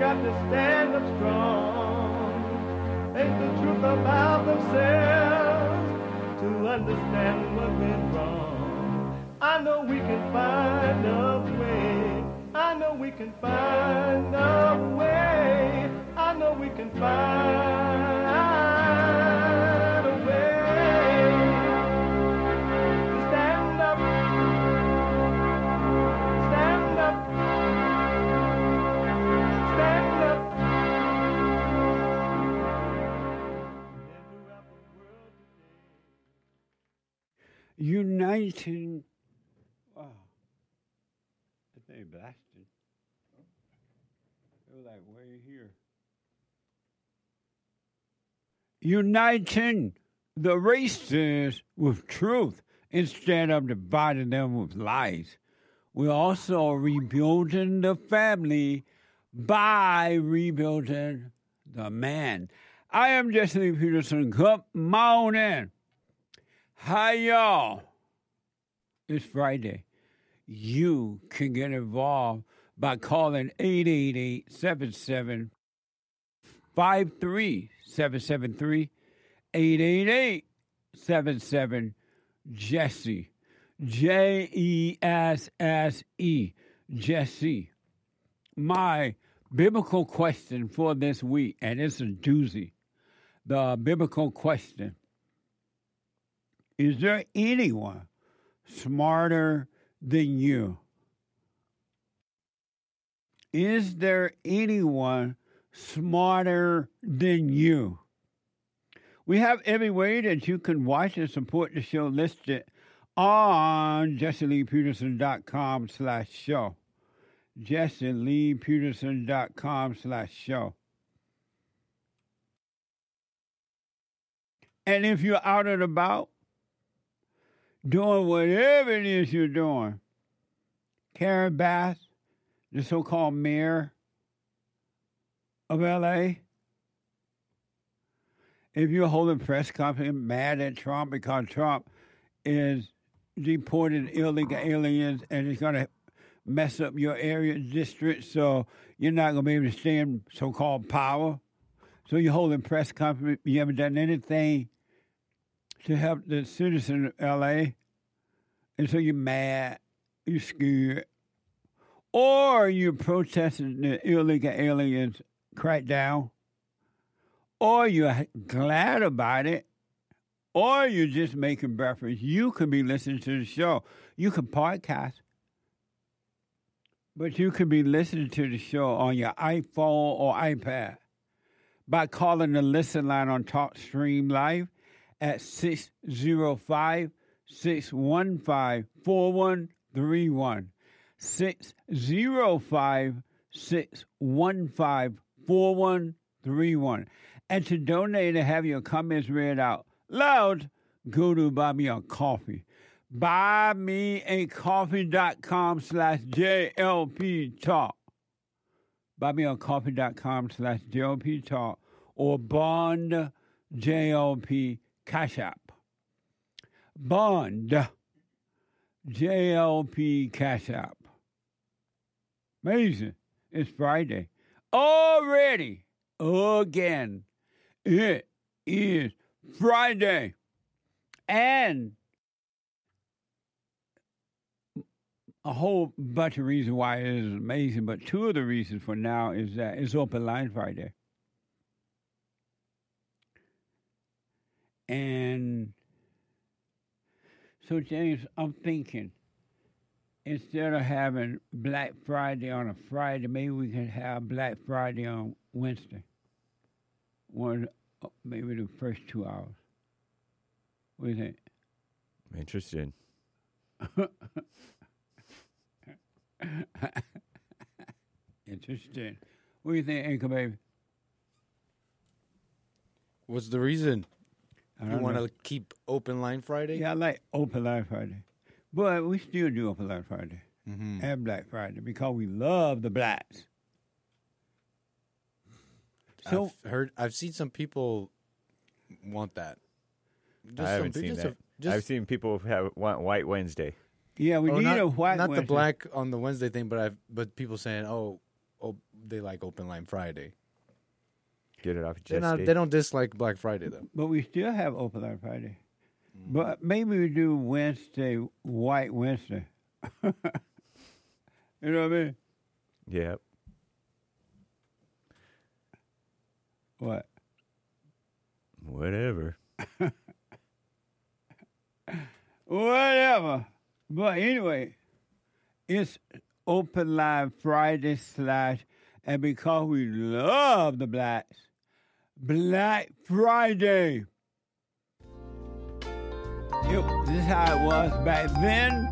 got to stand up strong. Ain't the truth about themselves to understand what went wrong. I know we can find a way. I know we can find a way. I know we can find a way to stand up, stand up, stand up. Uniting. Wow. That thing blasted. It was like way here. Uniting the races with truth instead of dividing them with lies. We're also rebuilding the family by rebuilding the man. I am Jesse Lee Peterson. Come on in. Hi, y'all. It's Friday. You can get involved by calling 888-77-53-773, 888-77-JESSE, Jesse, Jesse. My biblical question for this week, and it's a doozy. The biblical question: is there anyone smarter than you? Is there anyone smarter than you? We have every way that you can watch and support the show listed on JesseLeePeterson.com/show. JesseLeePeterson.com/show. And if you're out and about, doing whatever it is you're doing, Karen Bass, the so-called mayor of L.A., if you're holding press conference mad at Trump because Trump is deporting illegal aliens and it's going to mess up your area district, so you're not going to be able to stay in so-called power. So you're holding press conference. You haven't done anything to help the citizen of L.A., and so you're mad, you're scared, or you're protesting the illegal aliens crackdown, or you're glad about it, or you're just making breakfast. You could be listening to the show. You can podcast, but you could be listening to the show on your iPhone or iPad by calling the listen line on TalkStream Live at 605-615-4131. 605-615-4131. And to donate and have your comments read out loud, go to Buy Me a Coffee. BuyMeACoffee.com/JLP Talk. BuyMeACoffee.com/JLP Talk. Or Bond JLP Cash App. Bond JLP Cash App. Amazing. It's Friday. Already. Again. It is Friday. And a whole bunch of reasons why it is amazing, but two of the reasons for now is that it's Open Line Friday. And so, James, I'm thinking, instead of having Black Friday on a Friday, maybe we can have Black Friday on Wednesday. Maybe the first 2 hours. What do you think? I'm interested. Interesting. What do you think, Anchor Baby? What's the reason? I You want to keep Open Line Friday? Yeah, I like Open Line Friday. But we still do Open Line Friday Mm-hmm. and Black Friday because we love the blacks. So I've seen some people want that. I haven't seen that. I've seen people want White Wednesday. yeah, we need a white not the Wednesday. black on the Wednesday thing, but people saying, oh, they like Open Line Friday. Get it off your chest. They don't dislike Black Friday, though. But we still have Open Line Friday. But maybe we do Wednesday, White Wednesday. You know what I mean? Yep. What? Whatever. Whatever. But anyway, it's Open Line Friday / and because we love the blacks, Black Friday. This is how it was back then.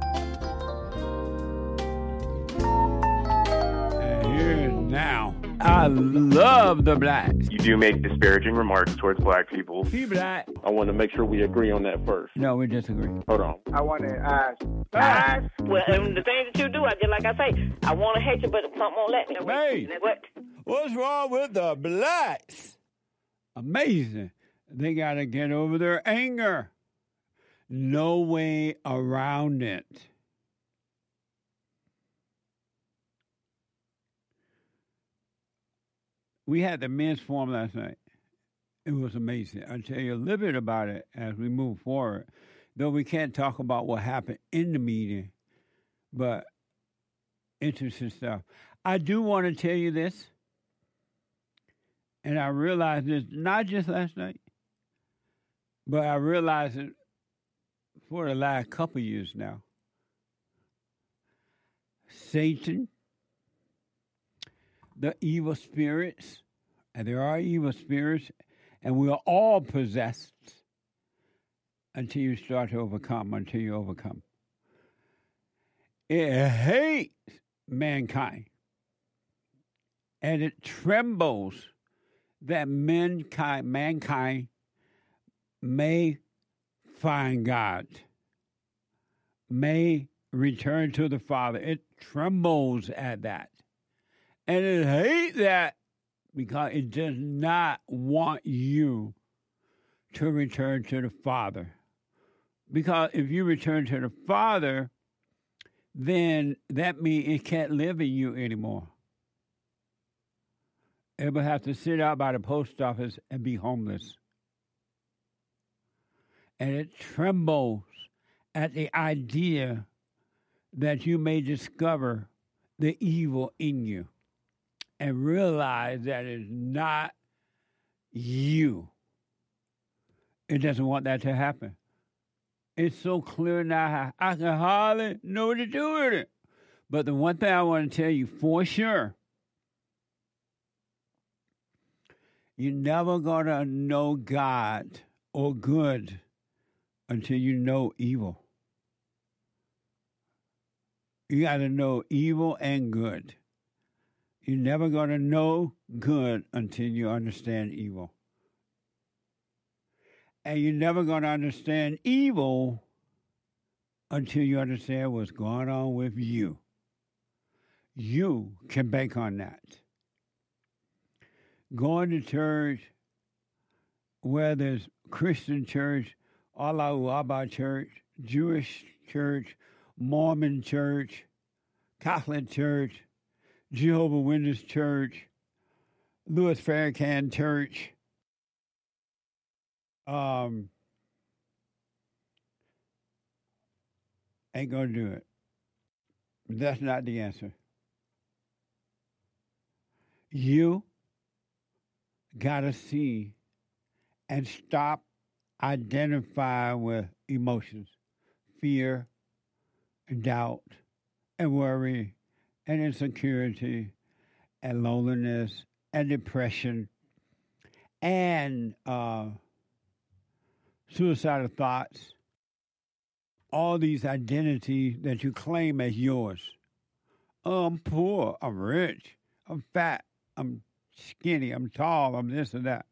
And here it is now. I love the blacks. You do make disparaging remarks towards black people. He black. I want to make sure we agree on that first. No, we disagree. Hold on. I want to ask. Well, and the things that you do, I just like I say, I want to hate you, but something won't let me. Hey, What? what's wrong with the blacks? Amazing. They got to get over their anger. No way around it. We had the men's forum last night. It was amazing. I'll tell you a little bit about it as we move forward. Though we can't talk about what happened in the meeting, but interesting stuff. I do want to tell you this, and I realized this not just last night, but I realized it for the last couple of years now. Satan, the evil spirits, and there are evil spirits, and we are all possessed until you start to overcome, until you overcome. It hates mankind, and it trembles that mankind may find God, may return to the Father. It trembles at that. And it hates that because it does not want you to return to the Father. Because if you return to the Father, then that means it can't live in you anymore. It will have to sit out by the post office and be homeless. And it trembles at the idea that you may discover the evil in you and realize that it's not you. It doesn't want that to happen. It's so clear now, I can hardly know what to do with it. But the one thing I want to tell you for sure, you're never going to know God or good until you know evil. You got to know evil and good. You're never going to know good until you understand evil. And you're never going to understand evil until you understand what's going on with you. You can bank on that. Going to church, whether it's Christian church, Allahu Akbar church, Jewish church, Mormon church, Catholic church, Jehovah's Witness church, Louis Farrakhan church, ain't going to do it. That's not the answer. You got to see and stop identifying with emotions, fear, and doubt, and worry, and insecurity, and loneliness, and depression, and suicidal thoughts, all these identities that you claim as yours. Oh, I'm poor, I'm rich, I'm fat, I'm skinny, I'm tall, I'm this and that.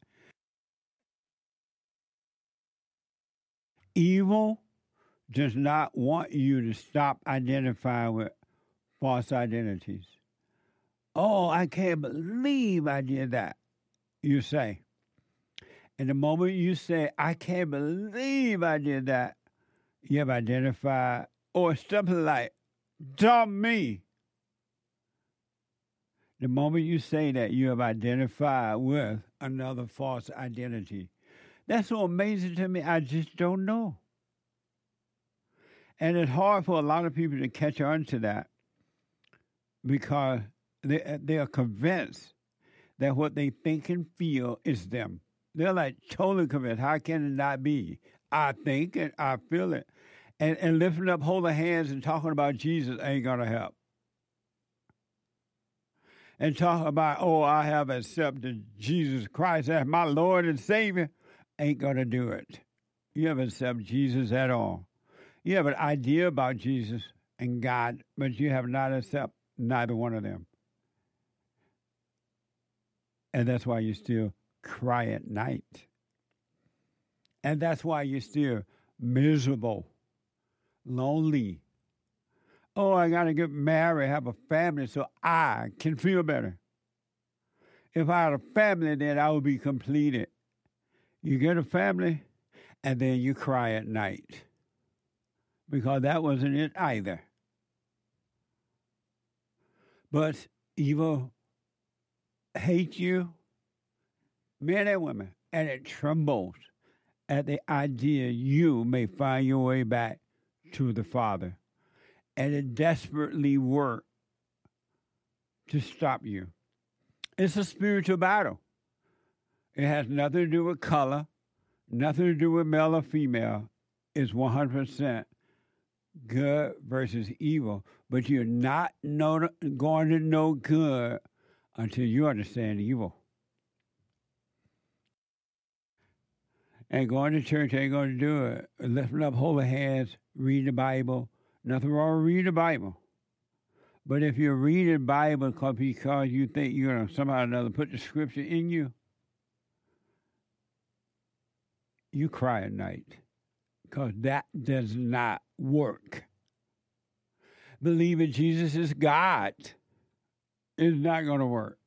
Evil does not want you to stop identifying with false identities. Oh, I can't believe I did that, you say. And the moment you say, I can't believe I did that, you have identified, or something like, dumb me. The moment you say that, you have identified with another false identity. That's so amazing to me. I just don't know. And it's hard for a lot of people to catch on to that because they are convinced that what they think and feel is them. They're like totally convinced. How can it not be? I think it, I feel it. And lifting up holy hands and talking about Jesus ain't going to help. And talk about, oh, I have accepted Jesus Christ as my Lord and Savior, ain't going to do it. You haven't accepted Jesus at all. You have an idea about Jesus and God, but you have not accepted neither one of them. And that's why you still cry at night. And that's why you're still miserable, lonely. Oh, I got to get married, have a family so I can feel better. If I had a family, then I would be completed. You get a family, and then you cry at night. Because that wasn't it either. But evil hates you, men and women, and it trembles at the idea you may find your way back to the Father. And it desperately works to stop you. It's a spiritual battle. It has nothing to do with color, nothing to do with male or female. It's 100% good versus evil. But you're not going to know good until you understand evil. And going to church ain't going to do it. Lifting up holy hands, reading the Bible. Nothing wrong with reading the Bible. But if you're reading the Bible because you think you're going to somehow or another put the scripture in you, you cry at night. Because that does not work. Believing Jesus is God is not going to work.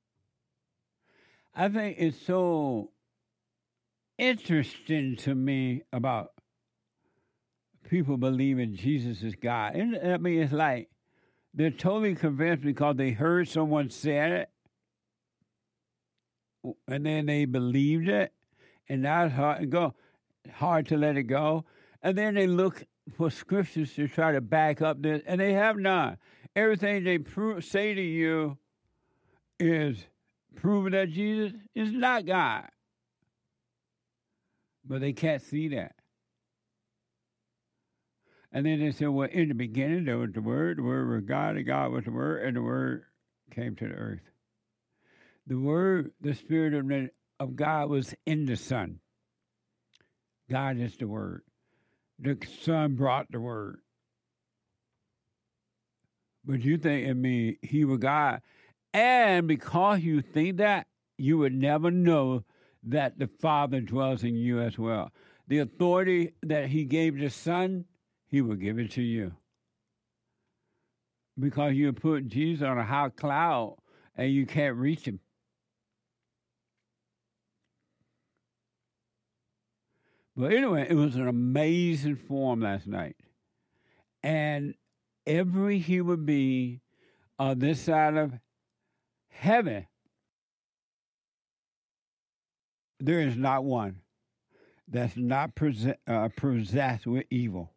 I think it's so interesting to me about people believing Jesus is God. And I mean, it's like they're totally convinced because they heard someone say it, and then they believed it, and now it's hard to let it go. And then they look for scriptures to try to back up this, and they have none. Everything they say to you is proving that Jesus is not God. But they can't see that. And then they say, well, in the beginning, there was the Word was God, and God was the Word, and the Word came to the earth. The Word, the Spirit of God was in the Son. God is the Word. The Son brought the Word. But you think, he was God. And because you think that, you would never know that the Father dwells in you as well. The authority that he gave the Son, he will give it to you. Because you put Jesus on a high cloud and you can't reach him. But anyway, it was an amazing forum last night. And every human being on this side of heaven, there is not one that's not possessed with evil.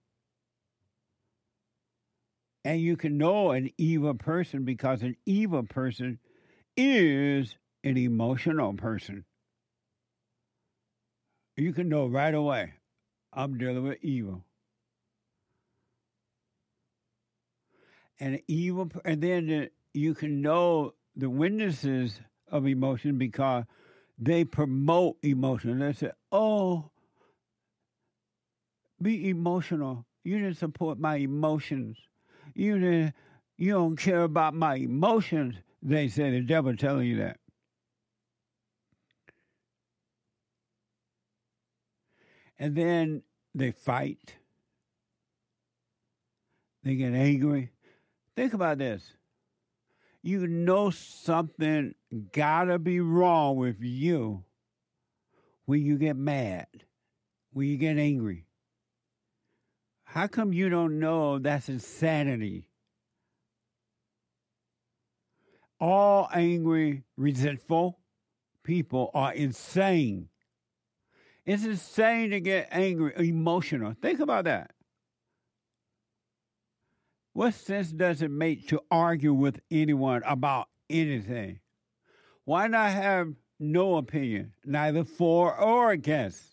And you can know an evil person because an evil person is an emotional person. You can know right away, I'm dealing with evil. And then you can know the witnesses of emotion because they promote emotion. They say, oh, be emotional. You didn't support my emotions. You don't care about my emotions. They say the devil telling you that. And then they fight. They get angry. Think about this. You know something gotta be wrong with you when you get mad, when you get angry. How come you don't know that's insanity? All angry, resentful people are insane. It's insane to get angry, emotional. Think about that. What sense does it make to argue with anyone about anything? Why not have no opinion, neither for or against?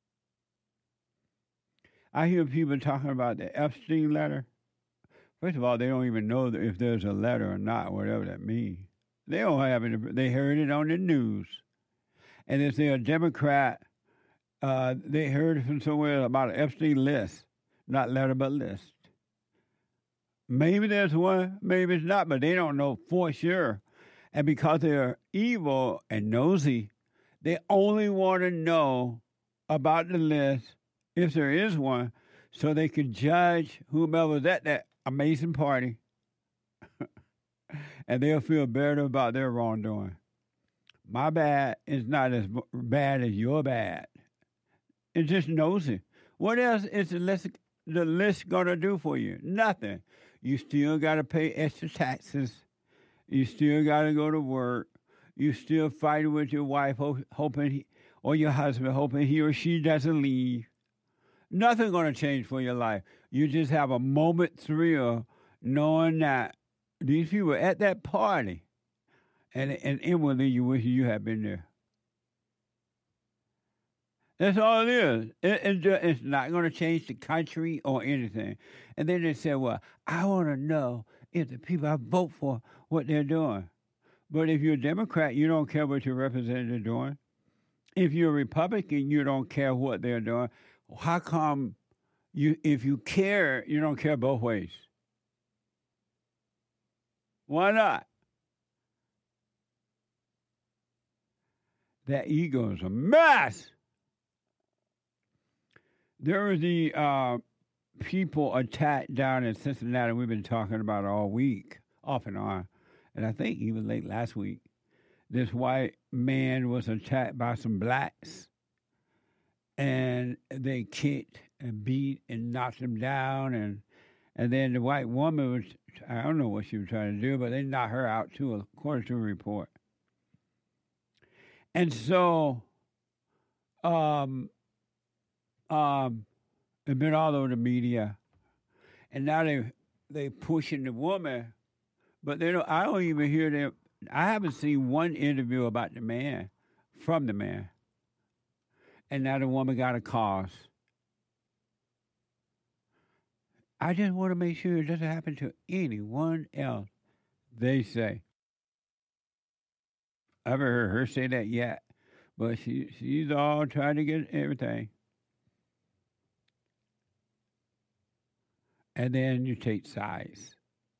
I hear people talking about the Epstein letter. First of all, they don't even know if there's a letter or not, whatever that means. They don't have it. They heard it on the news. And if they're a Democrat, they heard it from somewhere about an Epstein list. Not letter, but list. Maybe there's one, maybe it's not, but they don't know for sure. And because they're evil and nosy, they only want to know about the list, if there is one, so they can judge whomever's at that amazing party. And they'll feel better about their wrongdoing. My bad is not as bad as your bad. It's just nosy. What else is the list going to do for you? Nothing. You still got to pay extra taxes. You still got to go to work. You still fighting with your wife, hoping or your husband, hoping he or she doesn't leave. Nothing's going to change for your life. You just have a moment thrill knowing that these people are at that party, and inwardly you wish you had been there. That's all it is. It's not going to change the country or anything. And then they say, well, I want to know if the people I vote for, what they're doing. But if you're a Democrat, you don't care what your representative is doing. If you're a Republican, you don't care what they're doing. How come if you care, you don't care both ways? Why not? That ego is a mess. There were the people attacked down in Cincinnati we've been talking about all week, off and on. And I think even late last week, this white man was attacked by some blacks. And they kicked and beat and knocked him down. And then the white woman was, I don't know what she was trying to do, but they knocked her out too, according to a report. And so, it's been all over the media. And now they pushing the woman, but I don't even hear them. I haven't seen one interview about the man, from the man. And now the woman got a cause. I just want to make sure it doesn't happen to anyone else, they say. I haven't heard her say that yet, but she's all trying to get everything. And then you take sides.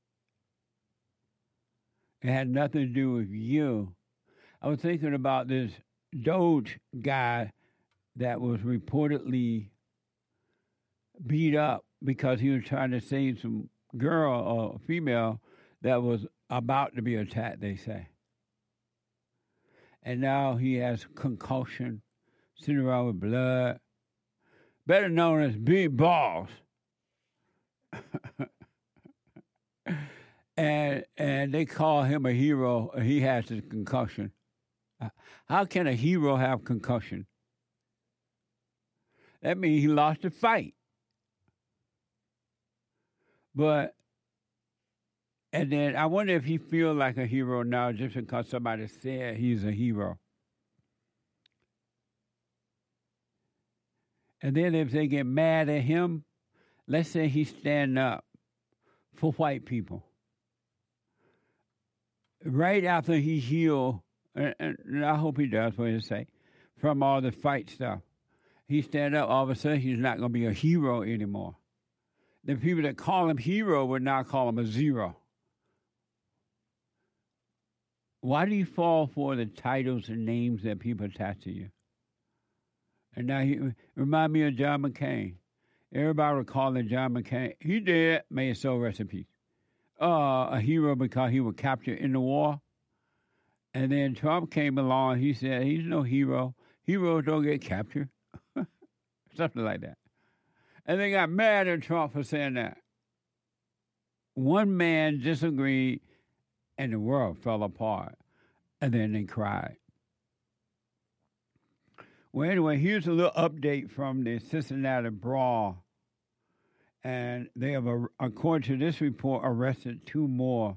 It had nothing to do with you. I was thinking about this Doge guy that was reportedly beat up because he was trying to save some girl or female that was about to be attacked, they say. And now he has concussion, sitting around with blood, better known as Big Balls. and they call him a hero. He has a concussion. How can a hero have concussion? That means he lost the fight. And then I wonder if he feels like a hero now just because somebody said he's a hero. And then if they get mad at him, let's say he's standing up for white people. Right after he healed, and I hope he does, for his sake, from all the fight stuff, he stand up, all of a sudden he's not going to be a hero anymore. The people that call him hero would now call him a zero. Why do you fall for the titles and names that people attach to you? And now he remind me of John McCain. Everybody would call him John McCain. He did, may his soul rest in peace. A hero because he was captured in the war. And then Trump came along, he said he's no hero. Heroes don't get captured. Something like that. And they got mad at Trump for saying that. One man disagreed, and the world fell apart. And then they cried. Well, anyway, here's a little update from the Cincinnati brawl. And they have, according to this report, arrested 2 more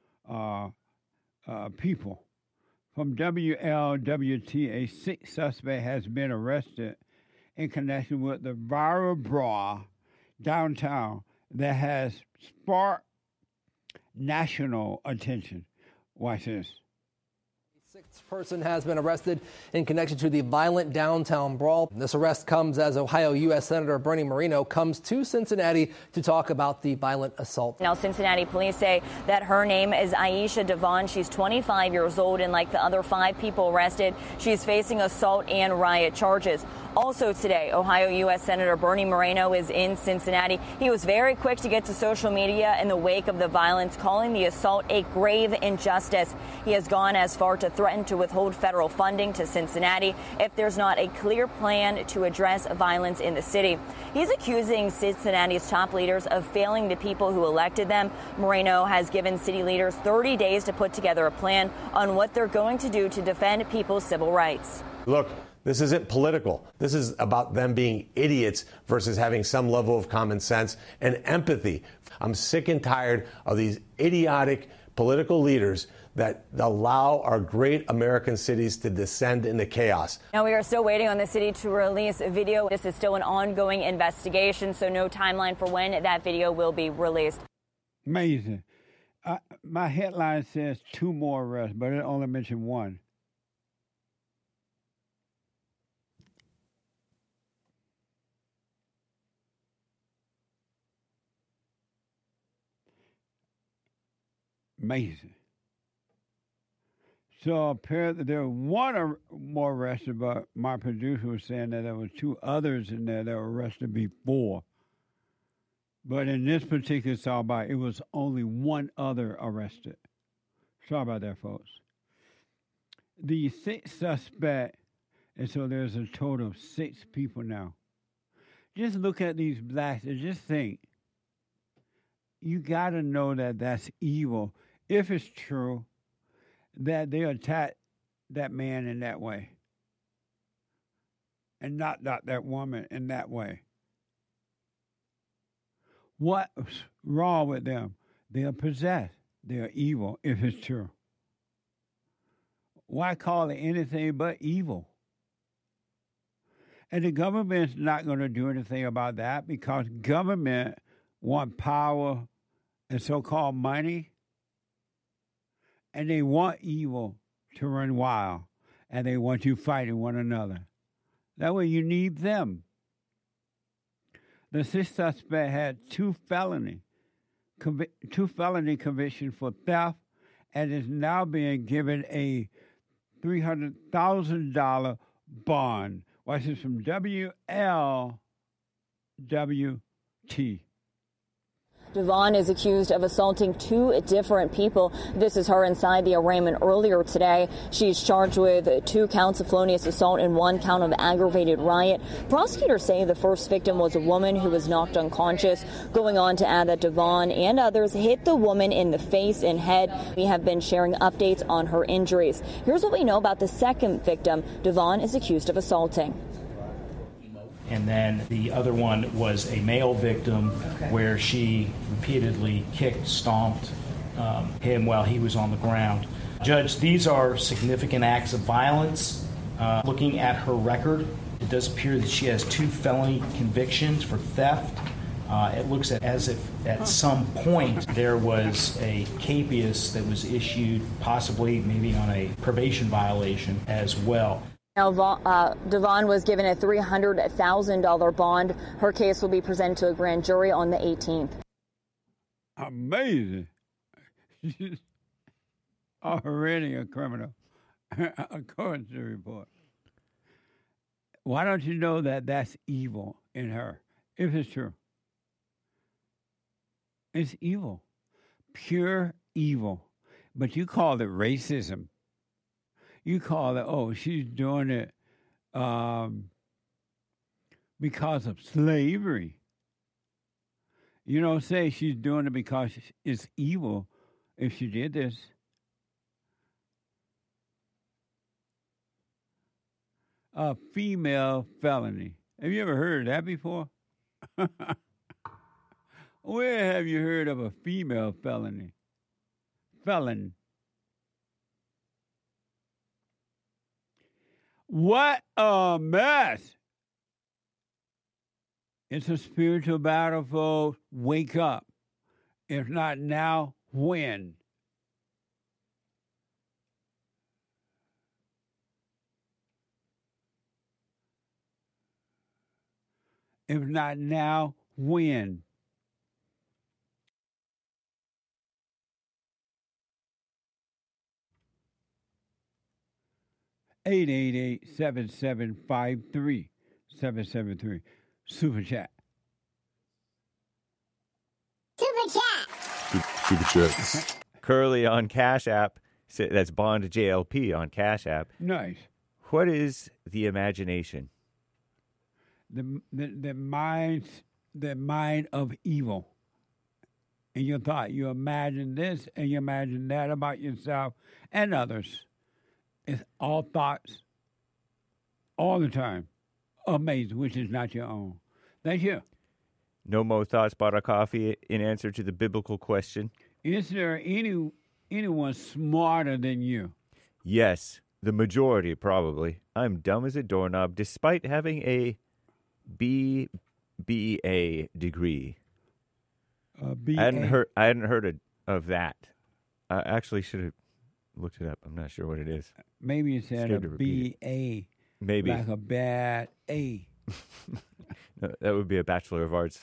people. From WLWT, a 6th suspect has been arrested in connection with the viral brawl downtown that has sparked national attention. Watch this. A 6th person has been arrested in connection to the violent downtown brawl. This arrest comes as Ohio U.S. Senator Bernie Moreno comes to Cincinnati to talk about the violent assault. Now, Cincinnati police say that her name is Aisha Devon. She's 25 years old, and like the other 5 people arrested, she's facing assault and riot charges. Also today, Ohio U.S. Senator Bernie Moreno is in Cincinnati. He was very quick to get to social media in the wake of the violence, calling the assault a grave injustice. He has gone as far to threaten to withhold federal funding to Cincinnati if there's not a clear plan to address violence in the city. He's accusing Cincinnati's top leaders of failing the people who elected them. Moreno has given city leaders 30 days to put together a plan on what they're going to do to defend people's civil rights. Look, this isn't political. This is about them being idiots versus having some level of common sense and empathy. I'm sick and tired of these idiotic political leaders that allow our great American cities to descend into chaos. Now, we are still waiting on the city to release a video. This is still an ongoing investigation, so no timeline for when that video will be released. Amazing. My headline says 2 more arrests, but it only mentioned 1. Amazing. So apparently there was 1 more arrested, but my producer was saying that there were 2 others in there that were arrested before. But in this particular soundbite, it was only 1 other arrested. Sorry about that, folks. The 6th suspect, and so there's a total of 6 people now. Just look at these blacks and just think, you got to know that that's evil. If it's true that they attacked that man in that way and not that woman in that way. What's wrong with them? They are possessed. They are evil, if it's true. Why call it anything but evil? And the government's not going to do anything about that because government want power and so-called money, and they want evil to run wild, and they want you fighting one another. That way you need them. The 6th suspect had 2 felony convictions for theft and is now being given a $300,000 bond. Watch this from WLWT. Devon is accused of assaulting 2 different people. This is her inside the arraignment earlier today. She's charged with 2 counts of felonious assault and 1 count of aggravated riot. Prosecutors say the first victim was a woman who was knocked unconscious, going on to add that Devon and others hit the woman in the face and head. We have been sharing updates on her injuries. Here's what we know about the second victim Devon is accused of assaulting. And then the other one was a male victim where she repeatedly kicked, stomped him while he was on the ground. Judge, these are significant acts of violence. Looking at her record, it does appear that she has 2 felony convictions for theft. It looks as if at some point there was a capias that was issued, possibly maybe on a probation violation as well. Now, Devon was given a $300,000 bond. Her case will be presented to a grand jury on the 18th. Amazing. She's already a criminal, according to the report. Why don't you know that that's evil in her, if it's true? It's evil, pure evil. But you call it racism. You call it, oh, she's doing it because of slavery. You don't say she's doing it because it's evil if she did this. a female felony. Have you ever heard of that before? Where have you heard of a female felony? Felon. What a mess. It's a spiritual battle, folks. Wake up. If not now, when? If not now, when? $888-7753-773. Super chat. Super chats. Curly on Cash App. That's Bond JLP on Cash App. Nice. What is the imagination? The mind of evil. In your thought, you imagine this and you imagine that about yourself and others. It's all thoughts, all the time. Amazing, which is not your own. Thank you. No Mo Thoughts Bought a Coffee in answer to the biblical question. Is there anyone smarter than you? Yes, the majority probably. I'm dumb as a doorknob despite having a BBA degree. I hadn't heard of that. I actually should have looked it up. I'm not sure what it is. Maybe it said a BA. Maybe. Like a bad A. No, that would be a Bachelor of Arts.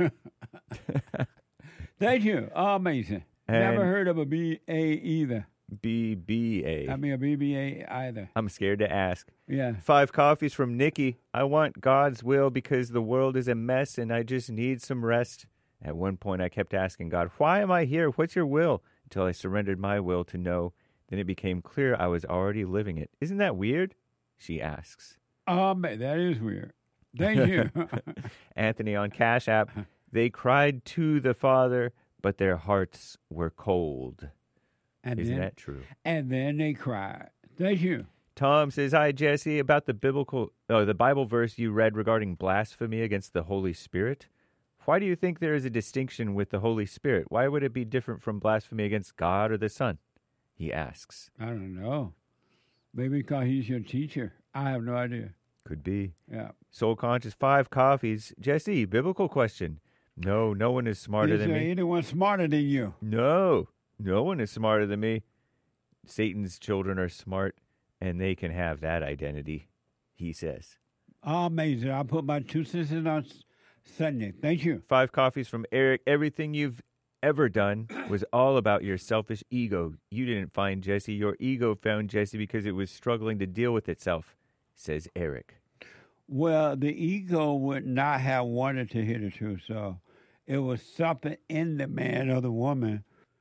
Thank you. Amazing. And never heard of a BA either. BBA. I mean a BBA either. I'm scared to ask. Yeah. 5 coffees from Nikki. I want God's will because the world is a mess and I just need some rest. At one point I kept asking God, why am I here? What's your will? Until I surrendered my will to know. Then it became clear I was already living it. Isn't that weird? She asks. That is weird. Thank you. Anthony on Cash App. They cried to the Father, but their hearts were cold. Isn't that true? And then they cried. Thank you. Tom says, hi, Jesse, about the Bible verse you read regarding blasphemy against the Holy Spirit. Why do you think there is a distinction with the Holy Spirit? Why would it be different from blasphemy against God or the Son? He asks. I don't know. Maybe because he's your teacher. I have no idea. Could be. Yeah. Soul Conscious, 5 coffees. Jesse, biblical question. No one is smarter than me. Is there anyone smarter than you? No one is smarter than me. Satan's children are smart, and they can have that identity, he says. Amazing. I'll put my 2 cents on Sunday. Thank you. 5 coffees from Eric. Everything you've ever done was all about your selfish ego. You didn't find Jesse. Your ego found Jesse because it was struggling to deal with itself, says Eric. Well, the ego would not have wanted to hear the truth, so it was something in the man or the woman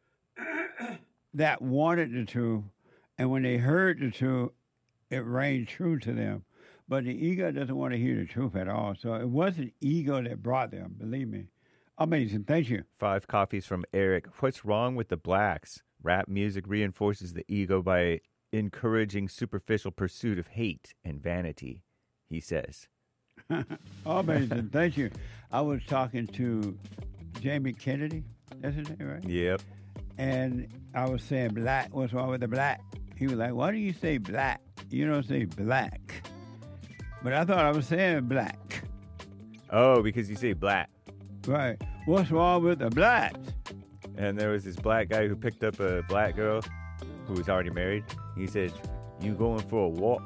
that wanted the truth, and when they heard the truth, it rang true to them. But the ego doesn't want to hear the truth at all, so it wasn't ego that brought them, believe me. Amazing. Thank you. 5 coffees from Eric. What's wrong with the blacks? Rap music reinforces the ego by encouraging superficial pursuit of hate and vanity, he says. Amazing. Thank you. I was talking to Jamie Kennedy. That's his name, right? Yep. And I was saying black. What's wrong with the black? He was like, why do you say black? You don't say black. But I thought I was saying black. Oh, because you say black. Right. What's wrong with the blacks? And there was this black guy who picked up a black girl who was already married. He said, you going for a walk?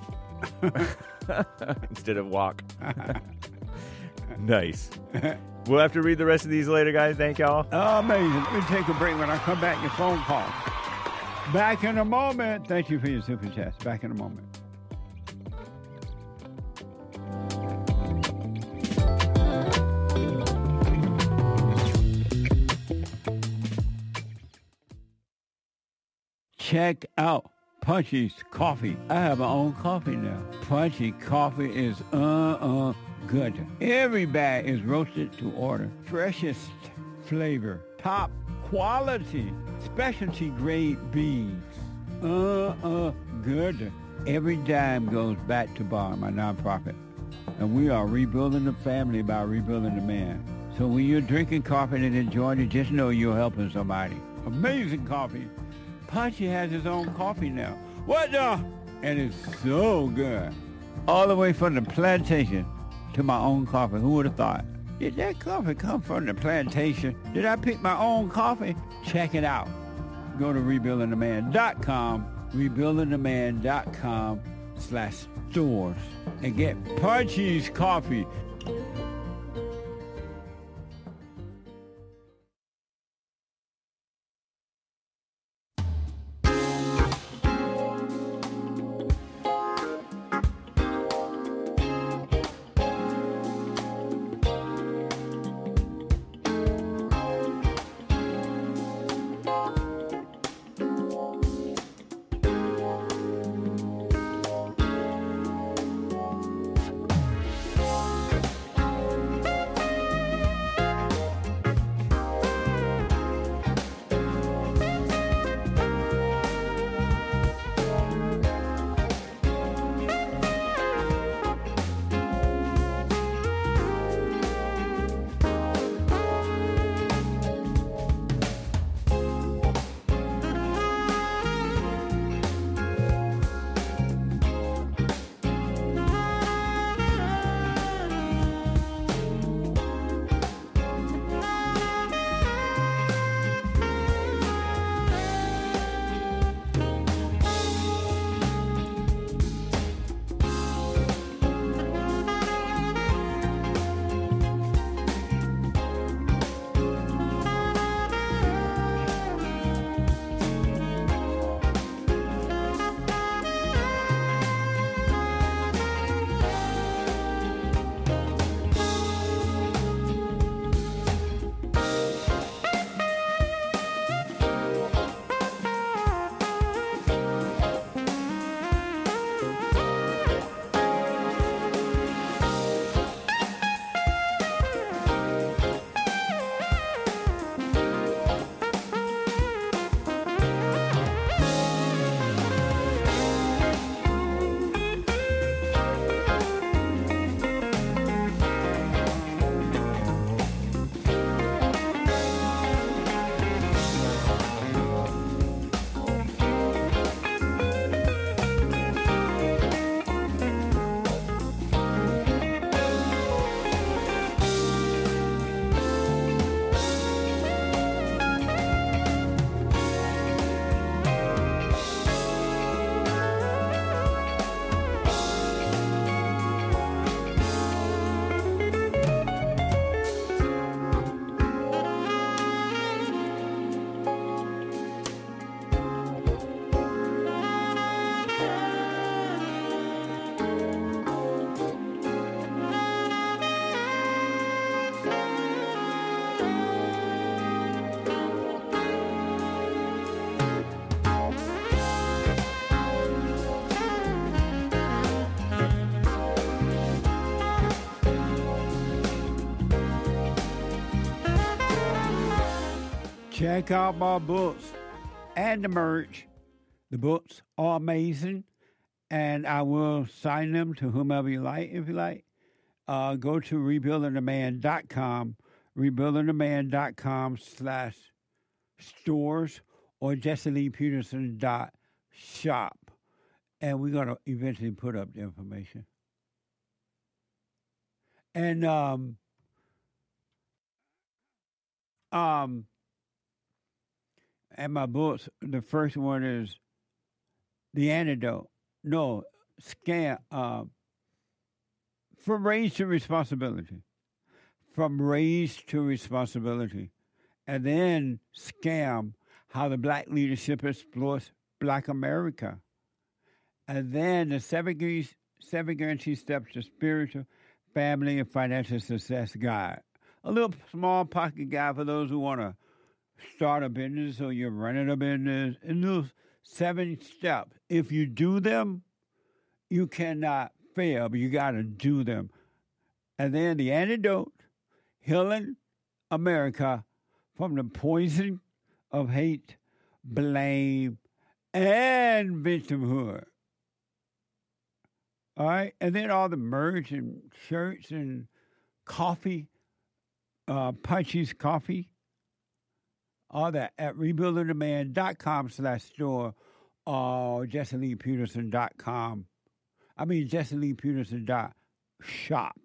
Instead of walk. Nice. We'll have to read the rest of these later, guys. Thank y'all. Amazing. Let me take a break. When I come back, your phone call. Back in a moment. Thank you for your super chats. Back in a moment. Check out Punchy's Coffee. I have my own coffee now. Punchy Coffee is good. Every bag is roasted to order. Freshest flavor. Top quality. Specialty grade beans. Good. Every dime goes back to Bond, my nonprofit. And we are rebuilding the family by rebuilding the man. So when you're drinking coffee and enjoying it, just know you're helping somebody. Amazing coffee. Punchy has his own coffee now. What the? And it's so good. All the way from the plantation to my own coffee. Who would have thought? Did that coffee come from the plantation? Did I pick my own coffee? Check it out. Go to rebuildingtheman.com, rebuildingtheman.com/stores, and get Punchy's coffee. Check out my books and the merch. The books are amazing, and I will sign them to whomever you like, if you like. Go to rebuildingtheman.com, rebuildingtheman.com/stores, or JesseLeePeterson.shop. And we're going to eventually put up the information. And and my books, the first one is The Antidote. No, Scam. From Rage to Responsibility. From Rage to Responsibility. And then Scam, How the Black Leadership Exploits Black America. And then the seven guaranteed steps to spiritual, family, and financial success guide. A little small pocket guide for those who want to start a business or you're running a business. And those 7 steps, if you do them, you cannot fail, but you got to do them. And then The Antidote, Healing America from the Poison of Hate, Blame, and Victimhood. All right, and then all the merch and shirts and coffee, Punchy's Coffee, all that at rebuildingtheman.com/store or JesseLeePeterson.com. I mean, JesseLeePeterson.shop.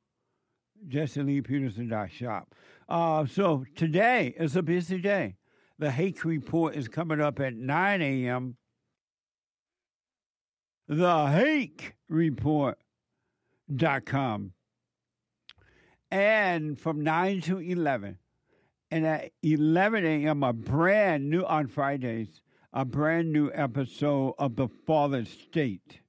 JesseLeePeterson.shop. So today is a busy day. The Hake Report is coming up at 9 a.m. TheHakeReport.com. And from 9 to 11. And at 11 a.m., on Fridays, a brand new episode of The Fallen State.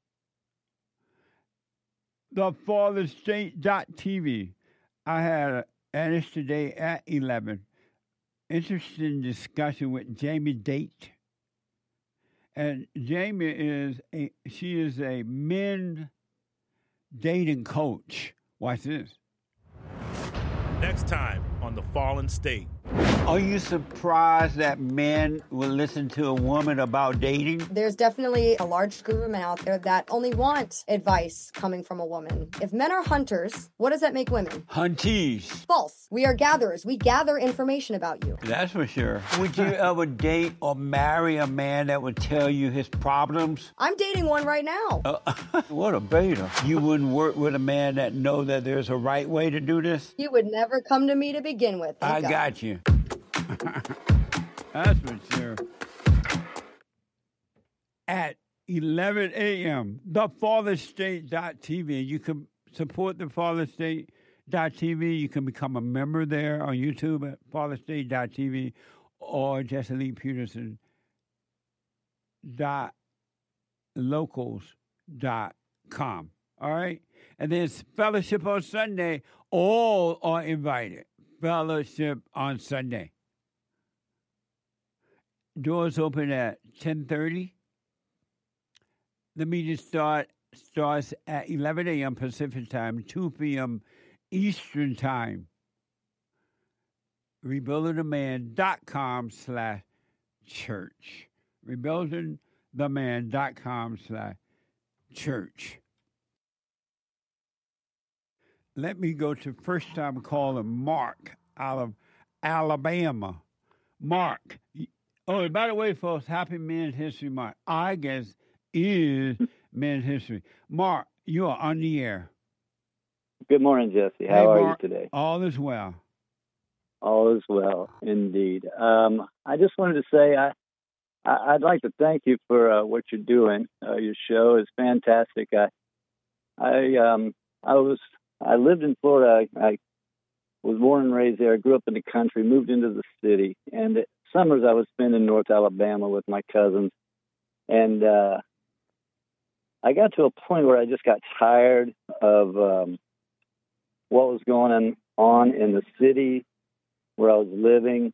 TheFallenState.tv. I had Anish today at 11. Interesting discussion with Jamie Date. And Jamie is a men dating coach. Watch this. Next time on The Fallen State. Are you surprised that men will listen to a woman about dating? There's definitely a large group of men out there that only want advice coming from a woman. If men are hunters, what does that make women? Hunties. False. We are gatherers. We gather information about you. That's for sure. Would you ever date or marry a man that would tell you his problems? I'm dating one right now. What a beta. You wouldn't work with a man that know that there's a right way to do this? He would never come to me to begin with. I got you. That's for sure. At 11 a.m., TheFallenState.tv. You can support TheFallenState.tv. You can become a member there on YouTube at FallenState.tv or JesseLeePeterson.locals.com. All right? And there's Fellowship on Sunday. All are invited. Fellowship on Sunday. Doors open at 10:30. The meeting starts at 11 a.m. Pacific time, 2 p.m. Eastern time. RebuildingTheMan.com/church. RebuildingTheMan.com/church. Let me go to first-time caller Mark out of Alabama. Mark. Oh, and by the way, folks, happy Men's History Month. I guess is Men's History. Mark, you are on the air. Good morning, Jesse. How are you today? All is well. All is well, indeed. I just wanted to say I'd like to thank you for what you're doing. Your show is fantastic. I lived in Florida. I was born and raised there. I grew up in the country, moved into the city, and summers I would spend in North Alabama with my cousins. And I got to a point where I just got tired of what was going on in the city where I was living.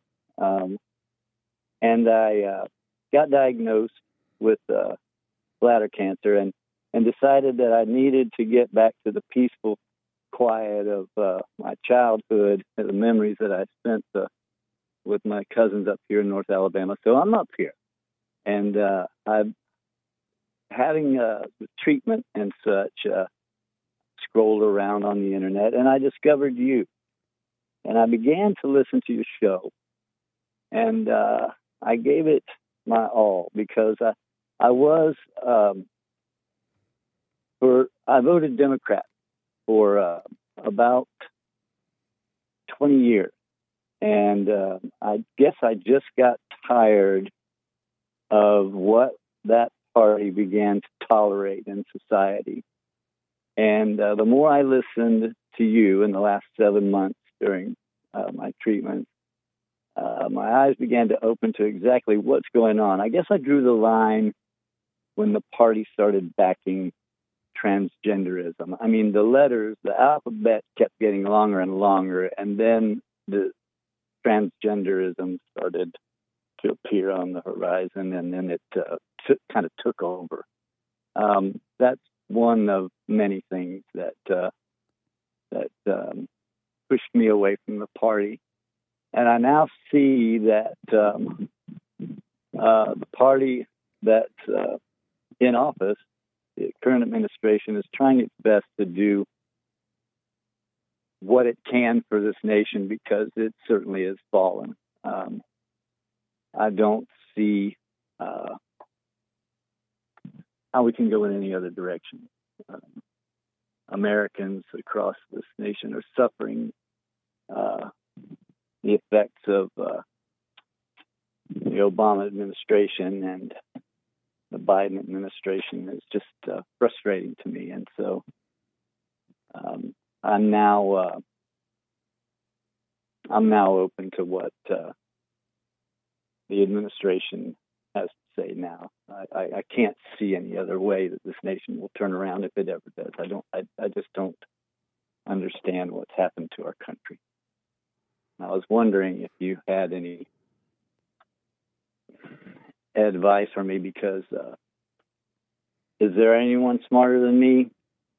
And I got diagnosed with bladder cancer and decided that I needed to get back to the peaceful quiet of my childhood and the memories that I spent with my cousins up here in North Alabama. So I'm up here, and I'm having treatment and such, scrolled around on the internet, and I discovered you. And I began to listen to your show, and I gave it my all because I voted Democrat for about 20 years. And I guess I just got tired of what that party began to tolerate in society. And the more I listened to you in the last 7 months during my treatment, my eyes began to open to exactly what's going on. I guess I drew the line when the party started backing transgenderism. I mean, the letters, the alphabet kept getting longer and longer, and then the transgenderism started to appear on the horizon, and then it kind of took over. That's one of many things that pushed me away from the party. And I now see that the party that's in office current administration is trying its best to do what it can for this nation because it certainly has fallen. I don't see how we can go in any other direction. Americans across this nation are suffering the effects of the Obama administration, and the Biden administration is just frustrating to me. And so I'm now open to what the administration has to say now. I can't see any other way that this nation will turn around if it ever does. I just don't understand what's happened to our country. I was wondering if you had any advice for me, because is there anyone smarter than me?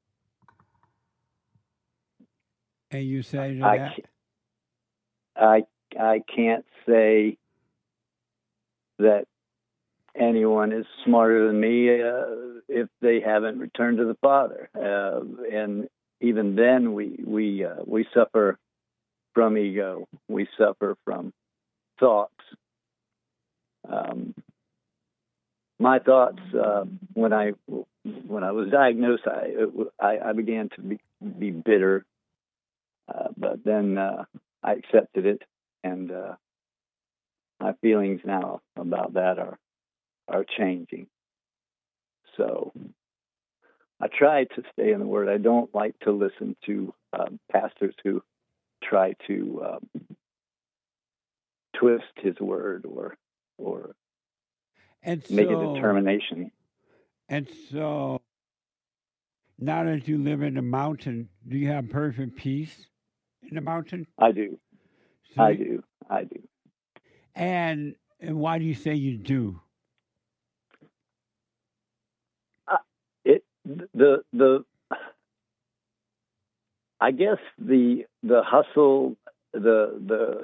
And you say that? I can't say that anyone is smarter than me if they haven't returned to the Father, and even then we suffer from ego. We suffer from thoughts. My thoughts when I was diagnosed, I began to be bitter, but then I accepted it, and my feelings now about that are changing. So I try to stay in the Word. I don't like to listen to pastors who try to twist His Word or make a determination. And so, now that you live in the mountain, do you have perfect peace in the mountain? I do. So, I do. And why do you say you do? I guess the hustle, the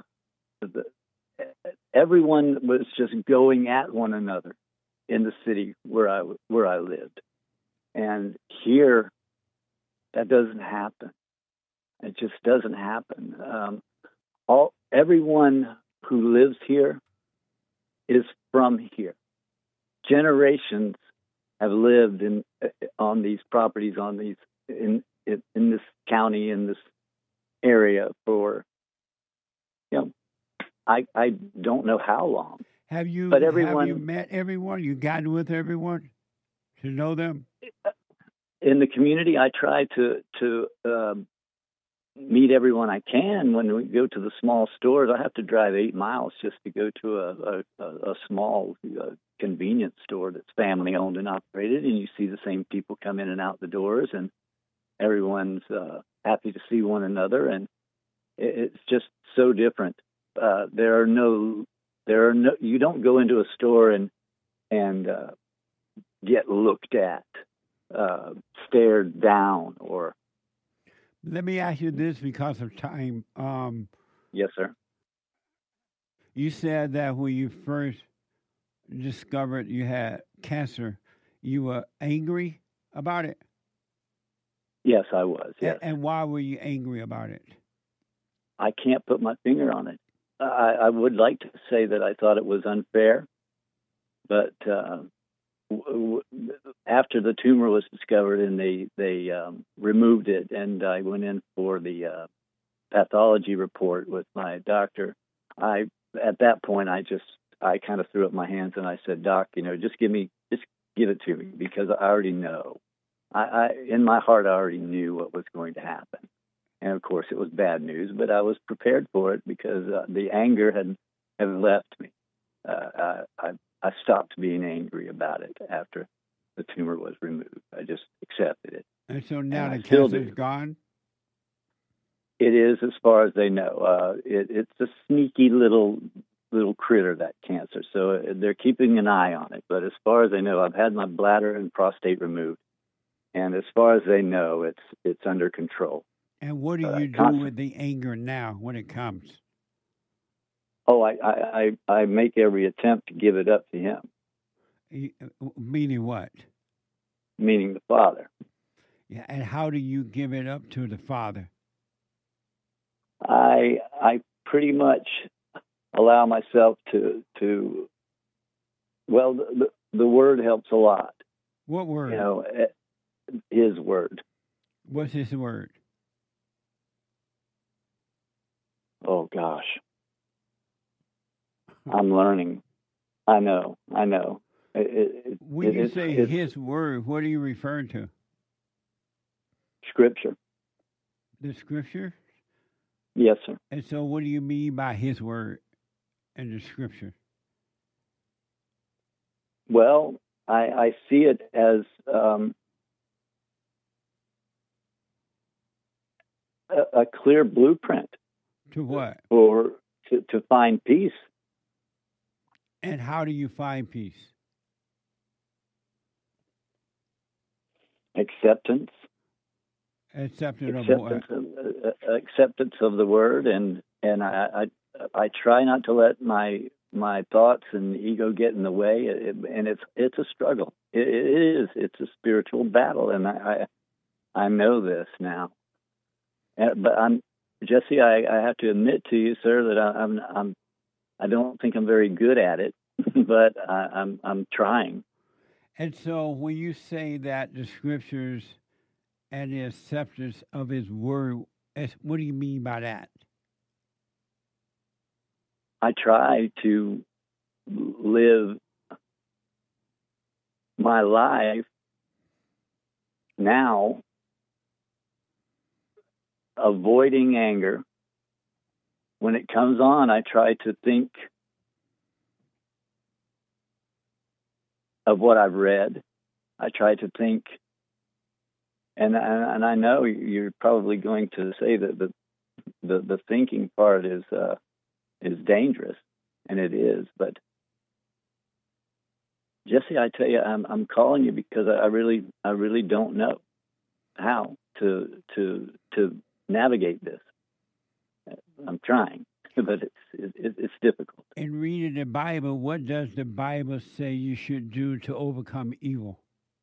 everyone was just going at one another in the city where I lived, and here that doesn't happen. It just doesn't happen. Everyone who lives here is from here. Generations have lived on these properties, in this county, in this area for, I don't know how long. Have you met everyone? You gotten with everyone to know them? In the community, I try to meet everyone I can. When we go to the small stores, I have to drive 8 miles just to go to a small convenience store that's family owned and operated, and you see the same people come in and out the doors, and everyone's happy to see one another, and it's just so different. You don't go into a store and get looked at, stared down, or. Let me ask you this because of time. Yes, sir. You said that when you first discovered you had cancer, you were angry about it? Yes, I was, yes. And why were you angry about it? I can't put my finger on it. I would like to say that I thought it was unfair, but after the tumor was discovered and they removed it, and I went in for the pathology report with my doctor, at that point I kind of threw up my hands and I said, Doc, just give it to me, because I already know. In my heart, I already knew what was going to happen. And of course, it was bad news, but I was prepared for it because the anger had left me. I stopped being angry about it after the tumor was removed. I just accepted it. And so now the cancer is gone? It is, as far as they know. It's a sneaky little critter, that cancer. So they're keeping an eye on it. But as far as they know, I've had my bladder and prostate removed. And as far as they know, it's under control. And what do you do with the anger now when it comes? Oh, I make every attempt to give it up to him. Meaning what? meaning the Father. Yeah, and how do you give it up to the Father? I pretty much allow myself to well, the Word helps a lot. What word? You know, His Word. What's His word? Oh gosh, I'm learning. I know. When you say His word, what are you referring to? Scripture. The Scripture? Yes, sir. And so, what do you mean by His word and the Scripture? Well, I see it as a clear blueprint. To what? Or to find peace. And how do you find peace? Acceptance. Acceptance of the Word, and I try not to let my thoughts and ego get in the way, and it's a struggle. It is. It's a spiritual battle, and I know this now. But Jesse, I have to admit to you, sir, that I don't think I'm very good at it, but I'm trying. And so, when you say that the Scriptures and the acceptance of His word, what do you mean by that? I try to live my life now avoiding anger. When it comes on, I try to think of what I've read. I try to think, and I know you're probably going to say that the thinking part is dangerous, and it is. But Jesse, I tell you, I'm calling you because I really don't know how to navigate this. I'm trying, but it's difficult. In reading the Bible, what does the Bible say you should do to overcome evil?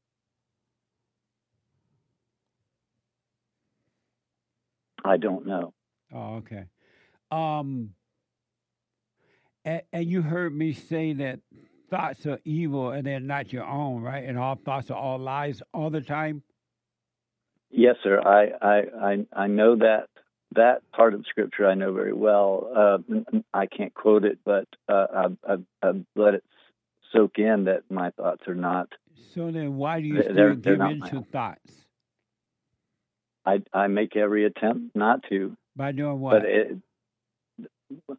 I don't know. Oh, okay. And you heard me say that thoughts are evil and they're not your own, right? And all thoughts are all lies all the time? Yes, sir. I know that part of Scripture I know very well. I can't quote it, but I've let it soak in that my thoughts are not. So then why do you still give into thoughts? I make every attempt not to. By doing what? But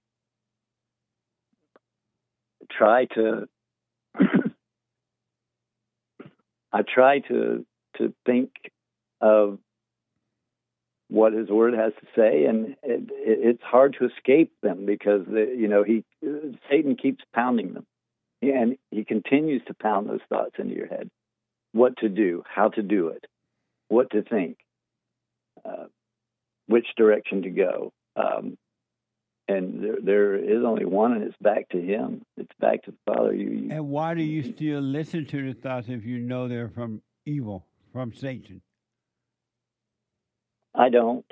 I try to think of what His Word has to say, and it's hard to escape them because Satan keeps pounding them, and he continues to pound those thoughts into your head. What to do, how to do it, what to think, which direction to go, and there is only one, and it's back to Him. It's back to the Father. And why do you still listen to the thoughts if you know they're from evil, from Satan? I don't.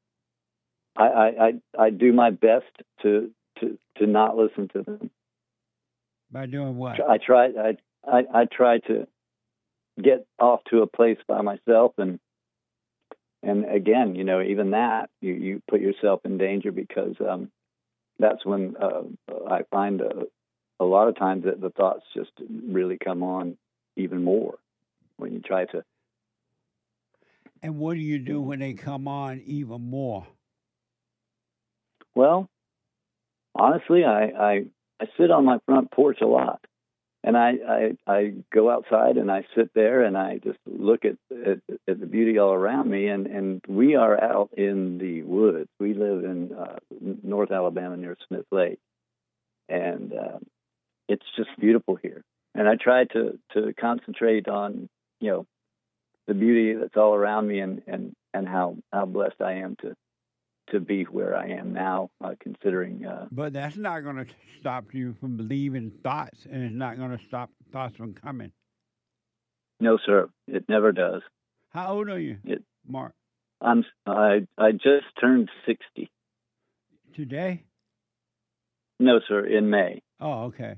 I do my best to not listen to them. By doing what? I try to get off to a place by myself, and again, even that you put yourself in danger because that's when I find a lot of times that the thoughts just really come on even more when you try to. And what do you do when they come on even more? Well, honestly, I sit on my front porch a lot, and I go outside and I sit there and I just look at the beauty all around me. And we are out in the woods. We live in North Alabama near Smith Lake, and it's just beautiful here. And I try to concentrate on the beauty that's all around me, and how blessed I am to be where I am now, considering. But that's not going to stop you from believing thoughts, and it's not going to stop thoughts from coming. No, sir. It never does. How old are you, Mark? I just turned 60. Today? No, sir. In May. Oh, okay.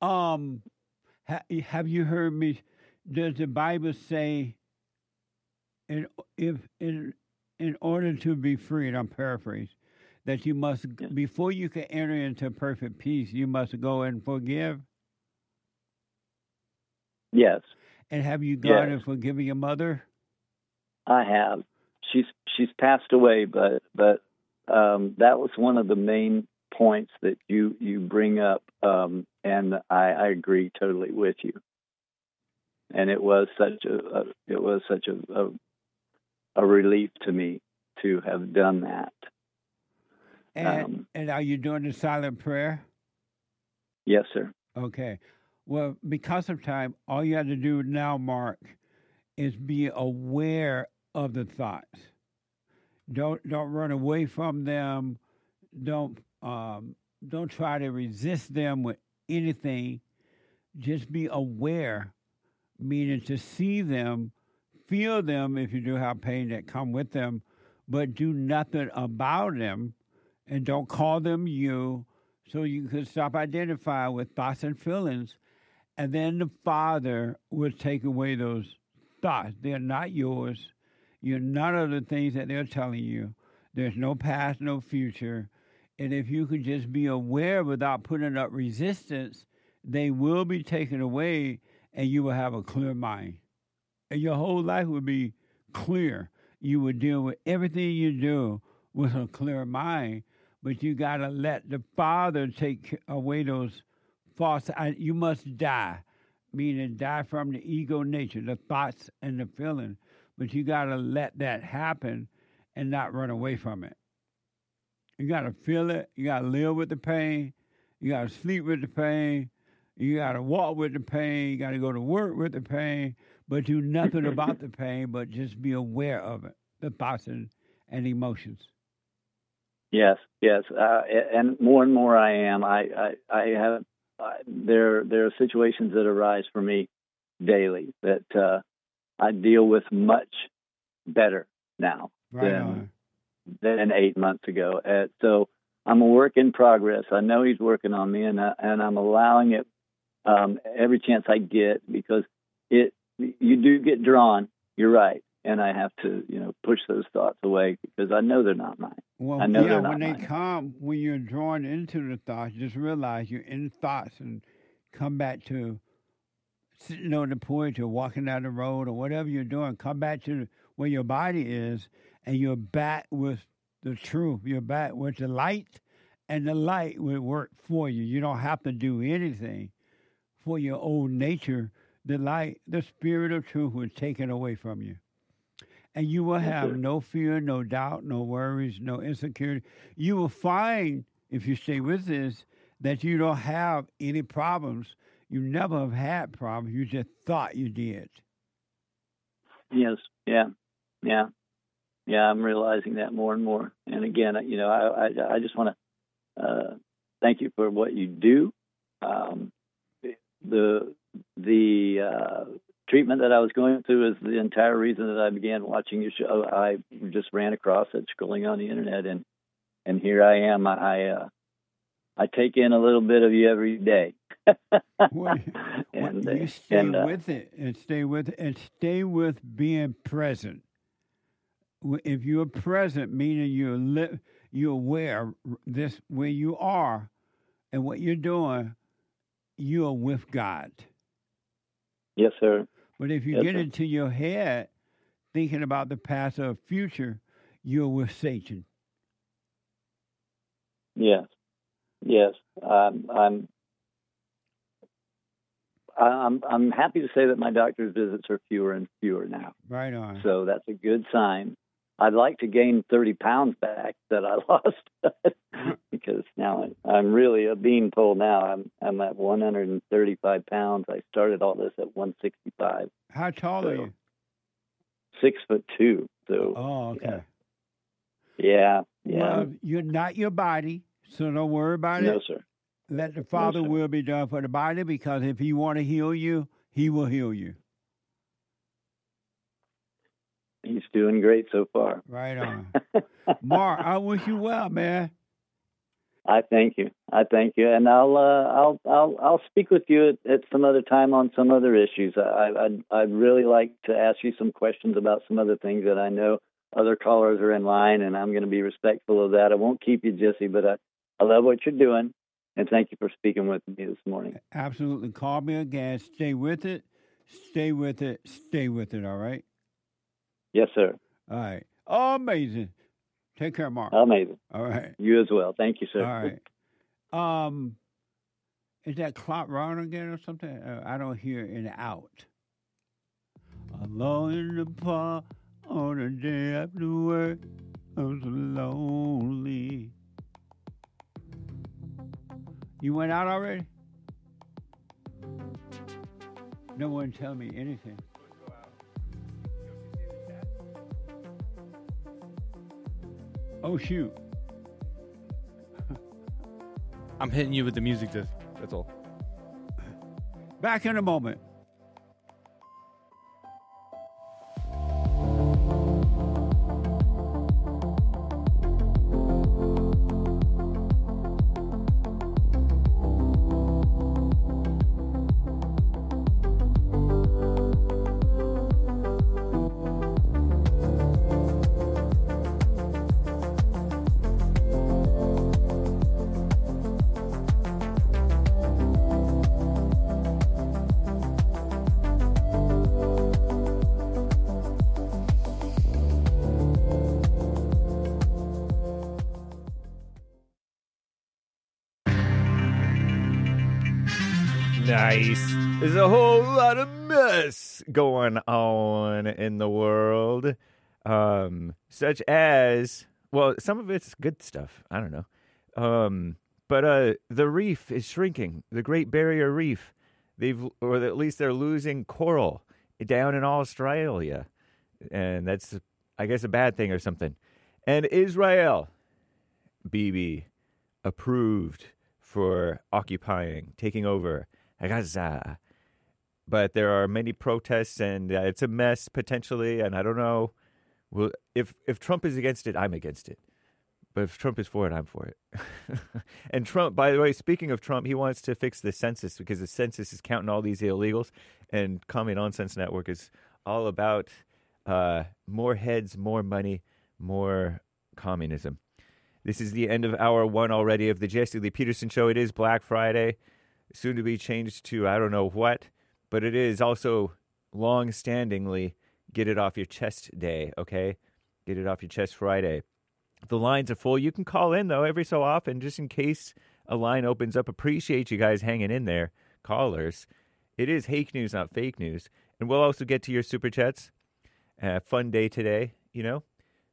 Have you heard me? Does the Bible say, in order to be free, and I'm paraphrasing, that you must, before you can enter into perfect peace, you must go and forgive? Yes. And have you gone and forgiven your mother? I have. She's passed away, but that was one of the main points that you bring up, and I agree totally with you. And it was such a relief to me to have done that. And are you doing the silent prayer? Yes, sir. Okay. Well, because of time, all you have to do now, Mark, is be aware of the thoughts. Don't run away from them. Don't try to resist them with anything. Just be aware, meaning to see them, feel them if you do have pain that come with them, but do nothing about them, and don't call them you, so you can stop identifying with thoughts and feelings. And then the Father will take away those thoughts. They're not yours. You're none of the things that they're telling you. There's no past, no future. And if you could just be aware without putting up resistance, they will be taken away, and you will have a clear mind. And your whole life will be clear. You will deal with everything you do with a clear mind. But you got to let the Father take away those thoughts. You must die, meaning die from the ego nature, the thoughts and the feeling. But you got to let that happen and not run away from it. You got to feel it. You got to live with the pain. You got to sleep with the pain. You got to walk with the pain. You got to go to work with the pain. But do nothing about the pain, but just be aware of it, the thoughts and emotions. Yes, and more I am. There are situations that arise for me daily that I deal with much better now than 8 months ago. So I'm a work in progress. I know He's working on me, and I'm allowing it every chance I get, because you do get drawn. You're right. And I have to, push those thoughts away because I know they're not mine. Well, I know they're not when they mine. come, when you're drawn into the thoughts, just realize you're in thoughts and come back to sitting on the porch or walking down the road or whatever you're doing. Come back to where your body is, and you're back with the truth. You're back with the light, and the light will work for you. You don't have to do anything for your old nature. The light, the spirit of truth will take it away from you. And you will have no fear, no doubt, no worries, no insecurity. You will find, if you stay with this, that you don't have any problems. You never have had problems. You just thought you did. Yes, yeah. I'm realizing that more and more. And again, I just want to thank you for what you do. The treatment that I was going through is the entire reason that I began watching your show. I just ran across it scrolling on the internet, and here I am. I take in a little bit of you every day. You stay with it, and stay with it, and stay with being present. If you're present, meaning you're aware this where you are and what you're doing, you are with God. Yes, sir. But if you get into your head thinking about the past or future, you're with Satan. Yes. I'm happy to say that my doctor's visits are fewer and fewer now. Right on. So that's a good sign. I'd like to gain 30 pounds back that I lost because now I'm really a beanpole now. I'm at 135 pounds. I started all this at 165. How tall are you? 6'2". So. Oh, okay. Yeah. Well, you're not your body, so don't worry about it. No, sir. Let the Father will be done for the body, because if He want to heal you, He will heal you. doing great so far. Right on. Mark, I wish you well, man. I thank you, and I'll speak with you at some other time on some other issues. I'd really like to ask you some questions about some other things that I know other callers are in line, and I'm going to be respectful of that. I won't keep you, Jesse, but I love what you're doing, and thank you for speaking with me this morning. Absolutely. Call me again. Stay with it. Stay with it. Stay with it. All right. Yes, sir. All right. Amazing. Take care, Mark. Amazing. All right. You as well. Thank you, sir. All right. Is that clock wrong again or something? I don't hear an out. Alone in the park on a day after work, I'm so lonely. You went out already? No one tell me anything. Oh, shoot. I'm hitting you with the music, that's all. Back in a moment. Nice. There's a whole lot of mess going on in the world, such as, well, some of it's good stuff. I don't know. But the reef is shrinking. The Great Barrier Reef. Or at least they're losing coral down in Australia. And that's, I guess, a bad thing or something. And Israel, Bibi, approved for occupying, taking over Gaza. But there are many protests, and it's a mess potentially. And I don't know. Well, if Trump is against it, I'm against it. But if Trump is for it, I'm for it. And Trump, by the way, speaking of Trump, he wants to fix the census because the census is counting all these illegals. And Commie Nonsense Network is all about more heads, more money, more communism. This is the end of hour one already of the Jesse Lee Peterson Show. It is Black Friday, soon to be changed to I don't know what, but it is also long-standingly Get It Off Your Chest Day, okay? Get It Off Your Chest Friday. The lines are full. You can call in, though, every so often, just in case a line opens up. Appreciate you guys hanging in there, callers. It is Hake News, not fake news. And we'll also get to your Super Chats. Fun day today, you know.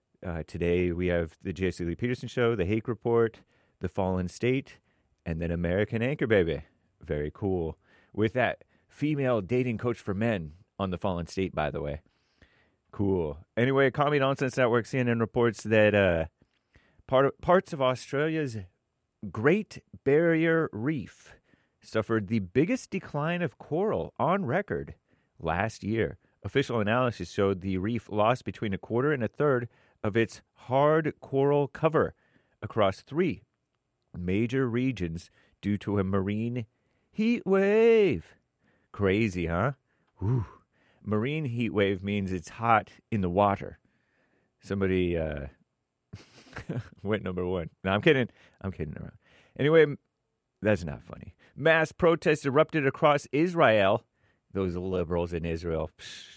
Today we have the Jesse Lee Peterson Show, the Hake Report, the Fallen State, and then American Anchor Baby. Very cool. With that, female dating coach for men on the Fallen State, by the way. Cool. Anyway, Commie Nonsense Network, CNN reports that parts of Australia's Great Barrier Reef suffered the biggest decline of coral on record last year. Official analysis showed the reef lost between a quarter and a third of its hard coral cover across 3 major regions due to a marine heat wave. Crazy, huh? Whew. Marine heat wave means it's hot in the water. Somebody went number 1. No, I'm kidding. I'm kidding around. Anyway, that's not funny. Mass protests erupted across Israel. Those liberals in Israel.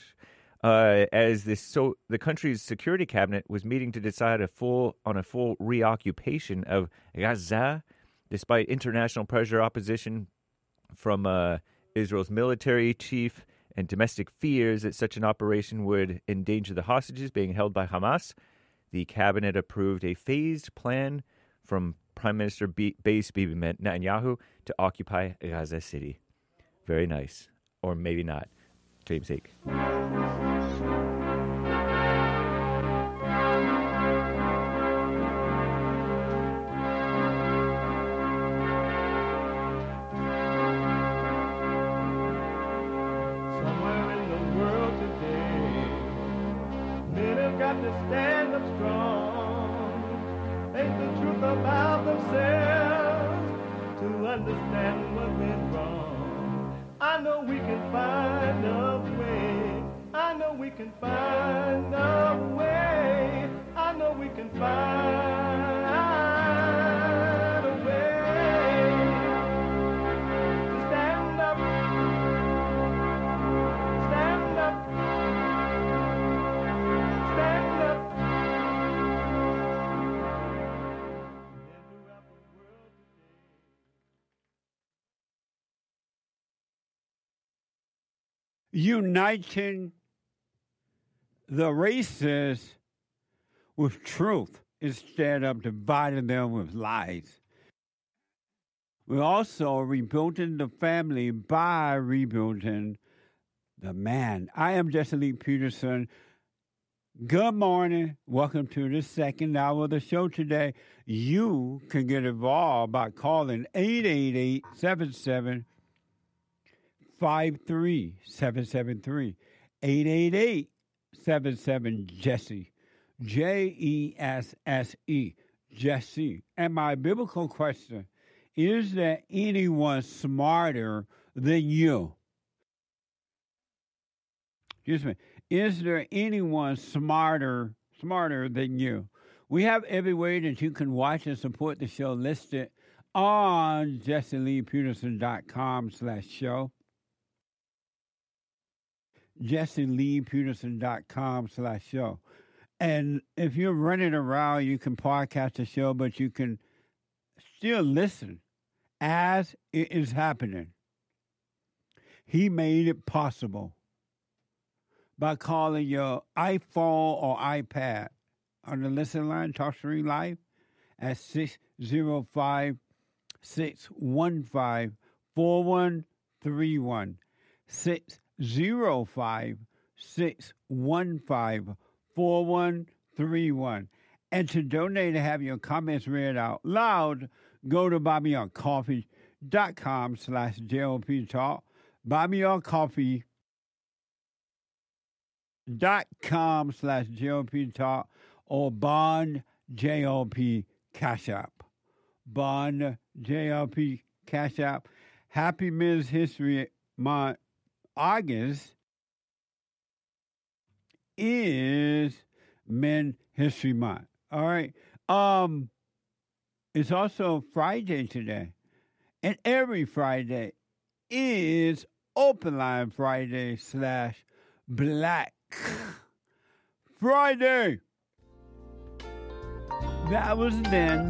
As the country's security cabinet was meeting to decide on a full reoccupation of Gaza, despite international pressure, opposition from Israel's military chief, and domestic fears that such an operation would endanger the hostages being held by Hamas. The cabinet approved a phased plan from Prime Minister Bibi Netanyahu to occupy Gaza City. Very nice. Or maybe not. James Hake. stand up strong, face the truth about themselves, to understand what went wrong. I know we can find a way. I know we can find a way. I know we can find a way to stand up, stand up, stand up. Uniting the races with truth instead of dividing them with lies. We're also rebuilding the family by rebuilding the man. I am Jesse Lee Peterson. Good morning. Welcome to the second hour of the show today. You can get involved by calling 888-77 53773 888-77-JESSE Jesse Jesse. And my biblical question, is there anyone smarter than you? Excuse me. Is there anyone smarter than you? We have every way that you can watch and support the show listed on JesseLeePeterson.com/show. JesseLeePeterson.com/show. And if you're running around, you can podcast the show, but you can still listen as it is happening. He made it possible by calling your iPhone or iPad on the listen line, TalkStream Live, at 605-615-4131. 605-615-4131. And to donate and have your comments read out loud, go to BuyMeACoffee.com/JLP Talk. BuyMeACoffee.com/JLP Talk or Bond JLP Cash App. Bond JLP Cash App. Happy Men's History Month. August is Men History Month. All right. It's also Friday today. And every Friday is Open Line Friday / Black Friday. That was then.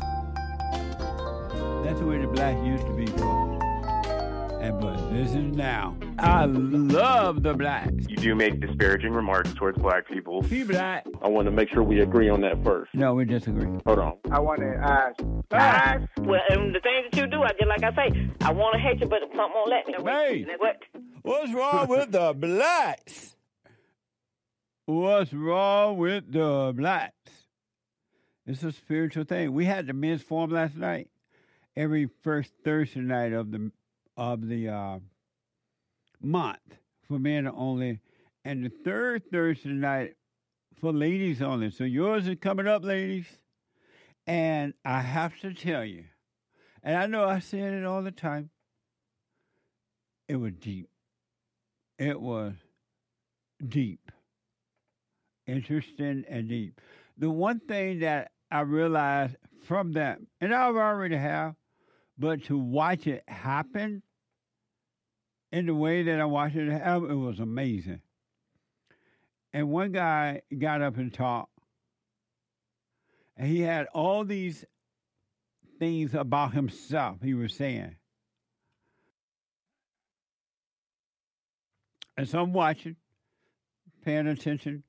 That's the way the blacks used to be, folks. But this is now. I love the blacks. You do make disparaging remarks towards black people. Be black. I want to make sure we agree on that first. No, we disagree. Hold on. I want to ask. Well, and the things that you do, I just like I say, I want to hate you, but something won't let me. Hey, what? What's wrong with the blacks? What's wrong with the blacks? It's a spiritual thing. We had the men's forum last night. Every first Thursday night of the month for men only, and the third Thursday night for ladies only. So yours is coming up, ladies. And I have to tell you, and I know I say it all the time, it was deep. It was deep. Interesting and deep. The one thing that I realized from that, and I already have, but to watch it happen in the way that I watched it happen, it was amazing. And one guy got up and talked, and he had all these things about himself he was saying. And so I'm watching, paying attention.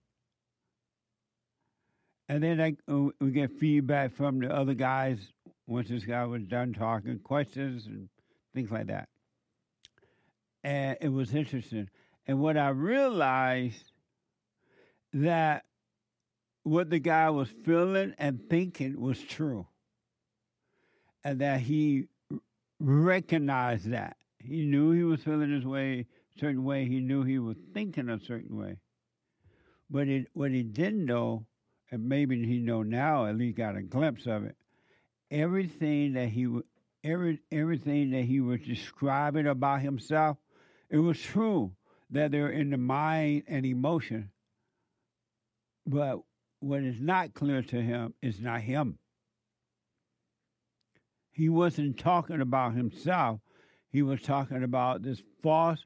And then we get feedback from the other guys once this guy was done talking, questions and things like that. And it was interesting. And what I realized, that what the guy was feeling and thinking was true. And that he recognized that. He knew he was feeling his way, a certain way. He knew he was thinking a certain way. But what he didn't know, and maybe he know now, at least got a glimpse of it, everything that he was describing about himself, it was true that they're in the mind and emotion. But what is not clear to him is not him. He wasn't talking about himself. He was talking about this false.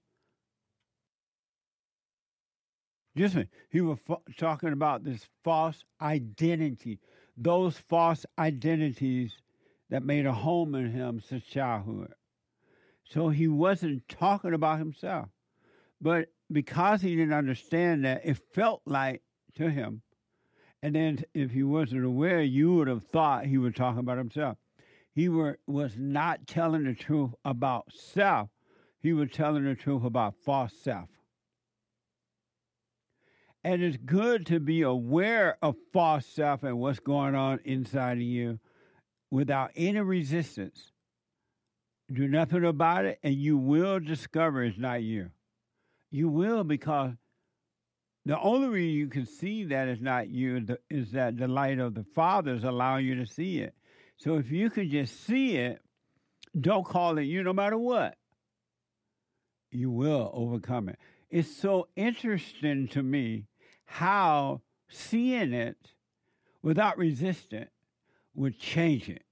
Listen, he was talking about this false identity, those false identities that made a home in him since childhood. So he wasn't talking about himself. But because he didn't understand that, it felt like to him. And then if he wasn't aware, you would have thought he was talking about himself. He was not telling the truth about self. He was telling the truth about false self. And it's good to be aware of false self and what's going on inside of you without any resistance. Do nothing about it, and you will discover it's not you. You will, because the only reason you can see that it's not you is that the light of the Father is allowing you to see it. So if you can just see it, don't call it you no matter what. You will overcome it. It's so interesting to me how seeing it without resistance would change it.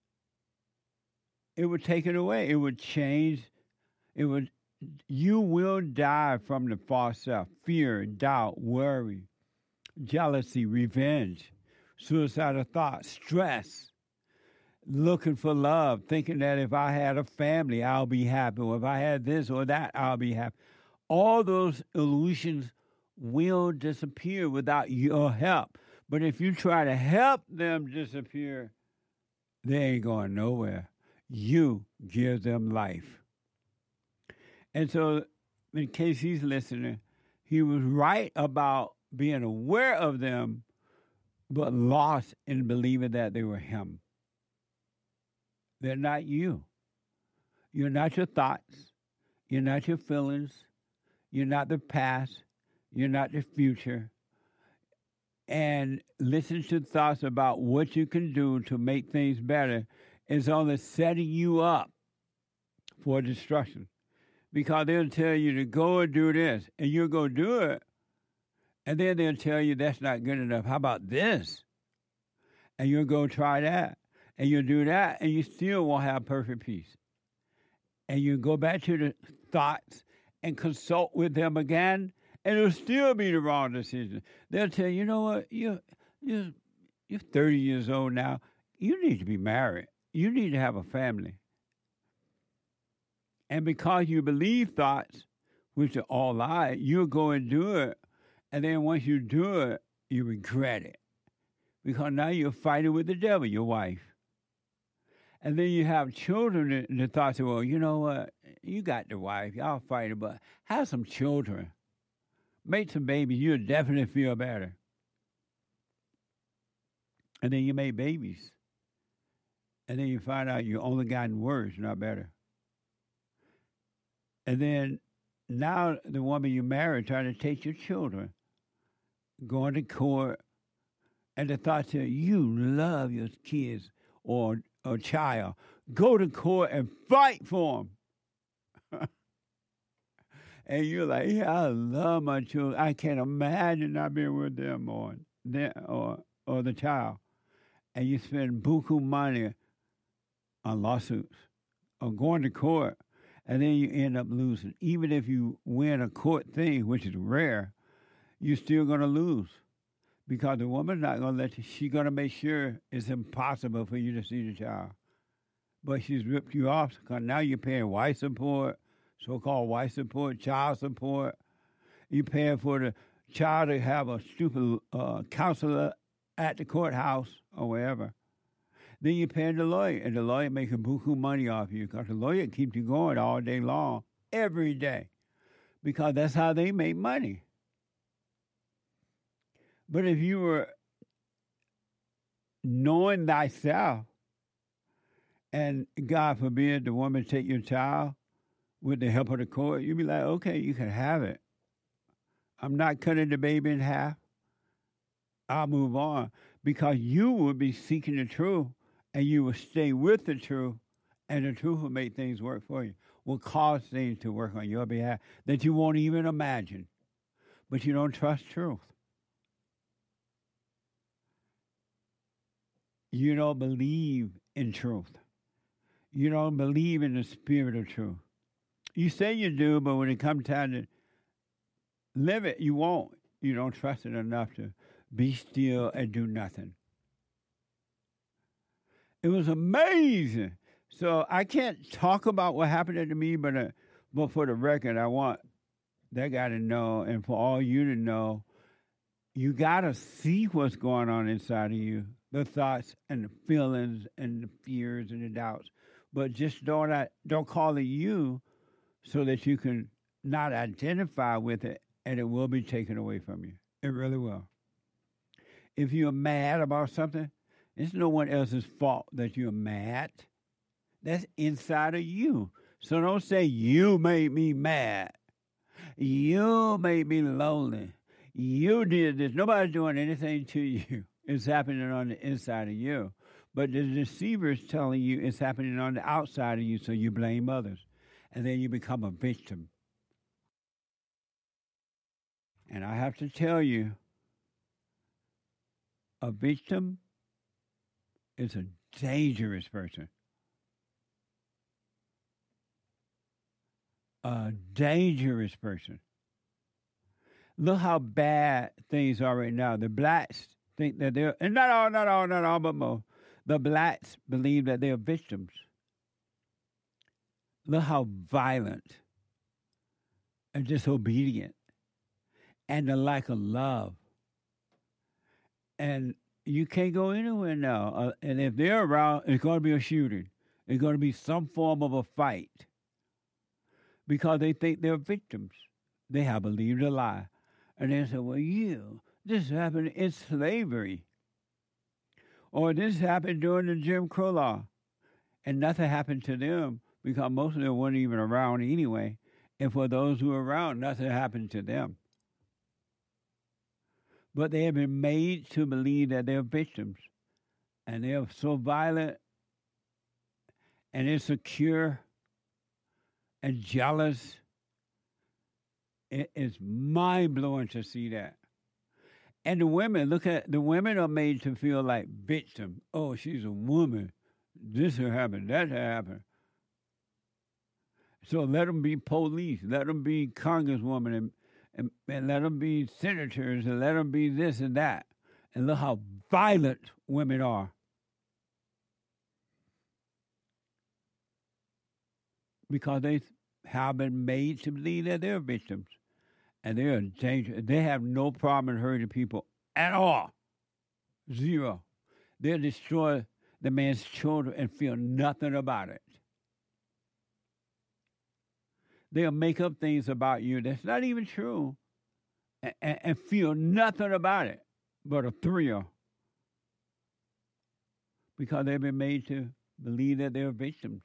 It would take it away. It would change. You will die from the false self, fear, doubt, worry, jealousy, revenge, suicidal thoughts, stress, looking for love, thinking that if I had a family, I'll be happy, or if I had this or that, I'll be happy. All those illusions will disappear without your help. But if you try to help them disappear, they ain't going nowhere. You give them life. And so, in case he's listening, he was right about being aware of them, but lost in believing that they were him. They're not you. You're not your thoughts. You're not your feelings. You're not the past. You're not the future. And listen to thoughts about what you can do to make things better is only setting you up for destruction. Because they'll tell you to go and do this, and you'll go do it, and then they'll tell you that's not good enough. How about this? And you'll go try that, and you'll do that, and you still won't have perfect peace. And you go back to the thoughts and consult with them again, and it'll still be the wrong decision. They'll tell you, you know what, you're 30 years old now. You need to be married. You need to have a family. And because you believe thoughts, which are all lies, you'll go and do it. And then once you do it, you regret it. Because now you're fighting with the devil, your wife. And then you have children, and the thoughts are, well, you know what? You got the wife. Y'all fighting, but have some children. Make some babies. You'll definitely feel better. And then you make babies. And then you find out you only gotten worse, not better. And then now the woman you married trying to take your children, going to court, and the thoughts are, you love your kids or child. Go to court and fight for them. And you're like, yeah, I love my children. I can't imagine not being with them or the child. And you spend buku money on lawsuits or going to court. And then you end up losing. Even if you win a court thing, which is rare, you're still going to lose. Because the woman's not going to let you, she's going to make sure it's impossible for you to see the child. But she's ripped you off because now you're paying wife support, so-called wife support, child support. You're paying for the child to have a stupid counselor at the courthouse or wherever. Then you're paying the lawyer, and the lawyer making buku money off you because the lawyer keeps you going all day long, every day, because that's how they make money. But if you were knowing thyself, and God forbid the woman take your child with the help of the court, you'd be like, okay, you can have it. I'm not cutting the baby in half. I'll move on because you will be seeking the truth and you will stay with the truth, and the truth will make things work for you, will cause things to work on your behalf that you won't even imagine. But you don't trust truth. You don't believe in truth. You don't believe in the spirit of truth. You say you do, but when it comes time to live it, you won't. You don't trust it enough to be still and do nothing. It was amazing. So I can't talk about what happened to me, but for the record, I want that guy to know, and for all you to know, you got to see what's going on inside of you, the thoughts and the feelings and the fears and the doubts. But just don't call it you so that you can not identify with it, and it will be taken away from you. It really will. If you're mad about something, it's no one else's fault that you're mad. That's inside of you. So don't say, you made me mad. You made me lonely. You did this. Nobody's doing anything to you. It's happening on the inside of you. But the deceiver is telling you it's happening on the outside of you, so you blame others. And then you become a victim. And I have to tell you, a victim is a dangerous person. A dangerous person. Look how bad things are right now. The blacks think that they're, and not all, but most. The blacks believe that they're victims. Look how violent and disobedient and the lack of love. And you can't go anywhere now. And if they're around, it's going to be a shooting. It's going to be some form of a fight. Because they think they're victims. They have believed a lie. And they say, well, this happened in slavery. Or this happened during the Jim Crow law. And nothing happened to them because most of them weren't even around anyway. And for those who were around, nothing happened to them. But they have been made to believe that they're victims. And they're so violent and insecure and jealous. It is mind-blowing to see that. And the women, the women are made to feel like victim. Oh, she's a woman. This will happen, that will happen. So let them be police, let them be congresswomen, and let them be senators, and let them be this and that. And look how violent women are. Because they have been made to believe that they're victims. And they're dangerous. They have no problem in hurting people at all. Zero. They'll destroy the man's children and feel nothing about it. They'll make up things about you that's not even true and feel nothing about it but a thrill. Because they've been made to believe that they're victims.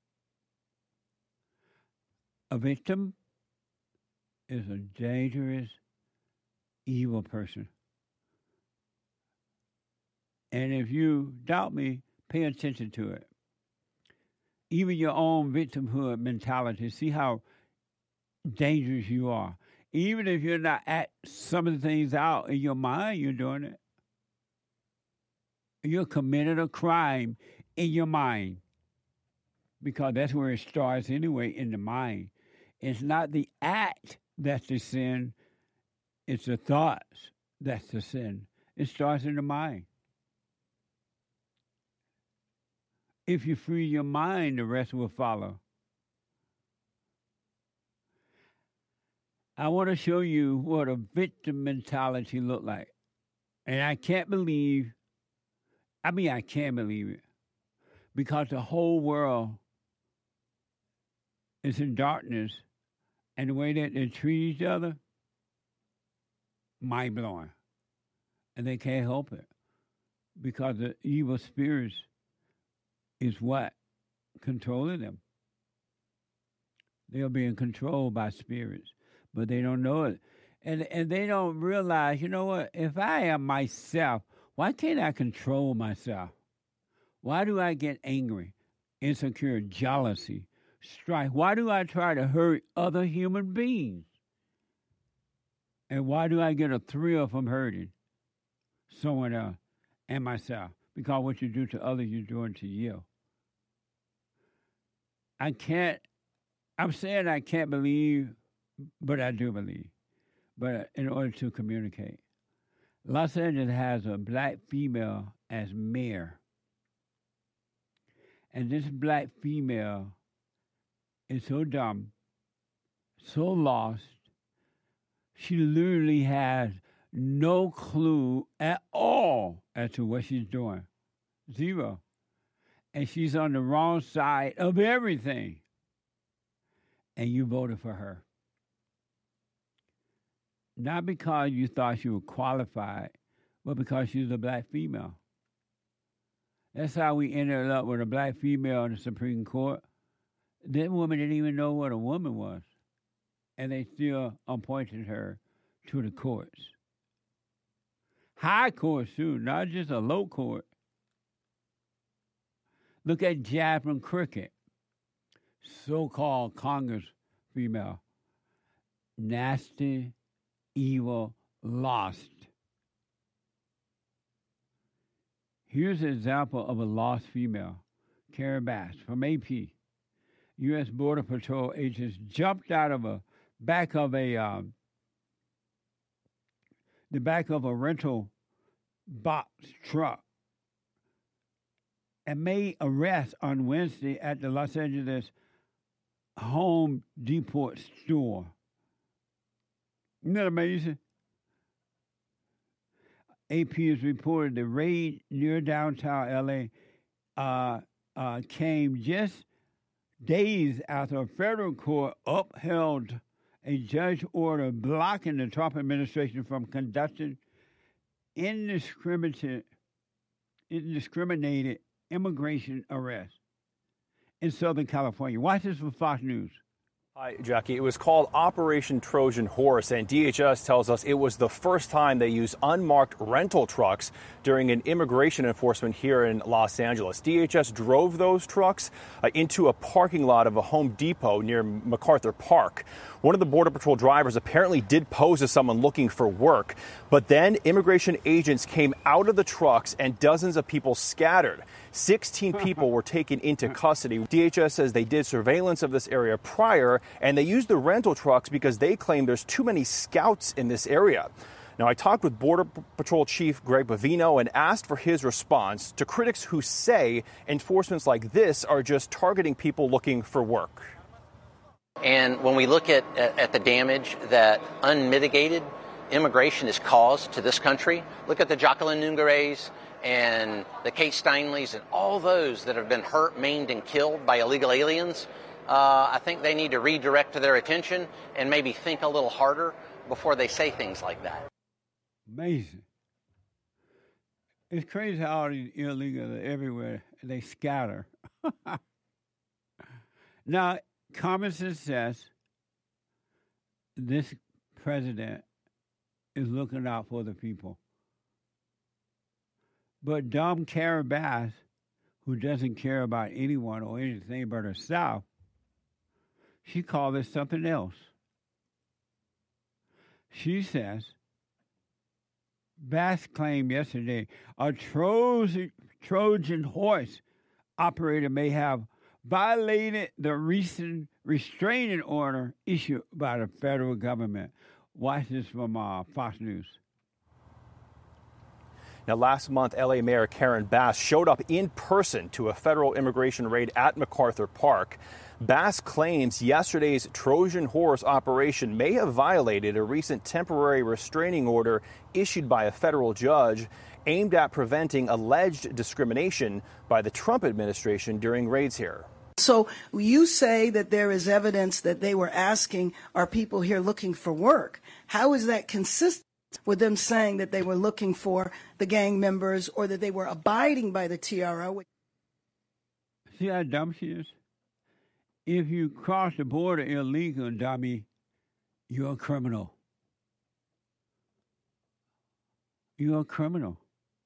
A victim is a dangerous, evil person. And if you doubt me, pay attention to it. Even your own victimhood mentality, see how dangerous you are. Even if you're not at some of the things out in your mind, you're doing it. You're committing a crime in your mind. Because that's where it starts anyway, in the mind. It's not the act that's the sin. It's the thoughts that's the sin. It starts in the mind. If you free your mind, the rest will follow. I want to show you what a victim mentality look like. And I can't believe it. Because the whole world is in darkness. And the way that they treat each other, mind-blowing. And they can't help it. Because the evil spirits is what? Controlling them. They are being controlled by spirits. But they don't know it. And they don't realize, you know what, if I am myself, why can't I control myself? Why do I get angry, insecure, jealousy, strife? Why do I try to hurt other human beings? And why do I get a thrill from hurting someone else and myself? Because what you do to others, you're doing to you. I'm saying I can't believe, but I do believe. But in order to communicate, Los Angeles has a black female as mayor. And this black female is so dumb, so lost, she literally has no clue at all as to what she's doing. Zero. And she's on the wrong side of everything. And you voted for her. Not because you thought she was qualified, but because she was a black female. That's how we ended up with a black female in the Supreme Court. That woman didn't even know what a woman was. And they still appointed her to the courts. High courts, too, not just a low court. Look at Jasmine Cricket, so-called Congress female. Nasty, evil, lost. Here's an example of a lost female. Karen Bass from AP. U.S. Border Patrol agents jumped out of the back of a rental box truck and made arrests on Wednesday at the Los Angeles Home Depot store. Isn't that amazing? AP has reported the raid near downtown L.A. Came just days after a federal court upheld a judge order blocking the Trump administration from conducting indiscriminated immigration arrests in Southern California. Watch this from Fox News. Hi, Jackie. It was called Operation Trojan Horse, and DHS tells us it was the first time they used unmarked rental trucks during an immigration enforcement here in Los Angeles. DHS drove those trucks into a parking lot of a Home Depot near MacArthur Park. One of the Border Patrol drivers apparently did pose as someone looking for work, but then immigration agents came out of the trucks and dozens of people scattered. 16 people were taken into custody. DHS says they did surveillance of this area prior, and they used the rental trucks because they claim there's too many scouts in this area. Now, I talked with Border Patrol Chief Greg Bavino and asked for his response to critics who say enforcements like this are just targeting people looking for work. And when we look at the damage that unmitigated immigration has caused to this country, look at the Jacqueline Nungares and the Kate Steinleys and all those that have been hurt, maimed, and killed by illegal aliens, I think they need to redirect their attention and maybe think a little harder before they say things like that. Amazing. It's crazy how all these illegals are everywhere. They scatter. Now, common sense says this president is looking out for the people. But dumb Karen Bass, who doesn't care about anyone or anything but herself, she called this something else. She says, Bass claimed yesterday a Trojan horse operator may have violated the recent restraining order issued by the federal government. Watch this from Fox News. Now, last month, L.A. Mayor Karen Bass showed up in person to a federal immigration raid at MacArthur Park. Bass claims yesterday's Trojan horse operation may have violated a recent temporary restraining order issued by a federal judge aimed at preventing alleged discrimination by the Trump administration during raids here. So you say that there is evidence that they were asking, are people here looking for work? How is that consistent with them saying that they were looking for the gang members or that they were abiding by the TRO? See how dumb she is? If you cross the border illegal, dummy, you're a criminal. You're a criminal.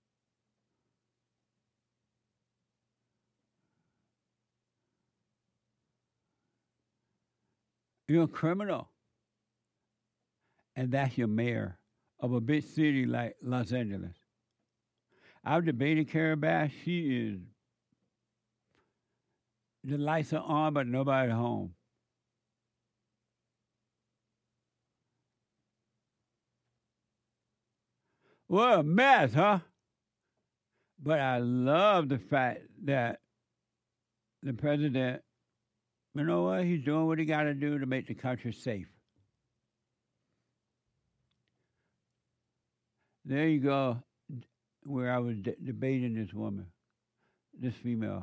You're a criminal. And that's your mayor of a big city like Los Angeles. I've debated Carrie Bass. She is, the lights are on, but nobody's home. What a mess, huh? But I love the fact that the president, you know what, he's doing what he got to do to make the country safe. There you go, where I was debating this woman, this female.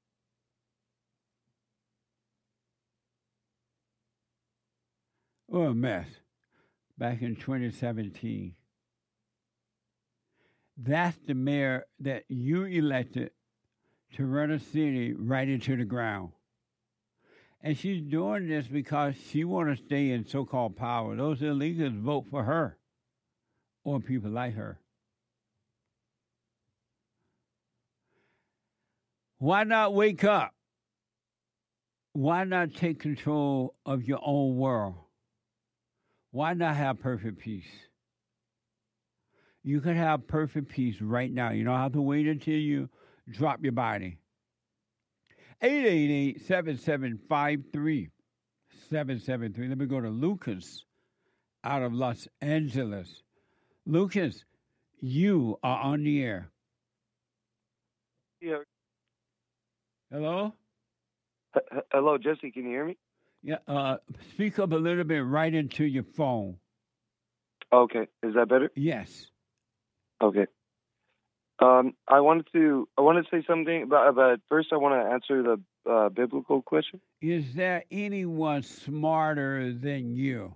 What a mess. Back in 2017. That's the mayor that you elected to run a city right into the ground. And she's doing this because she wants to stay in so-called power. Those illegals vote for her or people like her. Why not wake up? Why not take control of your own world? Why not have perfect peace? You can have perfect peace right now. You don't have to wait until you drop your body. 888-7753-773. Let me go to Lucas out of Los Angeles. Lucas, you are on the air. Yeah. Hello? Hello, Jesse. Can you hear me? Yeah. Speak up a little bit right into your phone. Okay. Is that better? Yes. Okay. I wanted to say something about first I want to answer the biblical question. Is there anyone smarter than you?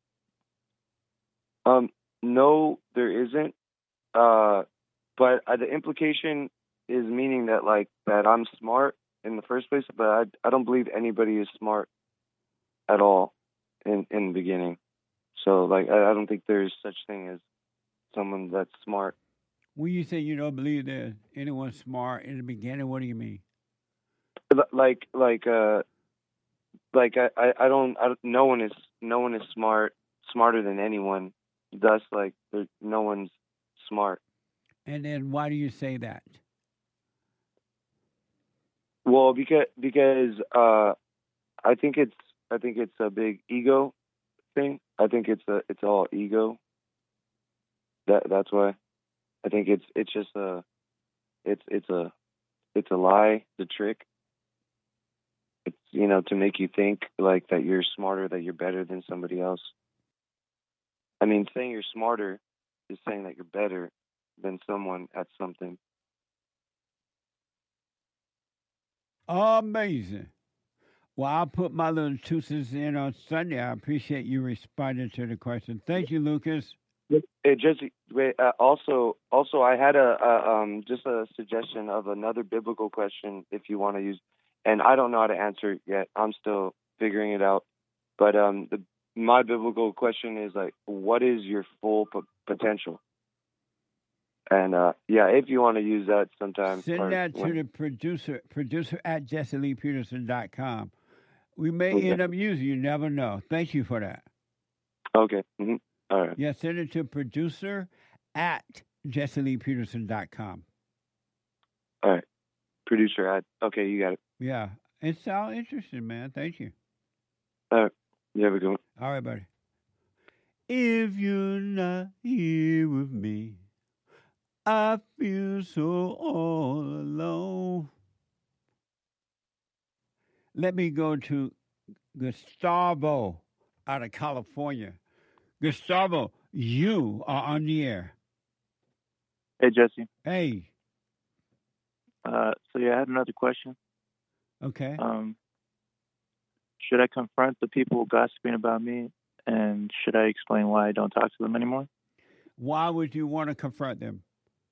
No, there isn't. But the implication is meaning that that I'm smart in the first place, but I don't believe anybody is smart at all in the beginning. So I don't think there's such thing as someone that's smart. When you say you don't believe there's anyone smart in the beginning, what do you mean? No one is smarter than anyone. Thus, no one's smart. And then why do you say that? Well, because I think it's a big ego thing. I think it's all ego. That's why. I think it's just a lie, the trick. It's to make you think that you're smarter, that you're better than somebody else. I mean, saying you're smarter is saying that you're better than someone at something. Amazing. Well, I'll put my little 2 cents in on Sunday. I appreciate you responding to the question. Thank you, Lucas. Hey, Jesse. Wait. Also, I had just a suggestion of another biblical question if you want to use, and I don't know how to answer it yet. I'm still figuring it out. But my biblical question is what is your full potential? And if you want to use that sometime, send that to the producer at JesseLeePeterson.com. We may end up using you. Never know. Thank you for that. Okay. Mm-hmm. All right. Yeah, send it to producer at JesseLeePeterson.com. All right. Producer at. Okay, you got it. Yeah. It sounds interesting, man. Thank you. All right. You have a good one. All right, buddy. If you're not here with me, I feel so all alone. Let me go to Gustavo out of California. Gustavo, you are on the air. Hey, Jesse. Hey. I had another question. Okay. Should I confront the people gossiping about me, and should I explain why I don't talk to them anymore? Why would you want to confront them?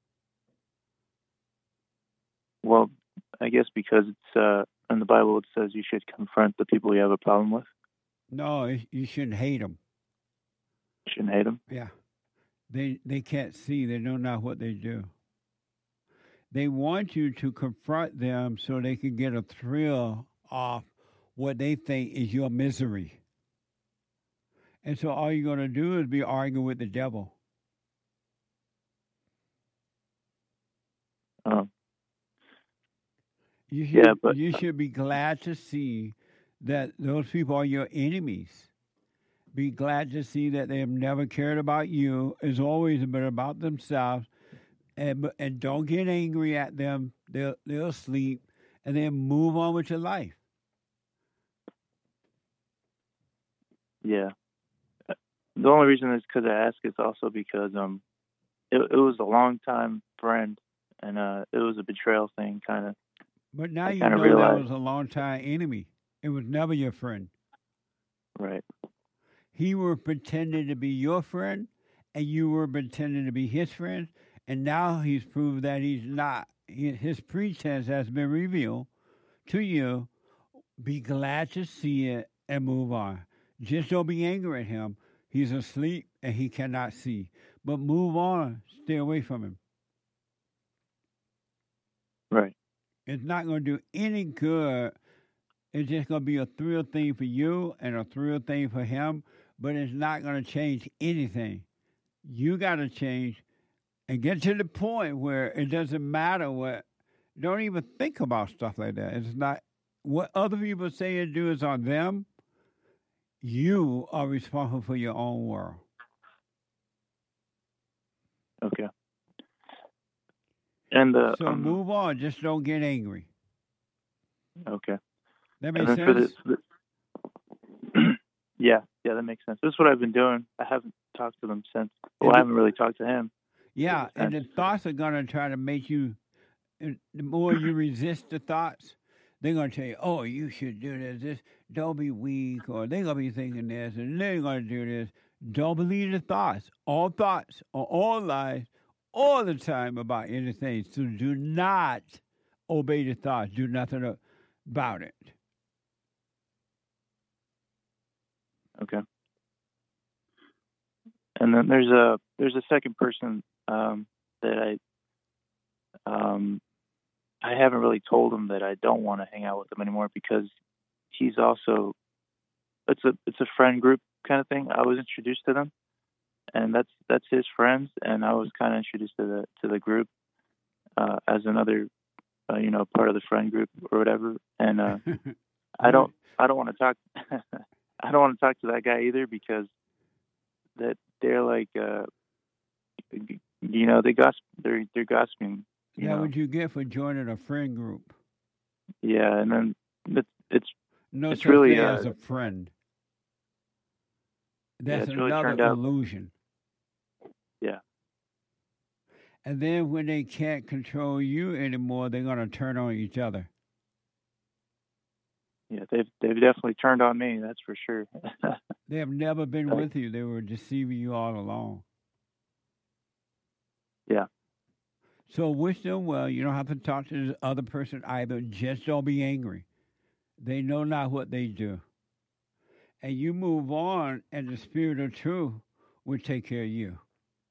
Well, I guess because it's in the Bible it says you should confront the people you have a problem with. No, you shouldn't hate them. Shouldn't hate them? Yeah. They can't see. They know not what they do. They want you to confront them so they can get a thrill off what they think is your misery. And so all you're going to do is be arguing with the devil. You should be glad to see that those people are your enemies. Be glad to see that they have never cared about you. It's always been about themselves. And don't get angry at them. They'll sleep, and then move on with your life. Yeah. The only reason is because I ask is also because it was a long-time friend, and it was a betrayal thing, kind of. But now you know that was a long-time enemy. It was never your friend. Right. He were pretending to be your friend, and you were pretending to be his friend, and now he's proved that he's not. His pretense has been revealed to you. Be glad to see it and move on. Just don't be angry at him. He's asleep and he cannot see. But move on. Stay away from him. Right. It's not going to do any good. It's just going to be a thrill thing for you and a thrill thing for him, but it's not going to change anything. You got to change and get to the point where it doesn't matter what. Don't even think about stuff like that. It's not what other people say and do is on them. You are responsible for your own world. Okay. And so move on. Just don't get angry. Okay. That makes sense? Yeah, that makes sense. This is what I've been doing. I haven't talked to them since. Well, I haven't really talked to him. Yeah, and the thoughts are going to try to make you, the more you resist the thoughts, they're going to tell you, oh, you should do this, don't be weak, or they're going to be thinking this, and they're going to do this. Don't believe the thoughts. All thoughts are all lies all the time about anything. So do not obey the thoughts. Do nothing about it. Okay. And then there's a second person that I haven't really told him that I don't want to hang out with him anymore because he's also it's a friend group kind of thing. I was introduced to them, and that's his friends, and I was kind of introduced to the group as another part of the friend group or whatever. And I don't want to talk. I don't want to talk to that guy either because that they're like they gossip. They're gossiping. That's what you get for joining a friend group. Yeah, and then it's such really thing as a friend. That's another illusion. Yeah. And then when they can't control you anymore, they're going to turn on each other. Yeah, they've definitely turned on me. That's for sure. They have never been with you. They were deceiving you all along. Yeah. So wish them well. You don't have to talk to the other person either. Just don't be angry. They know not what they do. And you move on, and the spirit of truth will take care of you.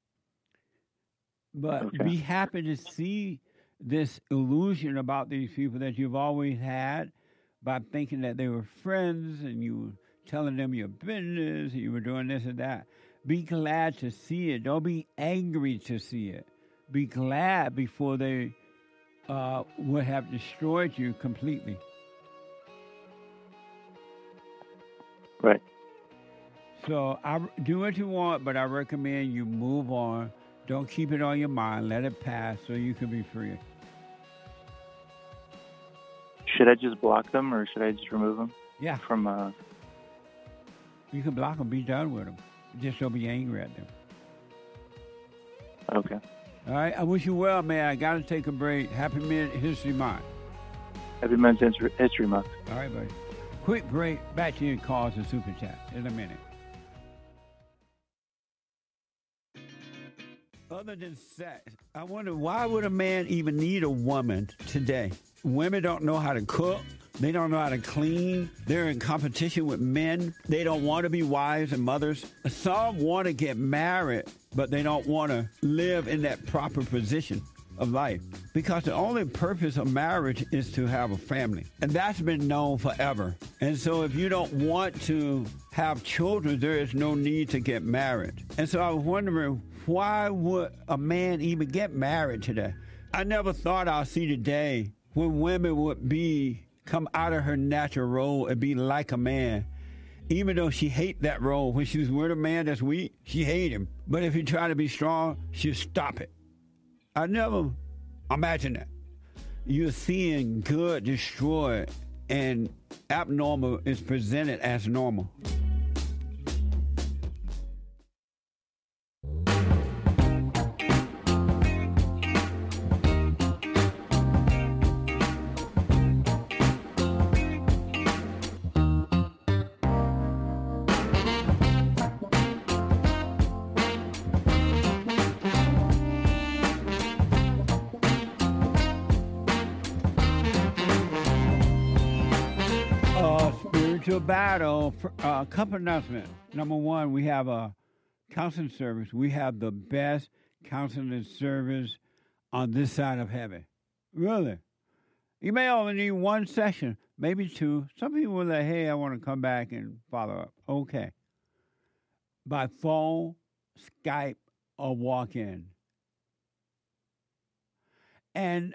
But be happy to see this illusion about these people that you've always had by thinking that they were friends and you were telling them your business, and you were doing this and that. Be glad to see it. Don't be angry to see it. Be glad before they would have destroyed you completely. Right. So I do what you want, but I recommend you move on. Don't keep it on your mind. Let it pass so you can be free. Should I just block them or should I just remove them? Yeah. From You can block them. Be done with them. Just don't be angry at them. Okay. All right. I wish you well, man. I got to take a break. Happy Men's History Month. Happy Men's History Month. All right, buddy. Quick break. Back to your calls and super chat in a minute. Other than sex, I wonder why would a man even need a woman today? Women don't know how to cook. They don't know how to clean. They're in competition with men. They don't want to be wives and mothers. Some want to get married, but they don't want to live in that proper position of life, because the only purpose of marriage is to have a family, and that's been known forever. And so if you don't want to have children, there is no need to get married. And so I was wondering, why would a man even get married today? I never thought I'd see the day when women would come out of her natural role and be like a man. Even though she hate that role, when she was with a man that's weak, she hate him. But if he try to be strong, she'll stop it. I never imagined that. You're seeing good destroyed and abnormal is presented as normal. Battle, a couple announcements. Number one, we have a counseling service. We have the best counseling service on this side of heaven. Really. You may only need one session, maybe two. Some people will say, hey, I want to come back and follow up. Okay. By phone, Skype, or walk-in. And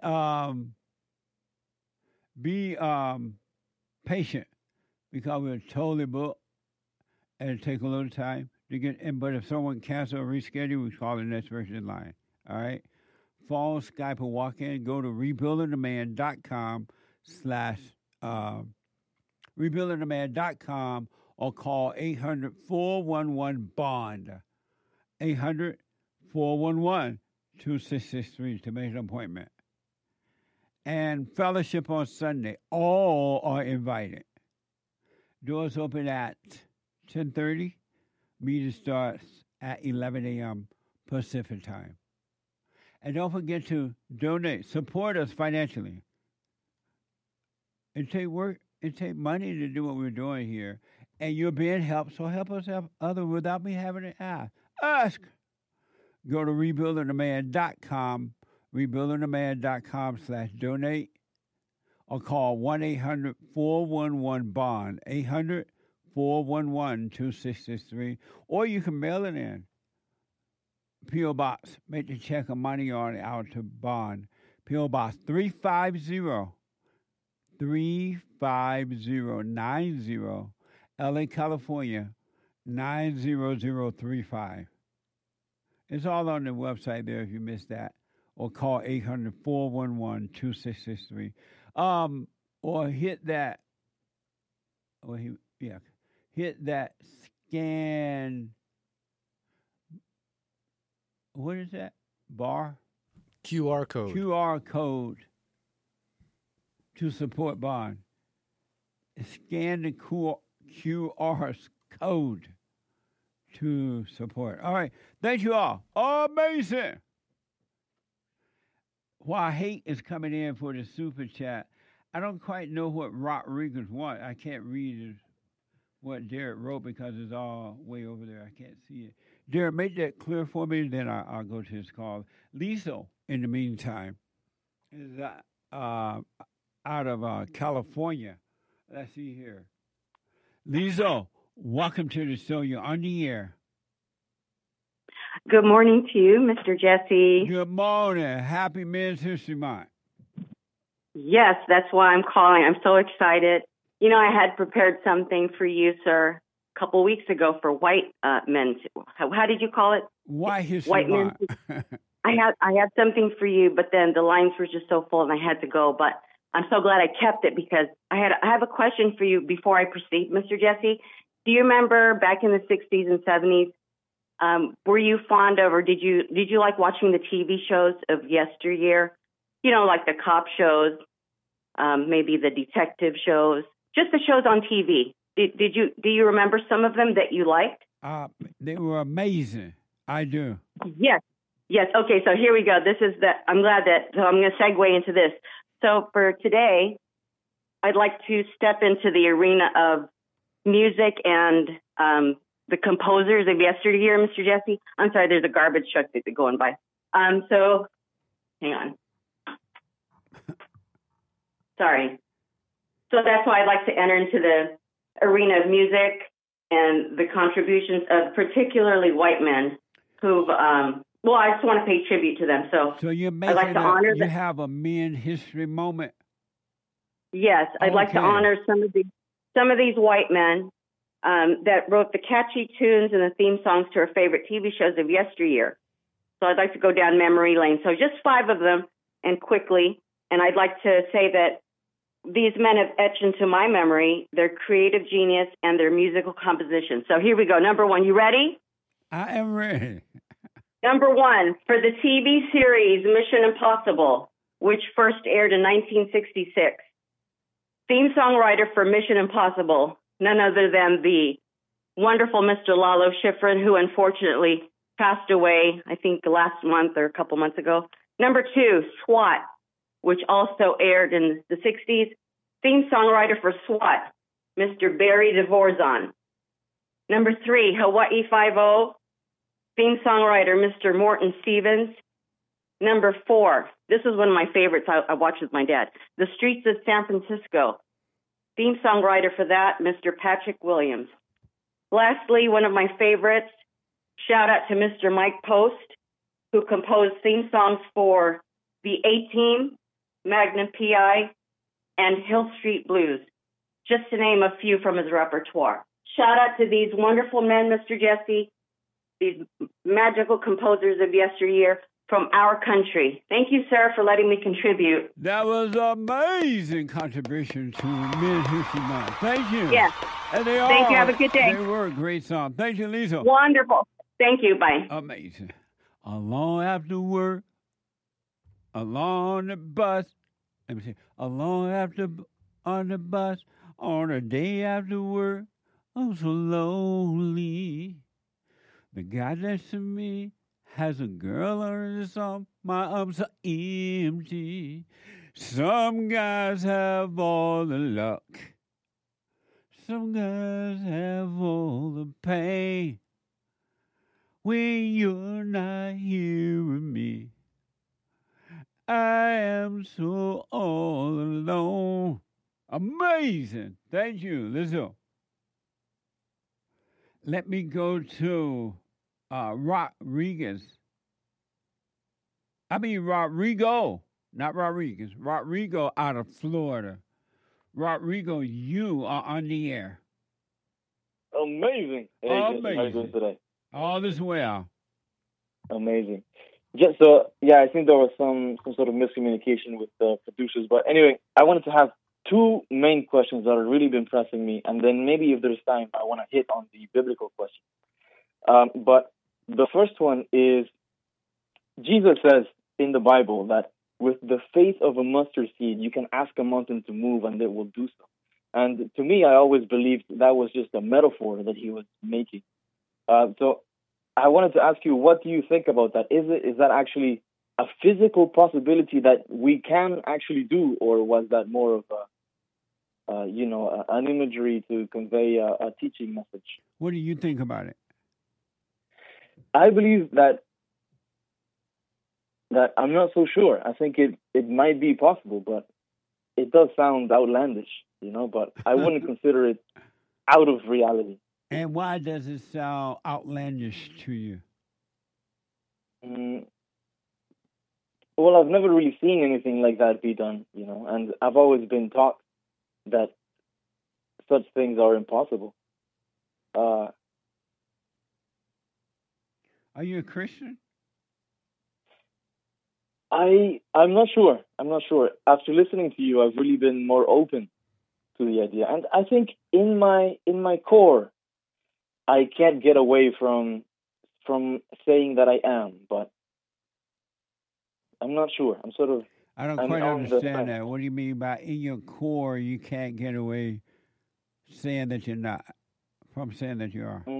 be patient, because we're totally booked and it takes a little time to get in. But if someone cancels or reschedule, we call the next person in line. All right? Phone, Skype, or walk in. Go to rebuildingtheman.com rebuildingtheman.com or call 800-411-BOND. 800-411-2663 to make an appointment. And fellowship on Sunday. All are invited. Doors open at 10:30. Meeting starts at 11 a.m. Pacific time. And don't forget to donate. Support us financially. It takes work. It takes money to do what we're doing here. And you're being helped, so help us help others without me having to ask. Ask. Go to rebuildingtheman.com, rebuildingtheman.com/donate. Or call 1-800-411-BOND, 800-411-2663. Or you can mail it in. P.O. Box, make the check of money on out to Bond. P.O. Box 350-3090, LA, California, 90035. It's all on the website there if you missed that. Or call 800-411-2663. Or hit that. Hit that scan. What is that? Bar? QR code. QR code to support Bond. Scan the QR code to support. All right. Thank you all. Amazing. While hate is coming in for the super chat, I don't quite know what Rodriguez wants. I can't read what Derek wrote because it's all way over there. I can't see it. Derek, make that clear for me, then I'll go to his call. Lisa, in the meantime, is out of California. Let's see here. Lisa, welcome to the show. You're on the air. Good morning to you, Mr. Jesse. Good morning. Happy Men's History Month. Yes, that's why I'm calling. I'm so excited. You know, I had prepared something for you, sir, a couple weeks ago for white men's. How did you call it? White History Month. I had something for you, but then the lines were just so full and I had to go. But I'm so glad I kept it because I have a question for you before I proceed, Mr. Jesse. Do you remember back in the 60s and 70s? Were you fond of, or did you like watching the TV shows of yesteryear? You know, like the cop shows, maybe the detective shows, just the shows on TV. Do you remember some of them that you liked? They were amazing. I do. Yes. Okay. So here we go. I'm glad that. So I'm going to segue into this. So for today, I'd like to step into the arena of music and the composers of yesteryear, Mr. Jesse. I'm sorry, there's a garbage truck that's going by. So, hang on. Sorry. So that's why I'd like to enter into the arena of music and the contributions of particularly white men who've, well, I just want to pay tribute to them. So you're I'd making like to honor you have a men history moment. Yes, I'd like to Okay. honor some of these white men that wrote the catchy tunes and the theme songs to our favorite TV shows of yesteryear. So I'd like to go down memory lane. So just 5 of them, and quickly. And I'd like to say that these men have etched into my memory their creative genius and their musical composition. So here we go. Number 1, you ready? I am ready. Number 1, for the TV series Mission Impossible, which first aired in 1966. Theme songwriter for Mission Impossible, none other than the wonderful Mr. Lalo Schifrin, who unfortunately passed away, I think last month or a couple months ago. Number 2, SWAT, which also aired in the 60s. Theme songwriter for SWAT, Mr. Barry DeVorzon. Number 3, Hawaii Five-0. Theme songwriter, Mr. Morton Stevens. Number 4, this is one of my favorites I watched with my dad. The Streets of San Francisco. Theme songwriter for that, Mr. Patrick Williams. Lastly, one of my favorites, shout out to Mr. Mike Post, who composed theme songs for The A-Team, Magnum P.I., and Hill Street Blues, just to name a few from his repertoire. Shout out to these wonderful men, Mr. Jesse, these magical composers of yesteryear from our country. Thank you, sir, for letting me contribute. That was an amazing contribution to Men's History Month. Thank you. Yes. And Thank you. Have a good day. They were a great song. Thank you, Lisa. Wonderful. Thank you. Bye. Amazing. Along after work, along the bus. Let me see. Along after on the bus, on a day after work. I'm so lonely. The guy next to me has a girl under his arm. My arms are empty. Some guys have all the luck. Some guys have all the pain. When you're not here with me, I am so all alone. Amazing. Thank you, Lizzo. Let me go to Rodrigo, not Rodriguez. Rodrigo out of Florida. Rodrigo, you are on the air. Amazing. Hey, Amazing. how are you doing today? All is well. Amazing. Just so, yeah, I think there was some sort of miscommunication with the producers. But anyway, I wanted to have 2 main questions that have really been pressing me. And then maybe if there's time, I want to hit on the biblical question. But the first one is, Jesus says in the Bible that with the faith of a mustard seed, you can ask a mountain to move and it will do so. And to me, I always believed that was just a metaphor that he was making. So I wanted to ask you, what do you think about that? Is that actually a physical possibility that we can actually do, or was that more of an imagery to convey a teaching message? What do you think about it? I believe that I'm not so sure. I think it might be possible, but it does sound outlandish, but I wouldn't consider it out of reality. And why does it sound outlandish to you? Well, I've never really seen anything like that be done, and I've always been taught that such things are impossible. Are you a Christian? I'm not sure. After listening to you, I've really been more open to the idea, and I think in my core, I can't get away from saying that I am, but I'm not sure. I don't quite understand that. What do you mean by in your core you can't get away saying that you're not, from saying that you are?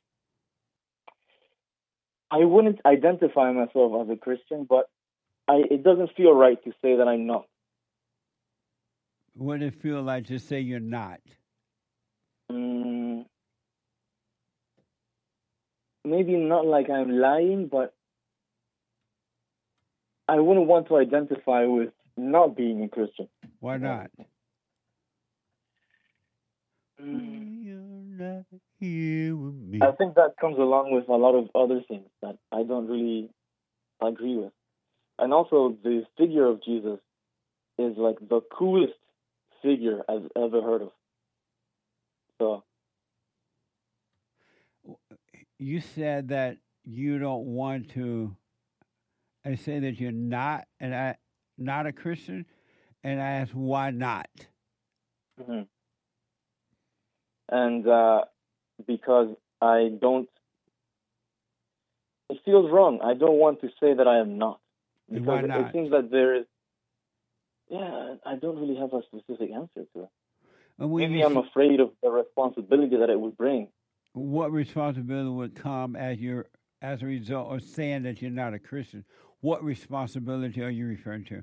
I wouldn't identify myself as a Christian, but it doesn't feel right to say that I'm not. What does it feel like to say you're not? Maybe not like I'm lying, but I wouldn't want to identify with not being a Christian. Why not? I think that comes along with a lot of other things that I don't really agree with. And also, the figure of Jesus is like the coolest figure I've ever heard of. So, you said that you don't want to. I say that you're not, and not a Christian, and I ask why not. mm-hmm. And because I don't. It feels wrong. I don't want to say that I am not. And why Because not? it seems that there is. Yeah, I don't really have a specific answer to it. And when Maybe you I'm afraid of the responsibility that it would bring. What responsibility would come as a result of saying that you're not a Christian? What responsibility are you referring to?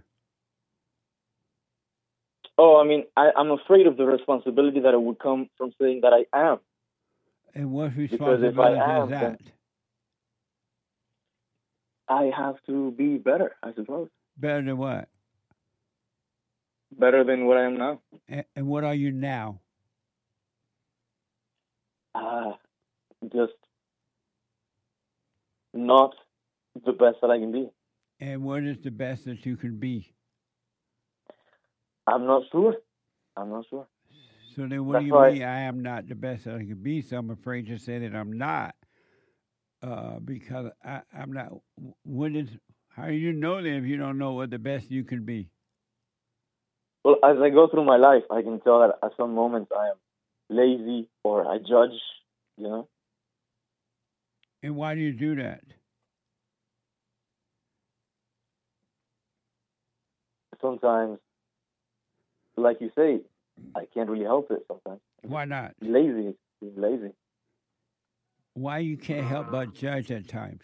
Oh, I mean, I'm afraid of the responsibility that it would come from saying that I am. And what Because responsibility if I am, is that? then I have to be better, I suppose. Better than what? Better than what I am now. And what are you now? Just not the best that I can be. And what is the best that you can be? I'm not sure. So then what That's do you why- mean I am not the best that I can be? So I'm afraid to say that I'm not. Because I'm not. How do you know that if you don't know what the best you can be? Well, as I go through my life, I can tell that at some moments I am lazy or I judge, you know. And why do you do that? Sometimes, like you say, I can't really help it sometimes. Why not? Lazy. Being lazy. Why you can't help but judge at times?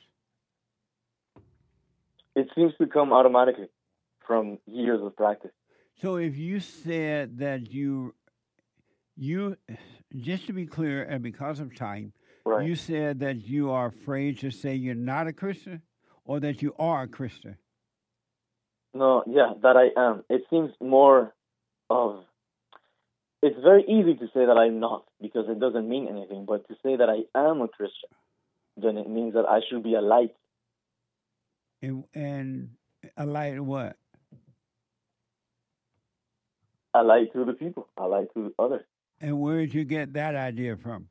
It seems to come automatically from years of practice. So if you said that you just to be clear, and because of time, Right. you said that you are afraid to say you're not a Christian, or that you are a Christian. No, yeah, that I am. It seems more of... It's very easy to say that I'm not, because it doesn't mean anything. But to say that I am a Christian, then it means that I should be a light. And a light of what? A light to the people. A light to others. And where did you get that idea from?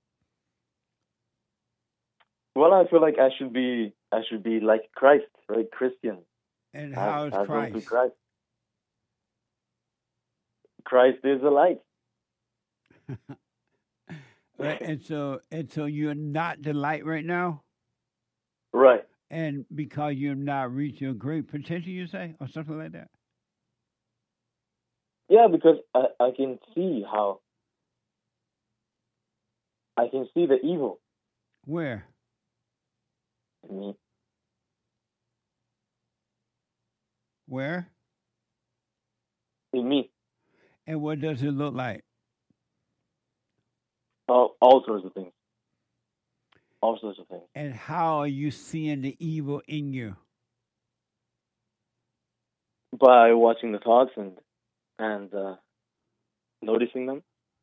Well, I feel like I should be like Christ, right? Christian. And how is As Christ? unto Christ. Christ is a light. Right, and so you're not the light right now? Right. And because you've not reached your great potential, you say, or something like that? Yeah, because I can see how... I can see the evil Where? in me. Where? In me. And what does it look like? All sorts of things. All sorts of things. And how are you seeing the evil in you? By watching the thoughts and noticing them.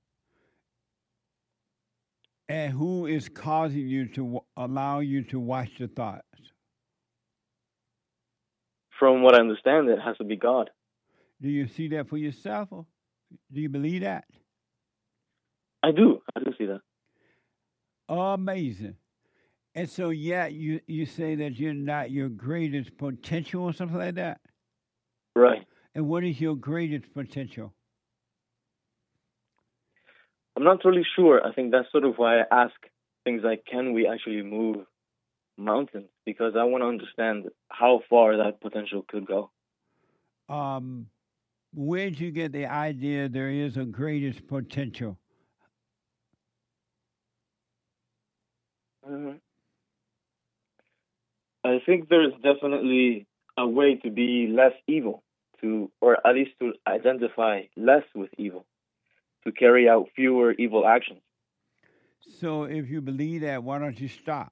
And who is causing you to allow you to watch the thoughts? From what I understand, it has to be God. Do you see that for yourself? Or do you believe that? I do see that. Amazing. And so, yeah, you say that you're not your greatest potential or something like that? Right. And what is your greatest potential? I'm not really sure. I think that's sort of why I ask things like, can we actually move mountains? Because I want to understand how far that potential could go. Where did you get the idea there is a greatest potential? I think there's definitely a way to be less evil. to, or at least to identify less with evil, to carry out fewer evil actions. So if you believe that, why don't you stop?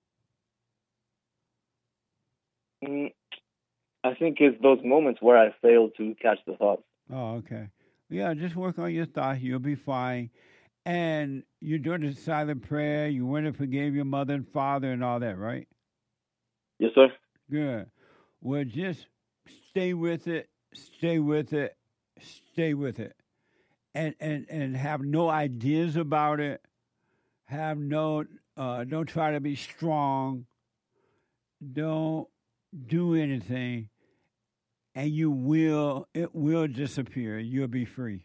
I think it's those moments where I fail to catch the thoughts. Oh, okay. Yeah, just work on your thoughts. You'll be fine. And you're doing the silent prayer. You went and forgave your mother and father and all that, right? Yes, sir. Good. Well, just stay with it, stay with it, stay with it. And have no ideas about it. Have no, don't try to be strong. Don't do anything. And it will disappear. You'll be free.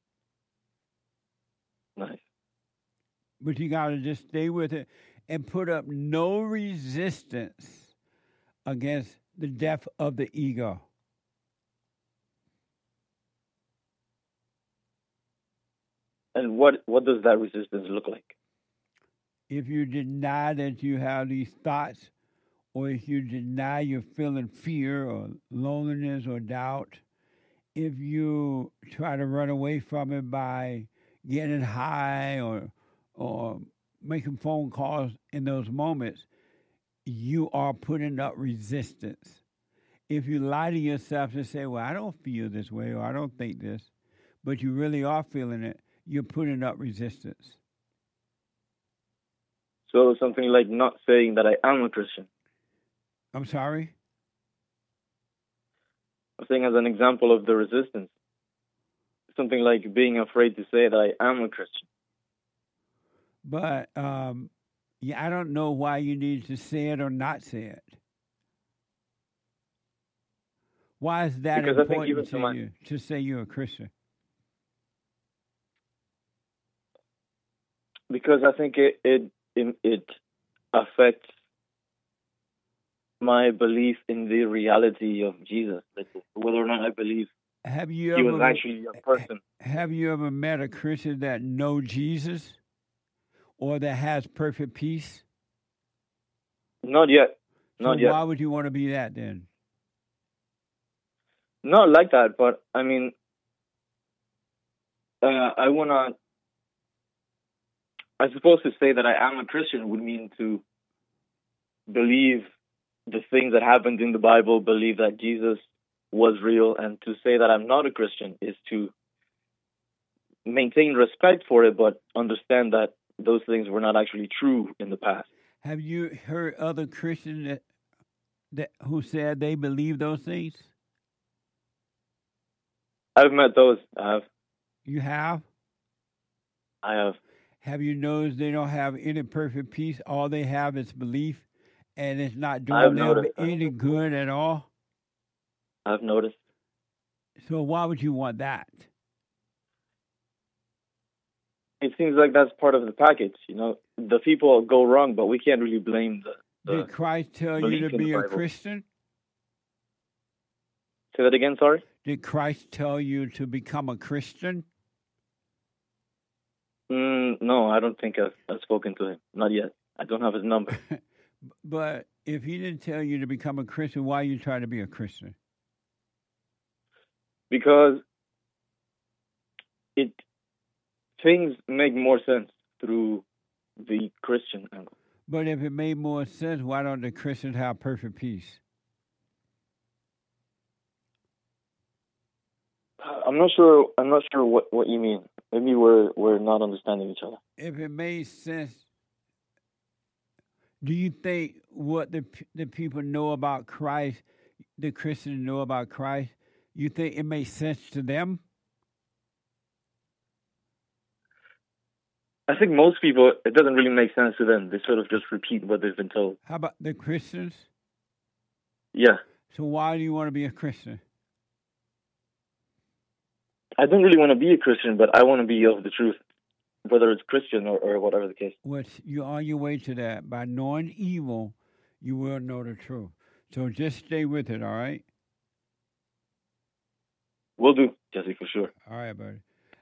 Nice. But you got to just stay with it and put up no resistance against the death of the ego. And what does that resistance look like? If you deny that you have these thoughts, or if you deny you're feeling fear or loneliness or doubt, if you try to run away from it by getting high or making phone calls in those moments, you are putting up resistance. If you lie to yourself and say, well, I don't feel this way or I don't think this, but you really are feeling it, you're putting up resistance. So something like not saying that I am a Christian. I'm sorry? I'm saying as an example of the resistance. Something like being afraid to say that I am a Christian. But, I don't know why you need to say it or not say it. Why is that because important to you to say you're a Christian? Because I think it affects my belief in the reality of Jesus, whether or not I believe he was actually a person. Have you ever met a Christian that knows Jesus or that has perfect peace? Not yet. Not yet. Why would you want to be that then? Not like that, but I mean, I suppose to say that I am a Christian would mean to believe the things that happened in the Bible, believe that Jesus was real, and to say that I'm not a Christian is to maintain respect for it, but understand that those things were not actually true in the past. Have you heard other Christians that who said they believe those things? I've met those. I have. You have? I have. Have you noticed they don't have any perfect peace? All they have is belief, and it's not doing them any good at all? I've noticed. So why would you want that? It seems like that's part of the package. You know, the people go wrong, but we can't really blame the Did Christ tell you to be a Christian? Say that again, sorry? Did Christ tell you to become a Christian? No, I don't think I've spoken to him. Not yet. I don't have his number. But if he didn't tell you to become a Christian, why are you trying to be a Christian? Because things make more sense through the Christian angle. But if it made more sense, why don't the Christians have perfect peace? I'm not sure what you mean. Maybe we're not understanding each other. If it made sense, do you think what the people know about Christ, the Christians know about Christ, you think it makes sense to them? I think most people, it doesn't really make sense to them. They sort of just repeat what they've been told. How about the Christians? Yeah. So why do you want to be a Christian? I don't really want to be a Christian, but I want to be of the truth, whether it's Christian or whatever the case. Well, you're on your way to that. By knowing evil, you will know the truth. So just stay with it, all right? Will do, Jesse, for sure. All right, buddy.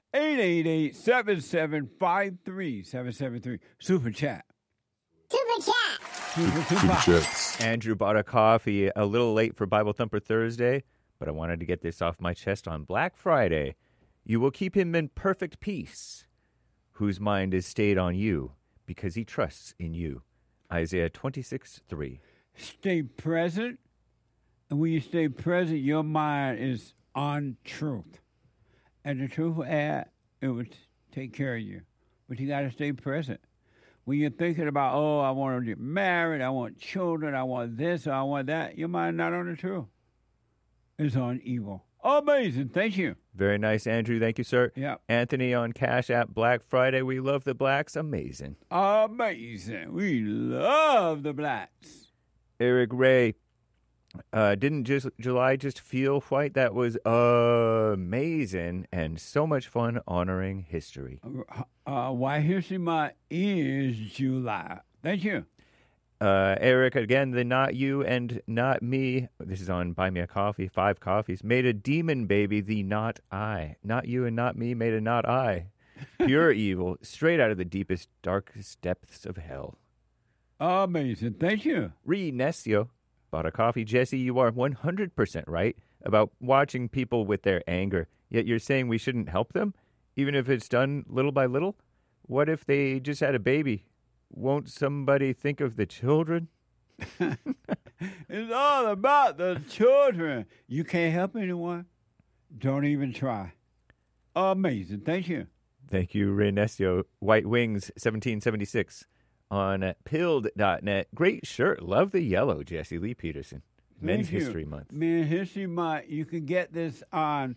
888-7753-773. Super chat. Super chat. Super Andrew bought a coffee a little late for Bible Thumper Thursday, but I wanted to get this off my chest on Black Friday. You will keep him in perfect peace, whose mind is stayed on you, because he trusts in you. Isaiah 26:3. Stay present. And when you stay present, your mind is on truth. And the truth will add, it will take care of you. But you got to stay present. When you're thinking about, oh, I want to get married, I want children, I want this, or I want that, your mind not on the truth. It's on evil. Amazing. Thank you. Very nice, Andrew. Thank you, sir. Yeah. Anthony on Cash App, Black Friday. We love the blacks. Amazing. Amazing. We love the blacks. Eric Ray, didn't July just feel white? That was amazing and so much fun honoring history. Why History Month is July. Thank you. Eric, again, the not you and not me. This is on Buy Me a Coffee, 5 coffees. Made a demon baby, the not I. Not you and not me made a not I. Pure evil, straight out of the deepest, darkest depths of hell. Amazing. Thank you. Renescio bought a coffee. Jesse, you are 100% right about watching people with their anger. Yet you're saying we shouldn't help them, even if it's done little by little? What if they just had a baby? Won't somebody think of the children? It's all about the children. You can't help anyone. Don't even try. Amazing. Thank you. Thank you, Renescio. White Wings, 1776 on pilled.net. Great shirt. Love the yellow, Jesse Lee Peterson. Men's History Month. Men's History Month. You can get this on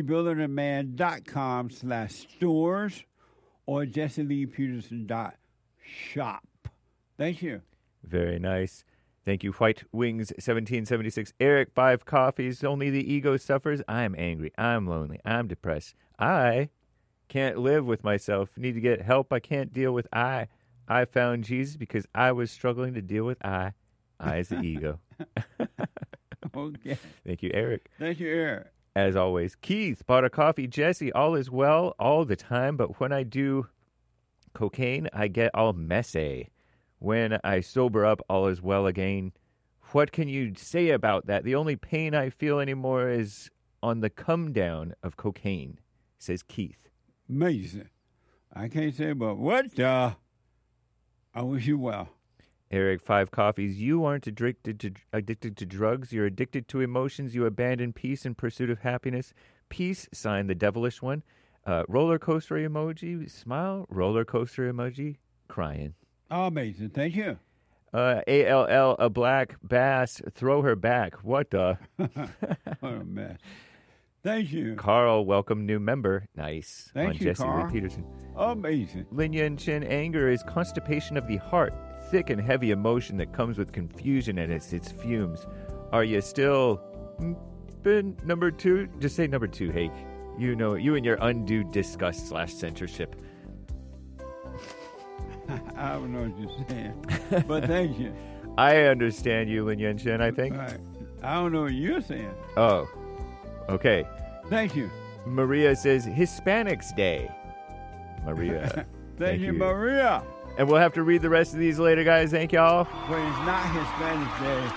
rebuildingtheman.com/stores or jesseleepeterson.shop. Thank you. Very nice. Thank you, White Wings 1776. Eric, 5 coffees. Only the ego suffers. I'm angry. I'm lonely. I'm depressed. I can't live with myself. Need to get help. I can't deal with I. I found Jesus because I was struggling to deal with I. I is the ego. Okay. Thank you, Eric. Thank you, Eric. As always, Keith bought a coffee. Jesse, all is well all the time, but when I do cocaine, I get all messy. When I sober up, all is well again. What can you say about that? The only pain I feel anymore is on the come down of cocaine, says Keith. Amazing. I can't say, but what the? I wish you well. Eric, 5 coffees. You aren't addicted to drugs. You're addicted to emotions. You abandon peace in pursuit of happiness. Peace, sign the devilish one. Roller coaster emoji, smile. Roller coaster emoji, crying. Amazing. Thank you. ALL, a black bass. Throw her back. What the? What a mess. Thank you. Carl, welcome new member. Nice. Thank you, Jesse Carl. Lee Peterson. Amazing. Lin Yun Chin, anger is constipation of the heart. Thick and heavy emotion that comes with confusion and its fumes. Are you still been number 2? Just say number 2, Hake. You know, you and your undue disgust / censorship. I don't know what you're saying, but thank you. I understand you, Lin Yun Chin, I think. Right. I don't know what you're saying. Oh, okay. Thank you. Maria says Hispanics Day. Maria. Thank you, Maria. And we'll have to read the rest of these later, guys. Thank y'all. But it's not Hispanic Day.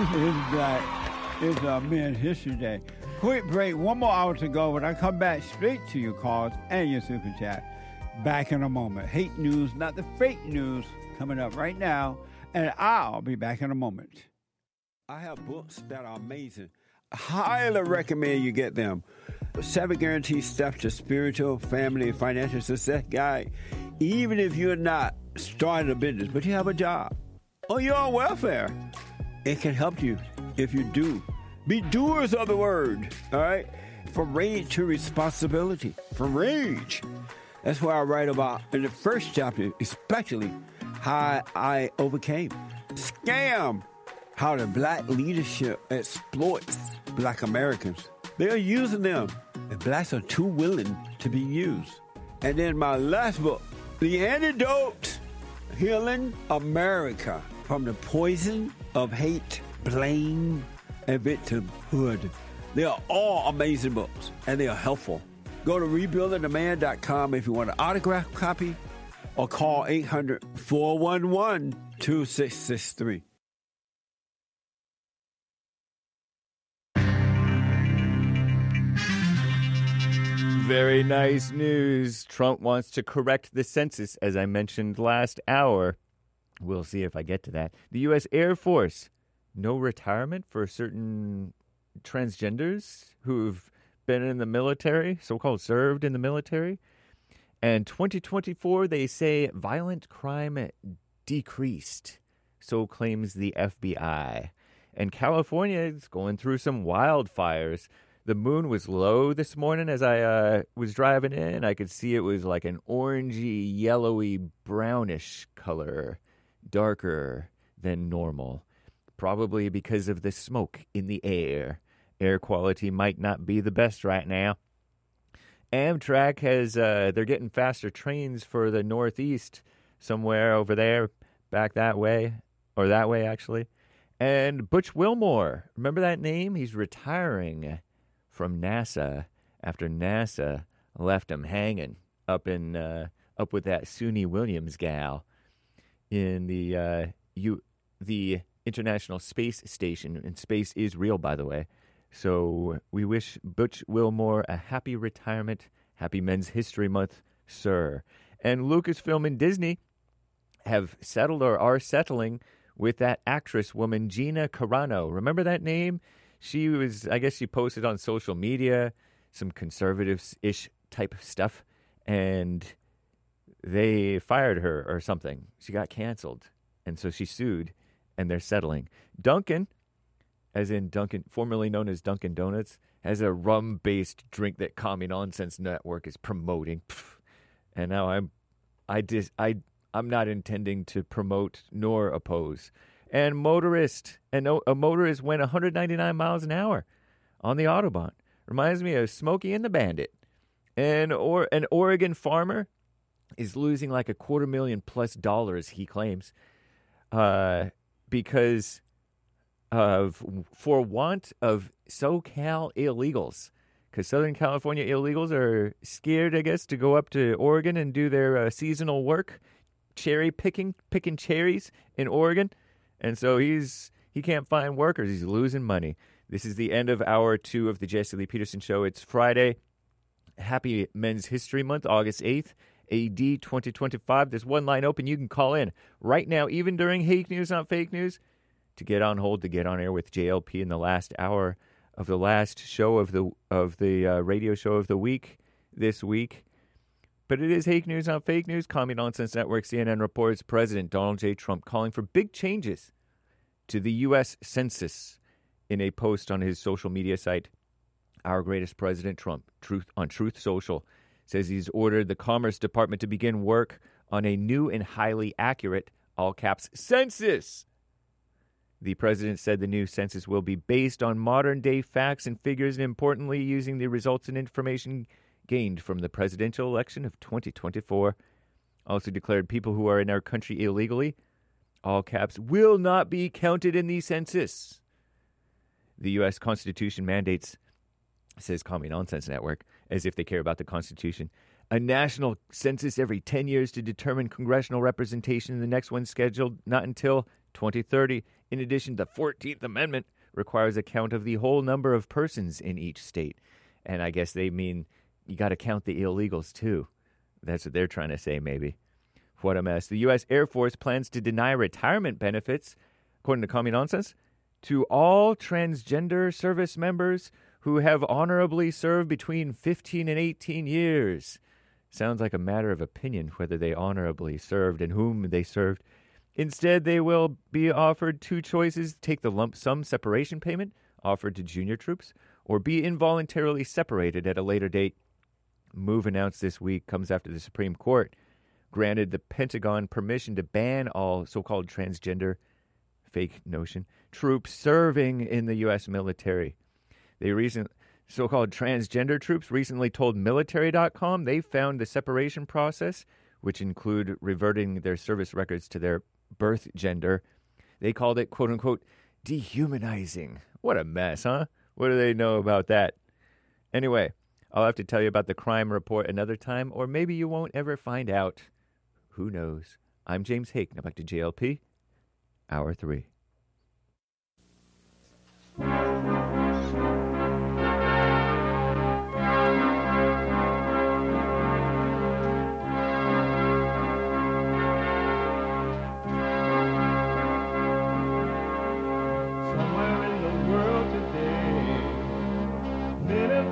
It's Men's History Day. Quick break. One more hour to go, but I come back straight to your calls and your super chat. Back in a moment. Hate news, not the fake news, coming up right now. And I'll be back in a moment. I have books that are amazing. I highly recommend you get them. 7 Guaranteed Steps to Spiritual, Family, and Financial Success Guide. Even if you're not starting a business, but you have a job, or you're on welfare, it can help you if you do. Be doers of the word, all right? From rage to responsibility. From rage. That's what I write about in the first chapter, especially how I overcame. Scam. How the black leadership exploits black Americans. They are using them, and blacks are too willing to be used. And then my last book, The Antidote, Healing America from the Poison of Hate, Blame, and Victimhood. They are all amazing books, and they are helpful. Go to rebuildingtheman.com if you want an autographed copy, or call 800-411-2663. Very nice news. Trump wants to correct the census, as I mentioned last hour. We'll see if I get to that. The U.S. Air Force, no retirement for certain transgenders who've been in the military, so-called served in the military. And 2024, they say violent crime decreased. So claims the FBI. And California is going through some wildfires. The moon was low this morning as I was driving in. I could see it was like an orangey, yellowy, brownish color, darker than normal. Probably because of the smoke in the air. Air quality might not be the best right now. Amtrak has, they're getting faster trains for the Northeast, somewhere over there, back that way, or that way actually. And Butch Wilmore, remember that name? He's retiring from NASA after NASA left him hanging up with that Suni Williams gal in the International Space Station. And space is real, by the way. So we wish Butch Wilmore a happy retirement. Happy Men's History Month, sir. And Lucasfilm and Disney have settled or are settling with that actress woman, Gina Carano. Remember that name? She was, I guess she posted on social media some conservative-ish type stuff, and they fired her or something. She got canceled, and so she sued, and they're settling. Dunkin', as in Dunkin', formerly known as Dunkin' Donuts, has a rum-based drink that Commie Nonsense Network is promoting. And now I'm not intending to promote nor oppose. And a motorist went 199 miles an hour on the Autobahn. Reminds me of Smokey and the Bandit. And an Oregon farmer is losing like $250,000+, he claims, because for want of SoCal illegals. Because Southern California illegals are scared, I guess, to go up to Oregon and do their seasonal work, cherry picking cherries in Oregon. And so he can't find workers. He's losing money. This is the end of hour 2 of the Jesse Lee Peterson Show. It's Friday. Happy Men's History Month, August 8th, AD 2025. There's one line open. You can call in right now, even during Hake News, Not Fake News, to get on hold, to get on air with JLP in the last hour of the last show of the radio show of the week this week. But it is Hake News, Not Fake News. Commie Nonsense Network, CNN reports President Donald J. Trump calling for big changes to the U.S. Census in a post on his social media site. Our greatest President Trump, Truth Social, says he's ordered the Commerce Department to begin work on a new and highly accurate, all caps, census. The president said the new census will be based on modern-day facts and figures, and importantly, using the results and information gained from the presidential election of 2024. Also declared people who are in our country illegally, all caps, will not be counted in the census. The U.S. Constitution mandates, says Commie Nonsense Network, as if they care about the Constitution, a national census every 10 years to determine congressional representation, and the next one scheduled not until 2030. In addition, the 14th Amendment requires a count of the whole number of persons in each state. And I guess they mean you got to count the illegals, too. That's what they're trying to say, maybe. What a mess. The U.S. Air Force plans to deny retirement benefits, according to Commie Nonsense, to all transgender service members who have honorably served between 15 and 18 years. Sounds like a matter of opinion whether they honorably served and whom they served. Instead, they will be offered two choices: take the lump sum separation payment offered to junior troops, or be involuntarily separated at a later date. Move announced this week comes after the Supreme Court granted the Pentagon permission to ban all so-called transgender, fake notion, troops serving in the U.S. military. So-called transgender troops recently told Military.com they found the separation process, which include reverting their service records to their birth gender. They called it, quote-unquote, dehumanizing. What a mess, huh? What do they know about that? Anyway, I'll have to tell you about the crime report another time, or maybe you won't ever find out. Who knows? I'm James Hake. Now back to JLP, Hour 3.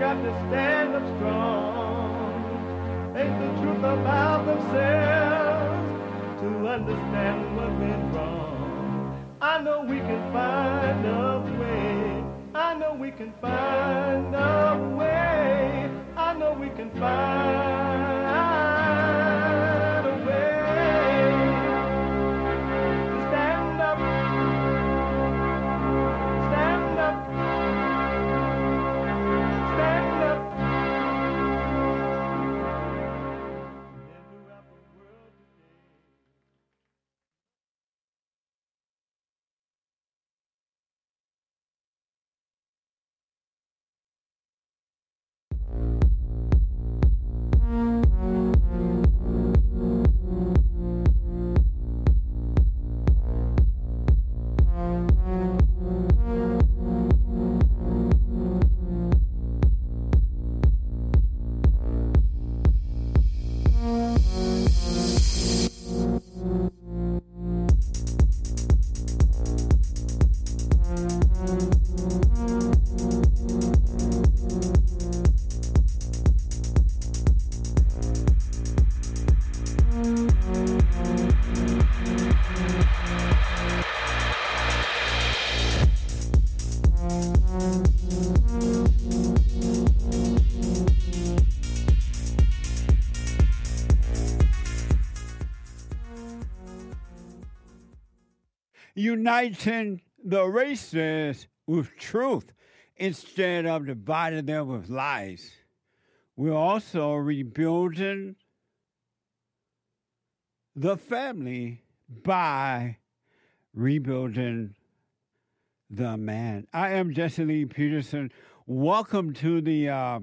got to stand up strong. Ain't the truth about themselves to understand what went wrong. I know we can find a way. I know we can find a way. I know we can find a way to stand up, stand up, stand up. Uniting the races with truth instead of dividing them with lies. We're also rebuilding the family by rebuilding the man. I am Jesse Lee Peterson. Welcome to the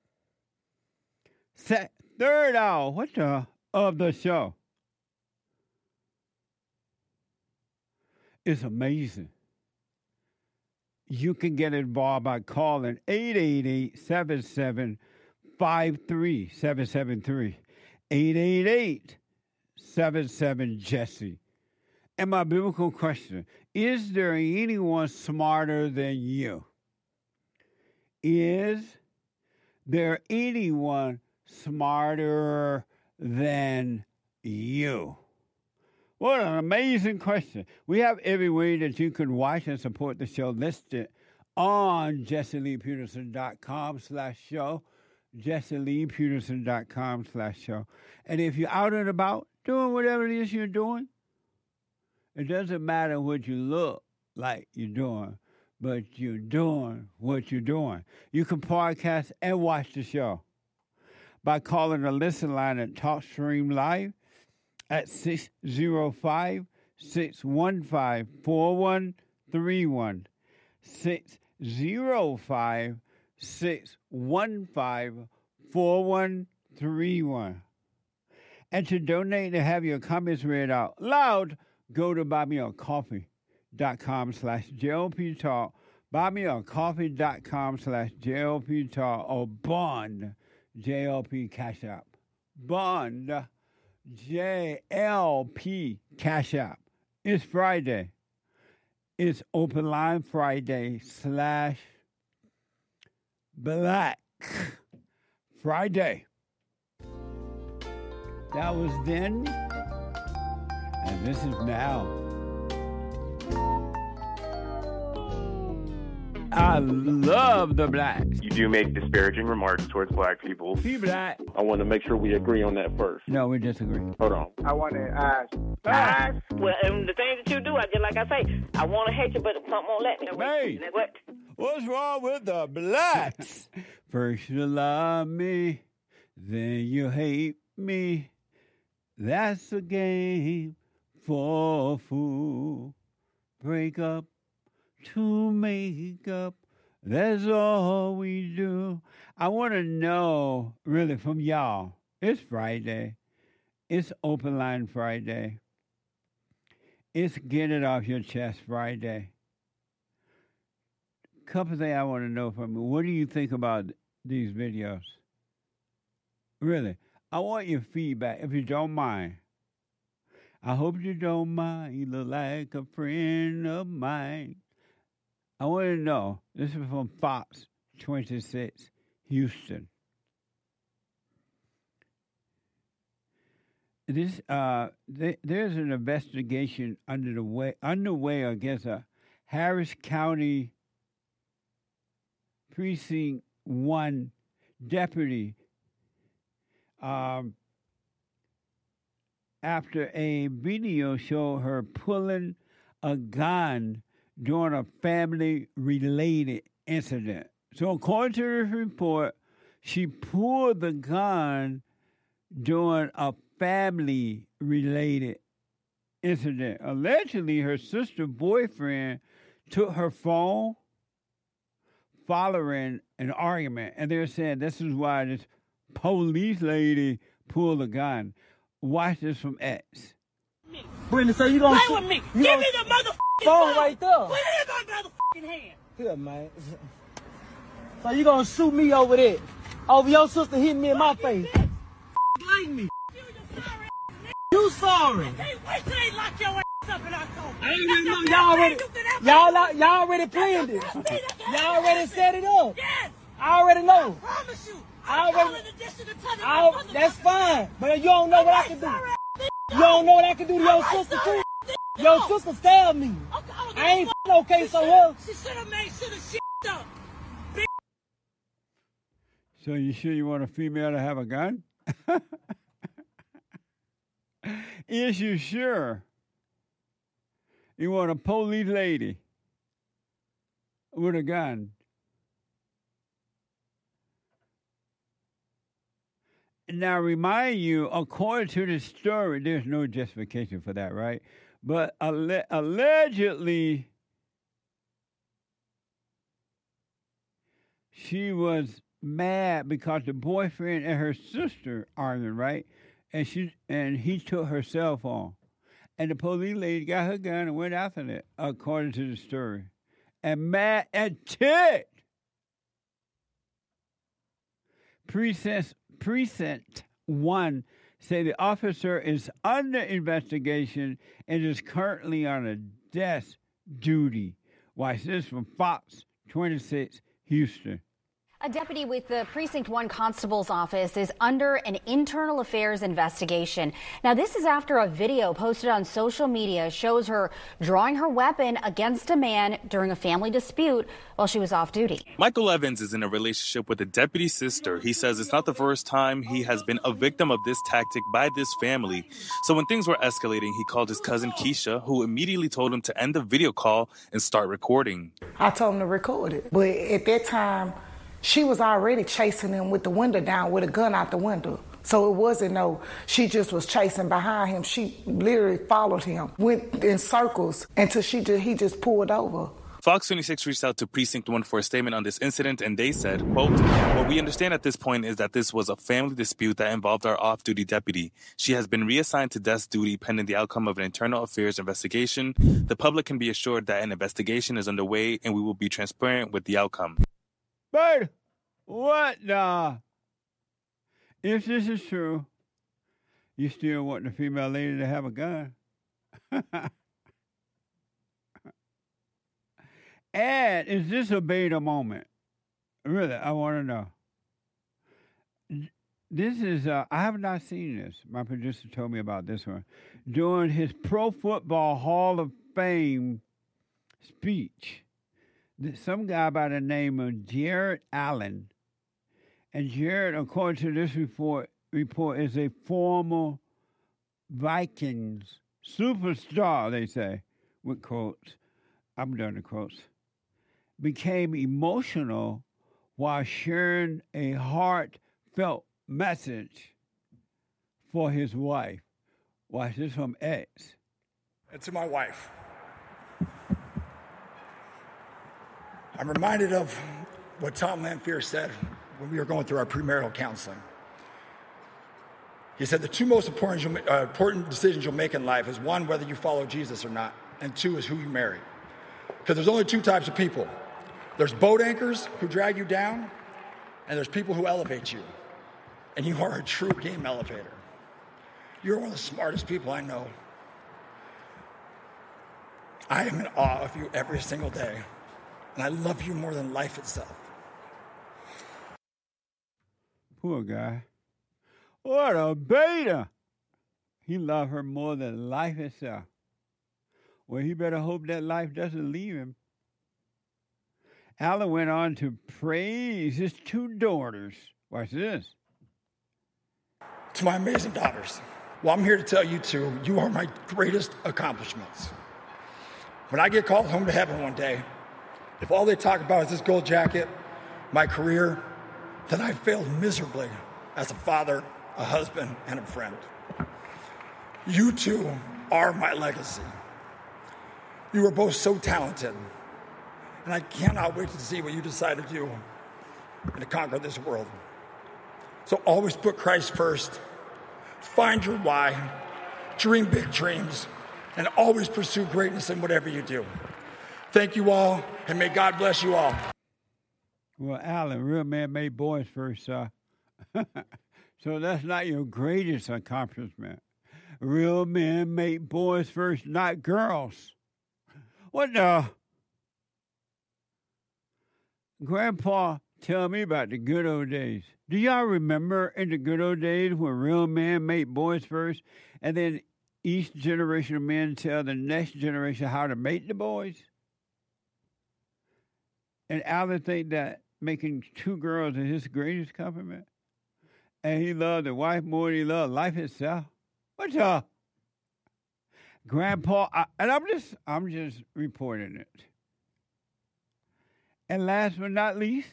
third hour of the show. It's amazing. You can get involved by calling 888-7753-773. 888-77-JESSE. And my biblical question, is there anyone smarter than you? Is there anyone smarter than you? What an amazing question. We have every way that you can watch and support the show listed on JesseLeePeterson.com/show, JesseLeePeterson.com/show. And if you're out and about doing whatever it is you're doing, it doesn't matter what you look like you're doing, but you're doing what you're doing. You can podcast and watch the show by calling the listen line at TalkStream Live at 605-615-4131. 605-615-4131. And to donate and have your comments read out loud, go to buymeacoffee.com/JLP Talk, buymeacoffee.com/JLP Talk, or Bond JLP Cash App. Bond JLP Cash App. It's Friday. It's Open Line Friday /Black Friday. That was then, and this is now. I love the blacks. You do make disparaging remarks towards black people. Be black. I want to make sure we agree on that first. No, we disagree. Hold on. I want to ask. Well, and the things that you do, I just like I say, I want to hate you, but something won't let me. Hey, what? What's wrong with the blacks? First you love me, then you hate me. That's a game for a fool. Break up to make up. That's all we do. I want to know, really, from y'all. It's Friday. It's Open Line Friday. It's Get It Off Your Chest Friday. Couple things I want to know from you. What do you think about these videos? Really, I want your feedback, if you don't mind. I hope you don't mind. You look like a friend of mine. I want to know. This is from Fox 26. Houston. There's an investigation underway against a Harris County Precinct 1 deputy after a video showed her pulling a gun during a family-related incident. So according to this report, she pulled the gun during a family-related incident. Allegedly, her sister's boyfriend took her phone following an argument, and they're saying this is why this police lady pulled the gun. Watch this from X. Brittany, so you gonna play with me? Give me the motherfucking phone right there. Put it in my motherfucking hand. Here, man. So you gonna shoot me over there? Over your sister hitting me in my face? Like me. You sorry. Hey, wait till they lock your ass up in October. I ain't even know y'all already planned it. Y'all already set it up. Yes. I already know. I promise you. That's fine. But you don't know what I can do. You don't know what I can do to your sister too. Your sister stabbed me. I ain't okay, so well. She should have made sure the shit up. So you sure you want a female to have a gun? Is you sure you want a police lady with a gun? Now, remind you, according to the story, there's no justification for that, right? But allegedly, she was mad because the boyfriend and her sister argued, right? And he took her cell phone. And the police lady got her gun and went after it, according to the story. And mad and ticked. Precinct 1 say the officer is under investigation and is currently on a desk duty. Watch this from Fox 26 Houston. A deputy with the Precinct 1 Constable's office is under an internal affairs investigation. Now, this is after a video posted on social media shows her drawing her weapon against a man during a family dispute while she was off duty. Michael Evans is in a relationship with a deputy's sister. He says it's not the first time he has been a victim of this tactic by this family. So when things were escalating, he called his cousin Keisha, who immediately told him to end the video call and start recording. I told him to record it. But at that time, she was already chasing him with the window down with a gun out the window. So it wasn't she just was chasing behind him. She literally followed him, went in circles until he just pulled over. Fox 26 reached out to Precinct 1 for a statement on this incident, and they said, quote, "What we understand at this point is that this was a family dispute that involved our off-duty deputy. She has been reassigned to desk duty pending the outcome of an internal affairs investigation. The public can be assured that an investigation is underway, and we will be transparent with the outcome." But what the? If this is true, you still want the female lady to have a gun? And is this a beta moment? Really, I want to know. This is, I have not seen this. My producer told me about this one. During his Pro Football Hall of Fame speech, some guy by the name of Jared Allen, and Jared, according to this report is a former Vikings superstar, they say, with quotes. I'm done with quotes. Became emotional while sharing a heartfelt message for his wife. Watch this from X. And to my wife, I'm reminded of what Tom Lanphier said when we were going through our premarital counseling. He said the two most important decisions you'll make in life is one, whether you follow Jesus or not, and two is who you marry. Because there's only two types of people. There's boat anchors who drag you down, and there's people who elevate you. And you are a true game elevator. You're one of the smartest people I know. I am in awe of you every single day, and I love you more than life itself. Poor guy. What a beta! He loved her more than life itself. Well, he better hope that life doesn't leave him. Alan went on to praise his 2 daughters. Watch this. To my amazing daughters, well, I'm here to tell you two, you are my greatest accomplishments. When I get called home to heaven one day, if all they talk about is this gold jacket, my career, then I failed miserably as a father, a husband, and a friend. You two are my legacy. You are both so talented, and I cannot wait to see what you decide to do and to conquer this world. So always put Christ first, find your why, dream big dreams, and always pursue greatness in whatever you do. Thank you all, and may God bless you all. Well, Alan, real man made boys first, so that's not your greatest accomplishment. Real men make boys first, not girls. What the? Grandpa, tell me about the good old days. Do y'all remember in the good old days when real men made boys first, and then each generation of men tell the next generation how to make the boys? And Alan think that making 2 girls is his greatest compliment? And he loved the wife more than he loved life itself? What the? Grandpa, I'm just reporting it. And last but not least,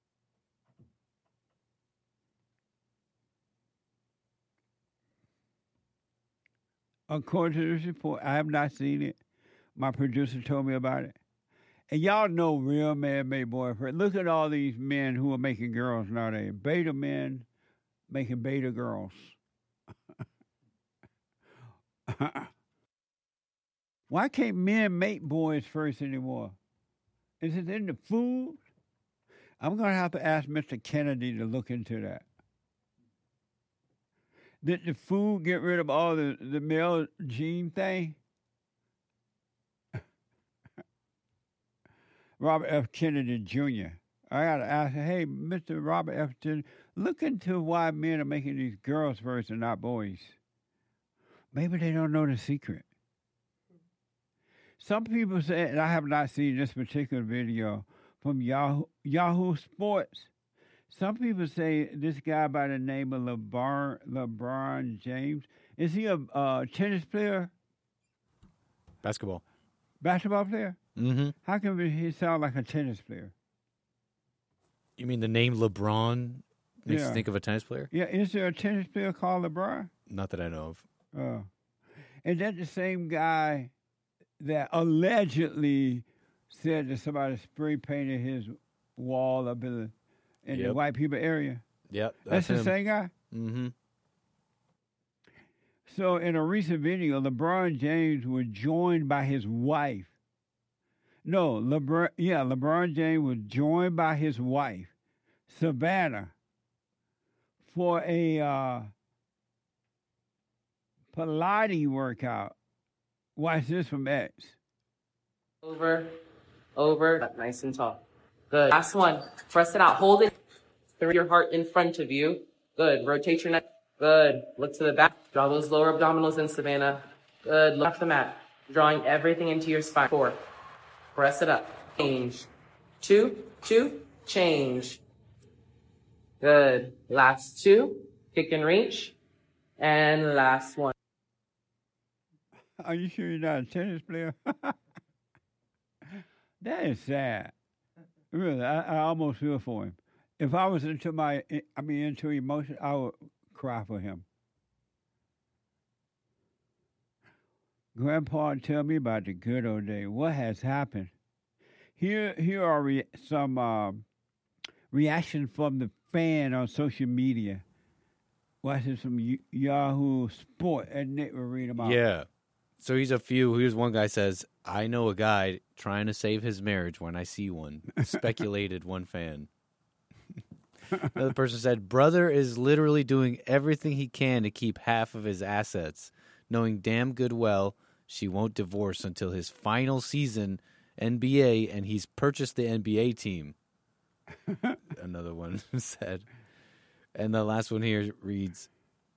according to this report, I have not seen it. My producer told me about it. And y'all know real man made boyfriend. Look at all these men who are making girls nowadays. Beta men making beta girls. Why can't men make boys first anymore? Is it in the food? I'm going to have to ask Mr. Kennedy to look into that. Did the food get rid of all the male gene thing? Robert F. Kennedy Jr. I got to ask him, hey, Mr. Robert F. Kennedy, look into why men are making these girls first and not boys. Maybe they don't know the secret. Some people say, and I have not seen this particular video from Yahoo Sports. Some people say this guy by the name of LeBron James, is he a tennis player? Basketball player? Mm-hmm. How come he sound like a tennis player? You mean the name LeBron makes you think of a tennis player? Yeah, is there a tennis player called LeBron? Not that I know of. Is that the same guy that allegedly said that somebody spray painted his wall up in the white people area? Yep. That's the same guy? Mm-hmm. So in a recent video, LeBron James was joined by his wife. No, LeBron James was joined by his wife, Savannah, for a Pilates workout. Watch this from X. Over, nice and tall. Good. Last one. Press it out. Hold it through your heart in front of you. Good. Rotate your neck. Good. Look to the back. Draw those lower abdominals in, Savannah. Good. Look off the mat. Drawing everything into your spine. 4. Press it up. Change. 2, change. Good. Last 2. Kick and reach. And last one. Are you sure you're not a tennis player? That is sad. Really, I almost feel for him. If I was into emotion, I would cry for him. Grandpa, tell me about the good old days. What has happened? Here are some reactions from the fan on social media. Watch this from Yahoo Sport, and Nick will read them out. Yeah. So here's one guy says, I know a guy trying to save his marriage when I see one. Speculated one fan. Another person said, brother is literally doing everything he can to keep half of his assets, knowing damn good well she won't divorce until his final season NBA, and he's purchased the NBA team. Another one said, And the last one here reads,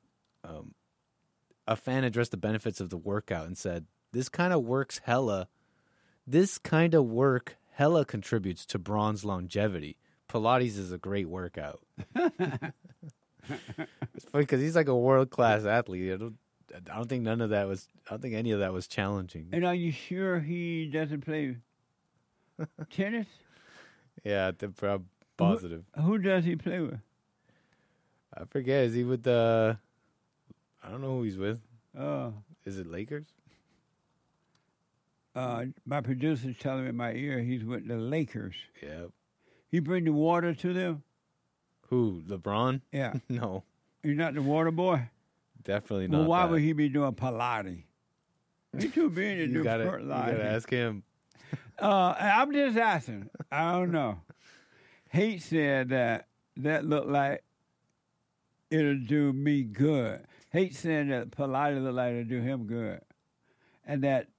a fan addressed the benefits of the workout and said, This kind of work hella contributes to Braun's longevity. Pilates is a great workout. It's funny because he's like a world-class athlete. I don't think any of that was challenging. And are you sure he doesn't play tennis? Yeah, I'm positive. Who does he play with? I forget. Is he with the... I don't know who he's with. Oh. Is it Lakers? My producer's telling me in my ear he's with the Lakers. Yeah. He bring the water to them? Who, LeBron? Yeah. No. He's not the water boy? Definitely not. Well, why that. would he be doing Pilates? He's too busy to do Pilates. You gotta ask him. I'm just asking. I don't know. Hate said that looked like it'll do me good. Hate said that Pilates looked like it'll do him good. And that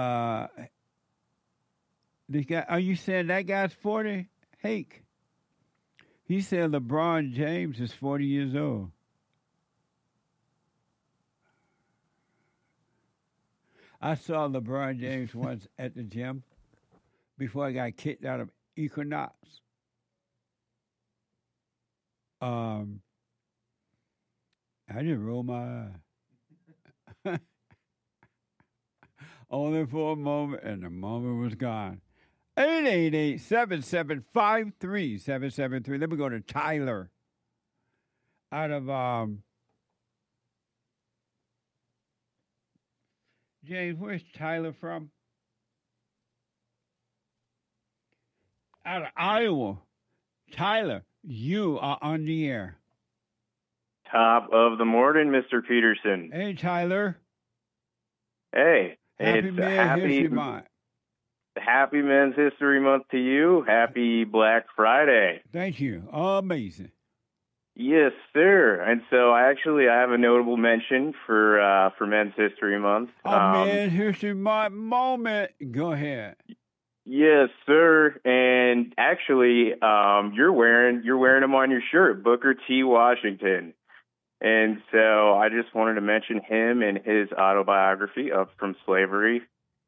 this guy, are you saying that guy's 40? Hake. He said LeBron James is 40 years old. I saw LeBron James once at the gym before I got kicked out of Equinox. I just rolled my eye. Only for a moment, and the moment was gone. 888-775-3773. Let me go to Tyler out of James, where's Tyler from? Out of Iowa. Tyler, you are on the air. Top of the morning, Mr. Peterson. Hey, Tyler. Hey. Happy Men's History Month. Happy Men's History Month to you. Happy Black Friday. Thank you. Amazing. Yes, sir. And so I have a notable mention for Men's History Month. Men's History Month moment. Go ahead. Yes, sir. And actually, you're wearing them on your shirt, Booker T. Washington. And so I just wanted to mention him and his autobiography, Up From Slavery.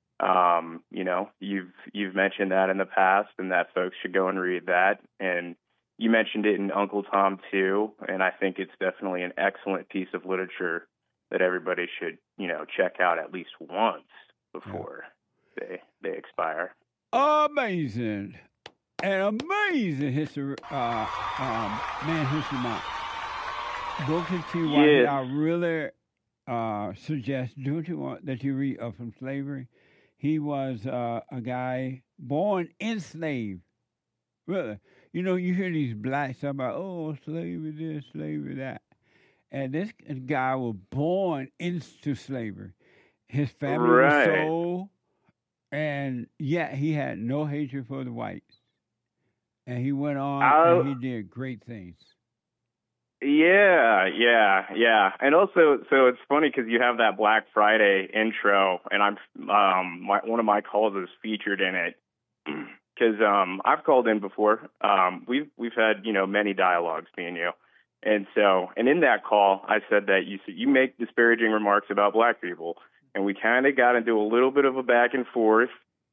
You've mentioned that in the past, and that folks should go and read that. And you mentioned it in Uncle Tom too, and I think it's definitely an excellent piece of literature that everybody should, check out at least once before they expire. Amazing. An amazing history, Man History Month. Booker T. Washington, I really suggest that you read Up From Slavery. He was a guy born enslaved. Really. You hear these blacks talk about, slavery this, slavery that. And this guy was born into slavery. His family was sold, and yet he had no hatred for the whites. And he went on and he did great things. Yeah. And also, so it's funny because you have that Black Friday intro, and one of my calls is featured in it because I've called in before. We've had many dialogues, me and you, and in that call I said that you make disparaging remarks about black people, and we kind of got into a little bit of a back and forth,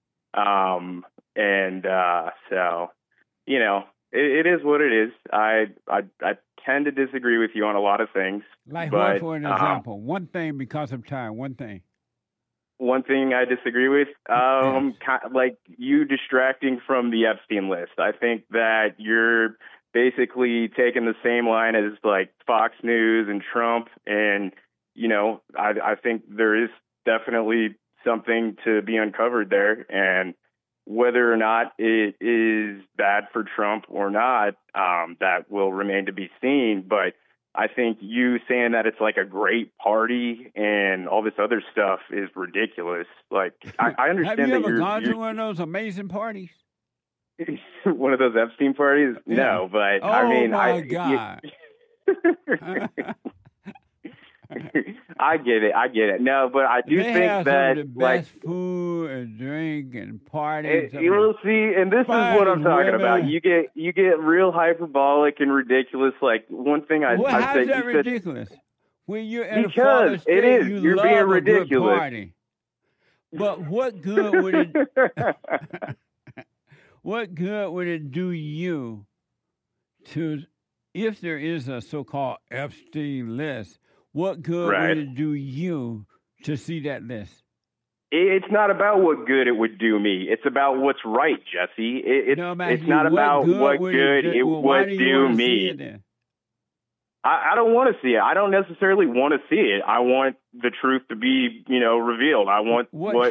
It is what it is. I tend to disagree with you on a lot of things. Like what, for an example? One thing, because of time, one thing. One thing I disagree with, like you distracting from the Epstein list. I think that you're basically taking the same line as like Fox News and Trump. And, I think there is definitely something to be uncovered there. And whether or not it is bad for Trump or not, that will remain to be seen. But I think you saying that it's like a great party and all this other stuff is ridiculous. Like, I understand Have you that ever gone to one of those amazing parties? One of those Epstein parties? Yeah. No, but I mean, my God. I get it. No, but I do They think have that, some of the like, best food and drink and parties. you will see, and this is what I'm talking about. You get real hyperbolic and ridiculous. Like, one thing I Well, I how's said, that you said, ridiculous? When you're in a because fallen it state, is. you You're love being a good ridiculous. party. But what good would it? What good would it do you to, if there is a so-called Epstein list? What good Right. would it do you to see that list? It's not about what good it would do me. It's about what's right, Jesse. It's not about what good it why would do you do want to see me. it then? I don't want to see it. I don't necessarily want to see it. I want the truth to be, revealed. I want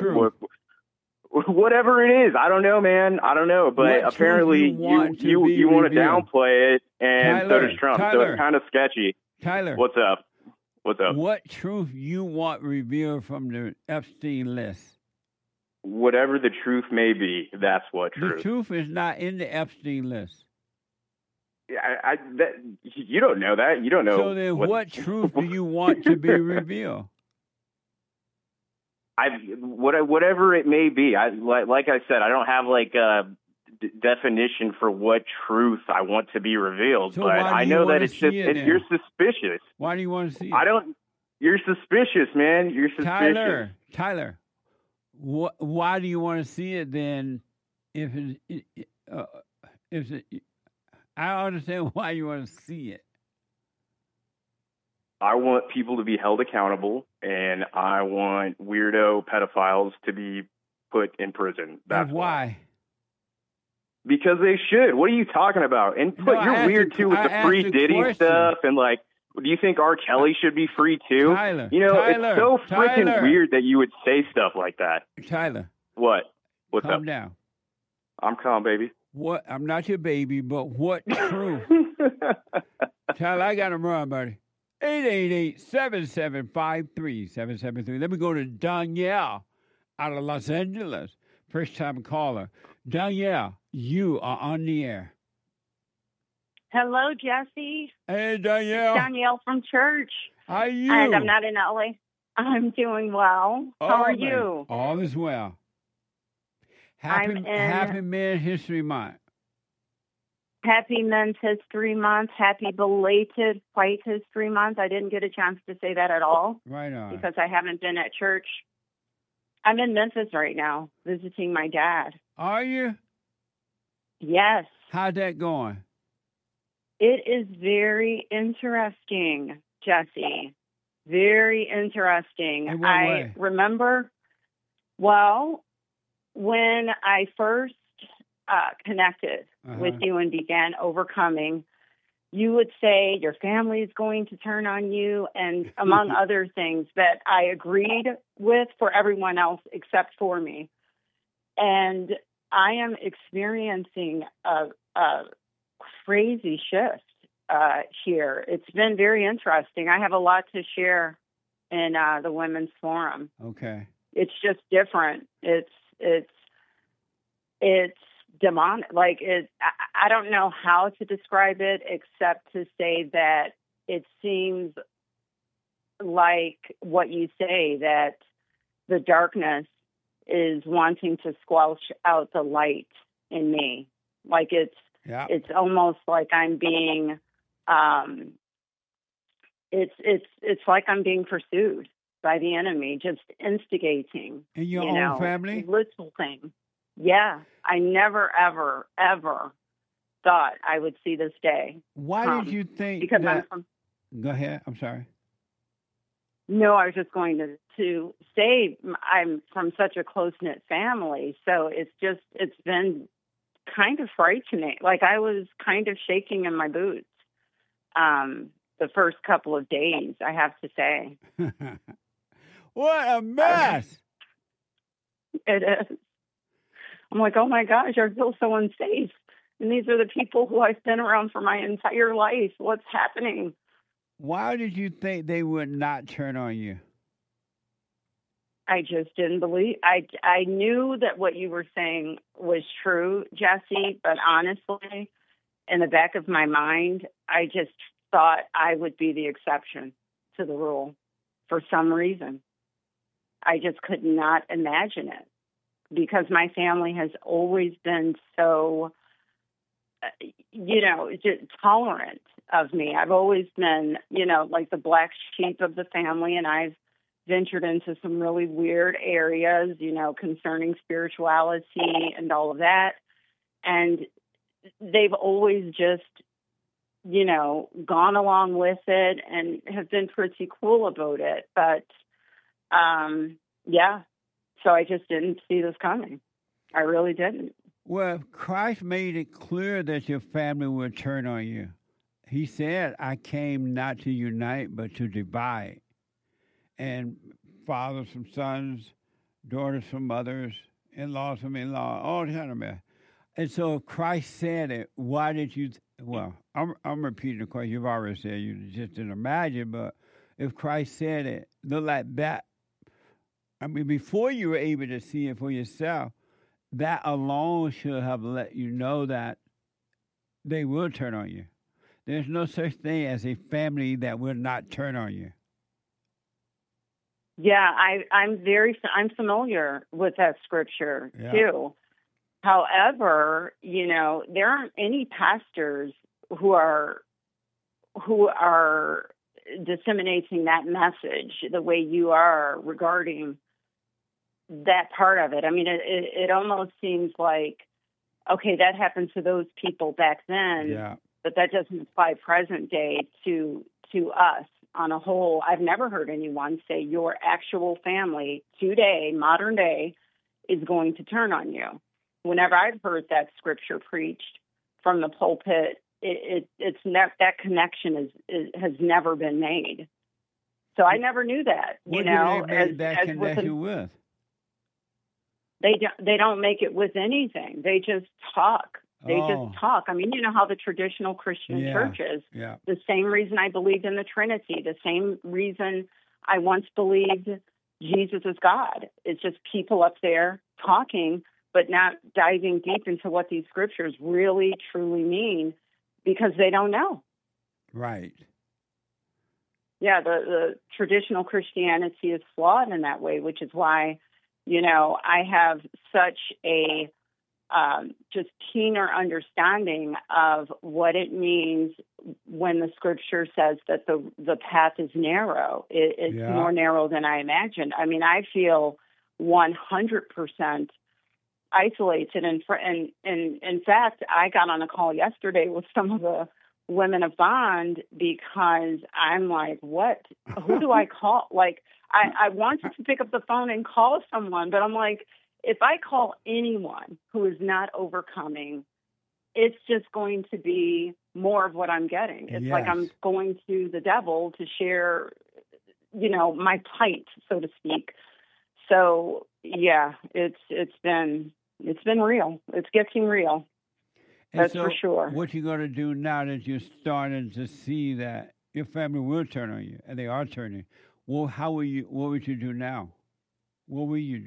whatever it is. I don't know, man. I don't know. But What apparently truth you you want to revealed? downplay it, and so does Trump. So Tyler. it's kind of sketchy. Tyler. What's up? What's up? What truth you want revealed from the Epstein list? Whatever the truth may be, that's what The truth. truth is not in the Epstein list. You don't know that. You don't know. So then what truth do you want to be revealed? Whatever it may be. Like I said, I don't have like a definition for what truth I want to be revealed, So but why do I you know wanna that it's see just it then? you're suspicious. Why do you want to see it? I don't. You're suspicious, man. You're suspicious. Tyler, why do you want to see it then? If I don't understand why you want to see it. I want people to be held accountable, and I want weirdo pedophiles to be put in prison. That's why. Because they should. What are you talking about? And No, I you're asked weird a- too with I the asked free a Diddy question. stuff, and like, do you think R. Kelly should be free too? Tyler, it's so freaking Tyler. weird that you would say stuff like that. Tyler, What? What's calm up? down. I'm calm, baby. What? I'm not your baby, but what truth? Tyler, I got to run, buddy. 888-775-3773. Let me go to Danielle out of Los Angeles. First time caller. Danielle, you are on the air. Hello, Jesse. Hey, Danielle. It's Danielle from church. How are you? And I'm not in LA. I'm doing well. How are you? All is well. Happy Men History Month. Happy Men's History Month. Happy belated White History Month. I didn't get a chance to say that at all Right on. because I haven't been at church. I'm in Memphis right now visiting my dad. Are you? Yes. How's that going? It is very interesting, Jesse. Very interesting. In what way? Remember, well, when I first connected with you and began overcoming, you would say your family is going to turn on you, and among other things that I agreed with for everyone else except for me. And I am experiencing a crazy shift here. It's been very interesting. I have a lot to share in the Women's Forum. Okay. It's just different. It's demonic. Like I don't know how to describe it except to say that it seems like what you say, that the darkness is wanting to squelch out the light in me. Like it's almost like I'm being it's like I'm being pursued by the enemy, just instigating. In your own family? Little thing. Yeah. I never, ever, ever thought I would see this day. Why did you think because that... I'm from... Go ahead. I'm sorry. No, I was just going to say I'm from such a close-knit family, so it's been kind of frightening. Like I was kind of shaking in my boots the first couple of days, I have to say. What a mess! It is. I'm like, oh my gosh, I feel so unsafe. And these are the people who I've been around for my entire life. What's happening? Why did you think they would not turn on you? I just didn't believe. I knew that what you were saying was true, Jesse, but honestly, in the back of my mind, I just thought I would be the exception to the rule. for some reason. I just could not imagine it because my family has always been so, just tolerant of me. I've always been, like the black sheep of the family, and I've ventured into some really weird areas, concerning spirituality and all of that. And they've always just, gone along with it and have been pretty cool about it. But, so I just didn't see this coming. I really didn't. Well, Christ made it clear that your family would turn on you. He said, I came not to unite, but to divide. And fathers from sons, daughters from mothers, in-laws from in-laws, all kind of mess. And so if Christ said it, why did you... I'm repeating the question you've already said. You just didn't imagine, but if Christ said it, look like that. I mean, before you were able to see it for yourself, that alone should have let you know that they will turn on you. There's no such thing as a family that will not turn on you. Yeah, I'm familiar with that scripture too. However, there aren't any pastors who are disseminating that message the way you are regarding that part of it. I mean, it almost seems like, okay, that happened to those people back then, but that doesn't apply present day to us on a whole. I've never heard anyone say your actual family today, modern day, is going to turn on you. Whenever I've heard that scripture preached from the pulpit, that connection has never been made. So I never knew that. What do they make that connection with? They don't make it with anything. They just talk. Just talk. I mean, you know how the traditional Christian church is. Yeah. The same reason I believed in the Trinity, the same reason I once believed Jesus is God. It's just people up there talking, but not diving deep into what these scriptures really, truly mean because they don't know. Right. Yeah, the traditional Christianity is flawed in that way, which is why, I have such a just keener understanding of what it means when the scripture says that the path is narrow. It's more narrow than I imagined. I mean, I feel 100% isolated. And in fact, I got on a call yesterday with some of the women of Bond because I'm like, what? Who do I call? Like, I wanted to pick up the phone and call someone, but I'm like, if I call anyone who is not overcoming, it's just going to be more of what I'm getting. It's like I'm going to the devil to share, my plight, so to speak. So yeah, it's been real. It's getting real. That's for sure. What you going to do now that you're starting to see that your family will turn on you, and they are turning? Well, what would you do now? What will you do?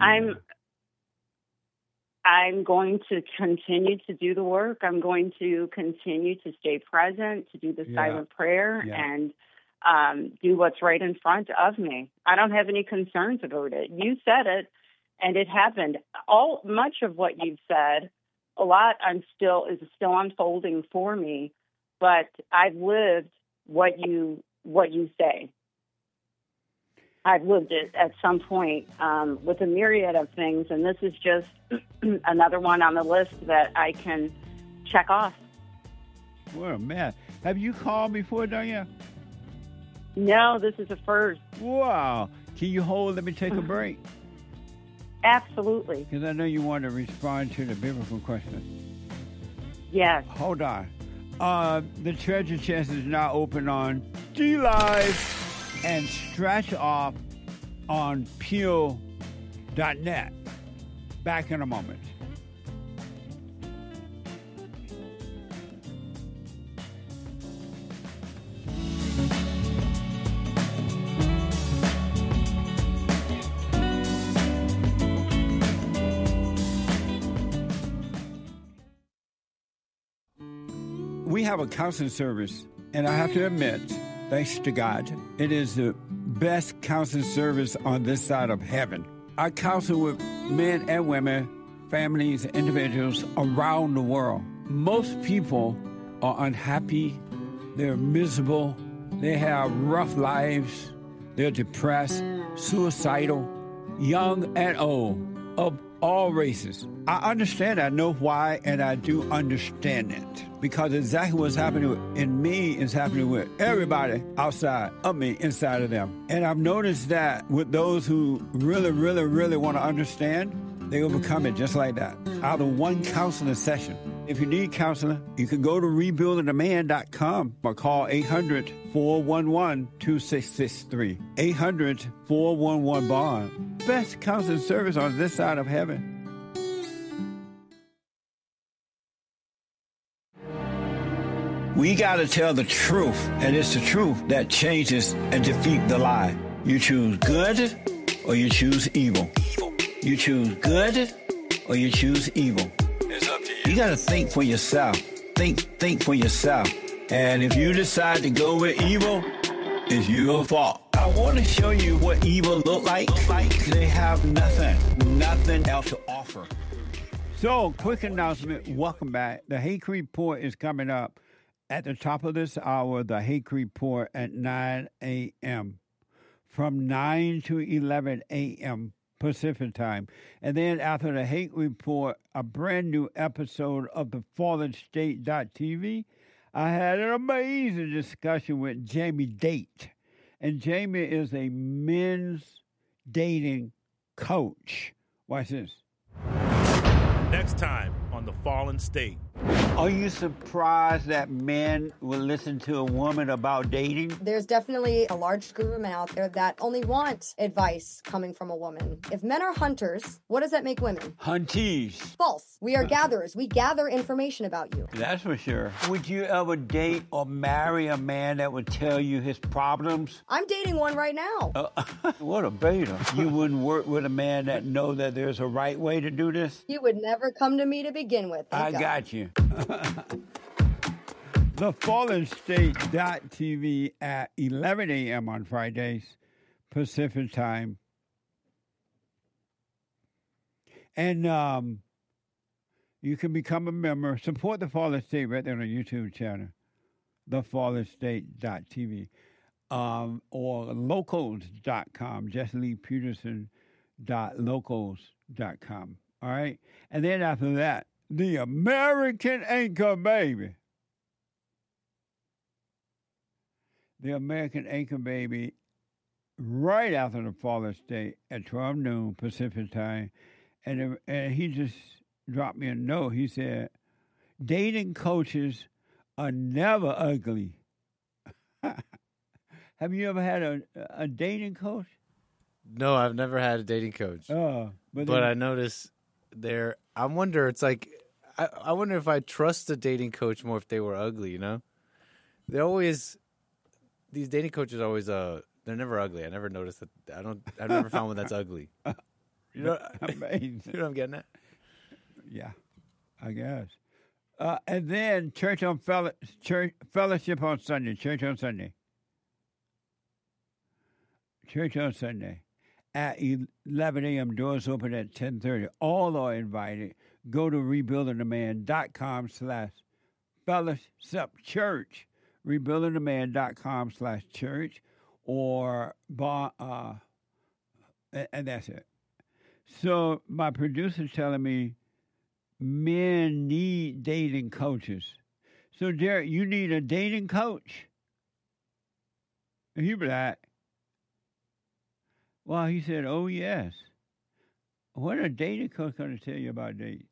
I'm going to continue to do the work. I'm going to continue to stay present, to do the silent prayer, and do what's right in front of me. I don't have any concerns about it. You said it, and it happened. Much of what you've said, a lot is still unfolding for me, but I've lived what you say. I've lived it at some point with a myriad of things, and this is just another one on the list that I can check off. Well, man, have you called before, Danielle? No, this is a first. Wow. Can you hold? Let me take a break. Absolutely. Because I know you want to respond to the biblical question. Yes. Hold on. The treasure chest is now open on DLive and Scratch Off on Peel.net. Back in a moment. We have a counseling service, and I have to admit, Thanks to God. It is the best counseling service on this side of heaven. I counsel with men and women, families, individuals around the world. Most people are unhappy, they're miserable, they have rough lives, they're depressed, suicidal, young and old, of all races. I understand, I know why, and I do understand it. Because exactly what's happening in me is happening with everybody outside of me, inside of them. And I've noticed that with those who really, really, really want to understand, they overcome it just like that, out of one counseling session. If you need counseling, you can go to rebuildingaman.com or call 800-411-2663. 800-411-BOND. Best counseling service on this side of heaven. We got to tell the truth, and it's the truth that changes and defeats the lie. You choose good or you choose evil. You choose good or you choose evil. It's up to you. You got to think for yourself. Think for yourself. And if you decide to go with evil, it's your fault. I want to show you what evil look like. They have nothing else to offer. So, quick announcement. Welcome back. The Hake Report is coming up. At the top of this hour, the Hake Report at 9 a.m. from 9 to 11 a.m. Pacific time. And then after the Hake Report, a brand new episode of the FallenState.tv. I had an amazing discussion with Jamie Date. And Jamie is a men's dating coach. Watch this. Next time on The Fallen State. Are you surprised that men will listen to a woman about dating? There's definitely a large group of men out there that only want advice coming from a woman. If men are hunters, what does that make women? Hunties. False. We are gatherers. We gather information about you. That's for sure. Would you ever date or marry a man that would tell you his problems? I'm dating one right now. What a beta. You wouldn't work with a man that knows that there's a right way to do this? You would never come to me to begin with. I got you. The FallenState.tv at 11 a.m. on Fridays, Pacific time. And you can become a member. Support the Fallen State right there on the YouTube channel, the FallenState.tv, or locals.com, JesseLeePeterson.locals.com. All right? And then after that, the American Anchor Baby. The American Anchor Baby, right after the Fallen State at 12 noon Pacific time. And he just dropped me a note. He said, dating coaches are never ugly. Have you ever had a dating coach? No, I've never had a dating coach. But I notice I wonder, it's like, I wonder if I trust a dating coach more if they were ugly, you know? These dating coaches always, they're never ugly. I never noticed that. I've never found one that's ugly. You know, amazing. You know what I'm getting at? Yeah, I guess. And then Fellowship on Sunday. Church on Sunday. At 11 a.m., doors open at 10:30. All are invited. Go to rebuildingtheman.com/fellowship church. rebuildingtheman.com/church, or and that's it. So my producer's telling me men need dating coaches. So Derek, you need a dating coach? And you be like, well, he said, oh yes. What a dating coach going to tell you about dating?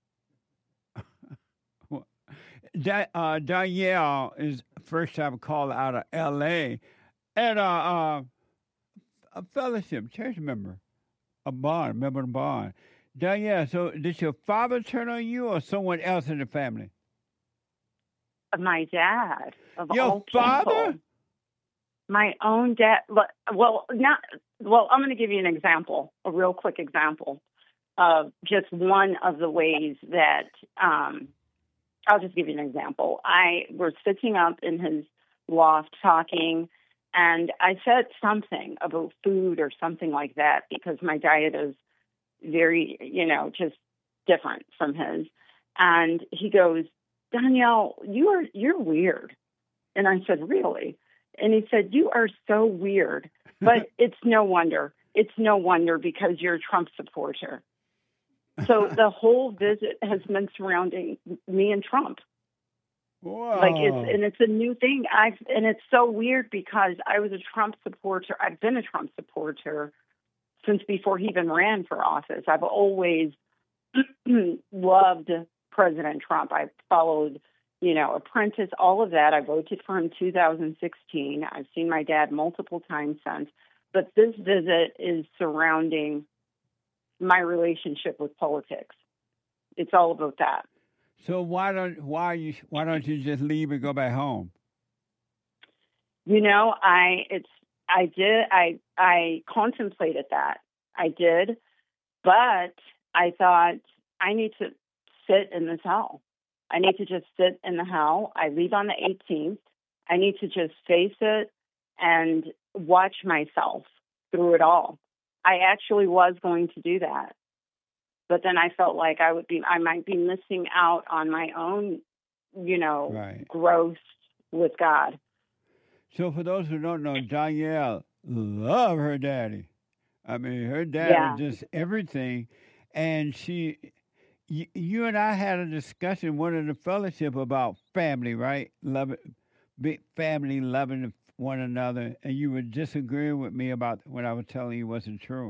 Danielle is first time caller out of L.A. and a fellowship church member, member of Bond. Danielle, so did your father turn on you or someone else in the family? My dad. Of your all father? People. My own dad. Well, I'm going to give you an example, a real quick example of just one of the ways that. I'll just give you an example. We're sitting up in his loft talking, and I said something about food or something like that because my diet is very, just different from his. And he goes, Danielle, you're weird. And I said, really? And he said, you are so weird, but it's no wonder. It's no wonder because you're a Trump supporter. So the whole visit has been surrounding me and Trump. Wow. It's a new thing. And it's so weird because I was a Trump supporter. I've been a Trump supporter since before he even ran for office. I've always loved President Trump. I followed, Apprentice, all of that. I voted for him in 2016. I've seen my dad multiple times since. But this visit is surrounding my relationship with politics. It's all about that. So why don't you just leave and go back home? I contemplated that. I did, but I thought I need to sit in this hell. I need to just sit in the hell. I leave on the 18th. I need to just face it and watch myself through it all. I actually was going to do that. But then I felt like I might be missing out on my own, right, growth with God. So for those who don't know, Danielle loved her daddy. I mean, her dad was just everything. And you and I had a discussion, one of the fellowship about family, right? Big family, loving one another. And you were disagreeing with me about what I was telling you wasn't true.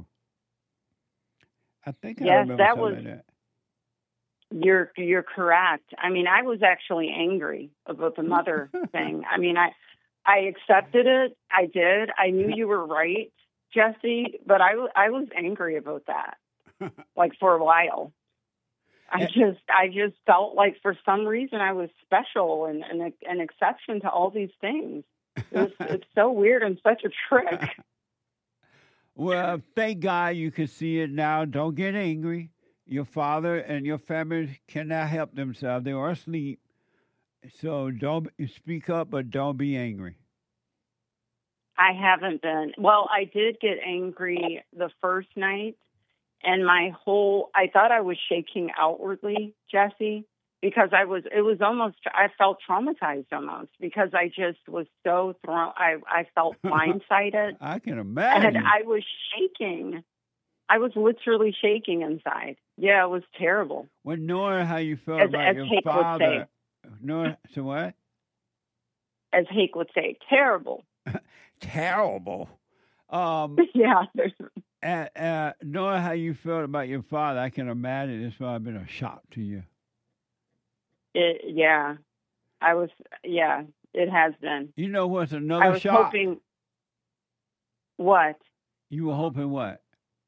I think I remember that something was. like that. You're correct. I mean, I was actually angry about the mother thing. I mean, I accepted it. I did. I knew you were right, Jesse, but I was angry about that. Like for a while, I just felt like for some reason I was special and an exception to all these things. It's so weird and such a trick. Well, thank God you can see it now. Don't get angry. Your father and your family cannot help themselves. They are asleep. So don't speak up, but don't be angry. I haven't been. Well, I did get angry the first night, and I thought I was shaking outwardly, Jesse, because I felt traumatized almost because I just was so thrown. I felt blindsided. I can imagine. And I was shaking. I was literally shaking inside. Yeah, it was terrible. Well, knowing how you felt about your Hake father. Would say. So what? As Hake would say, terrible. Terrible. Yeah. Knowing how you felt about your father, I can imagine it's probably been a shock to you. It has been. You know what's another I was shock? hoping. What? You were hoping what?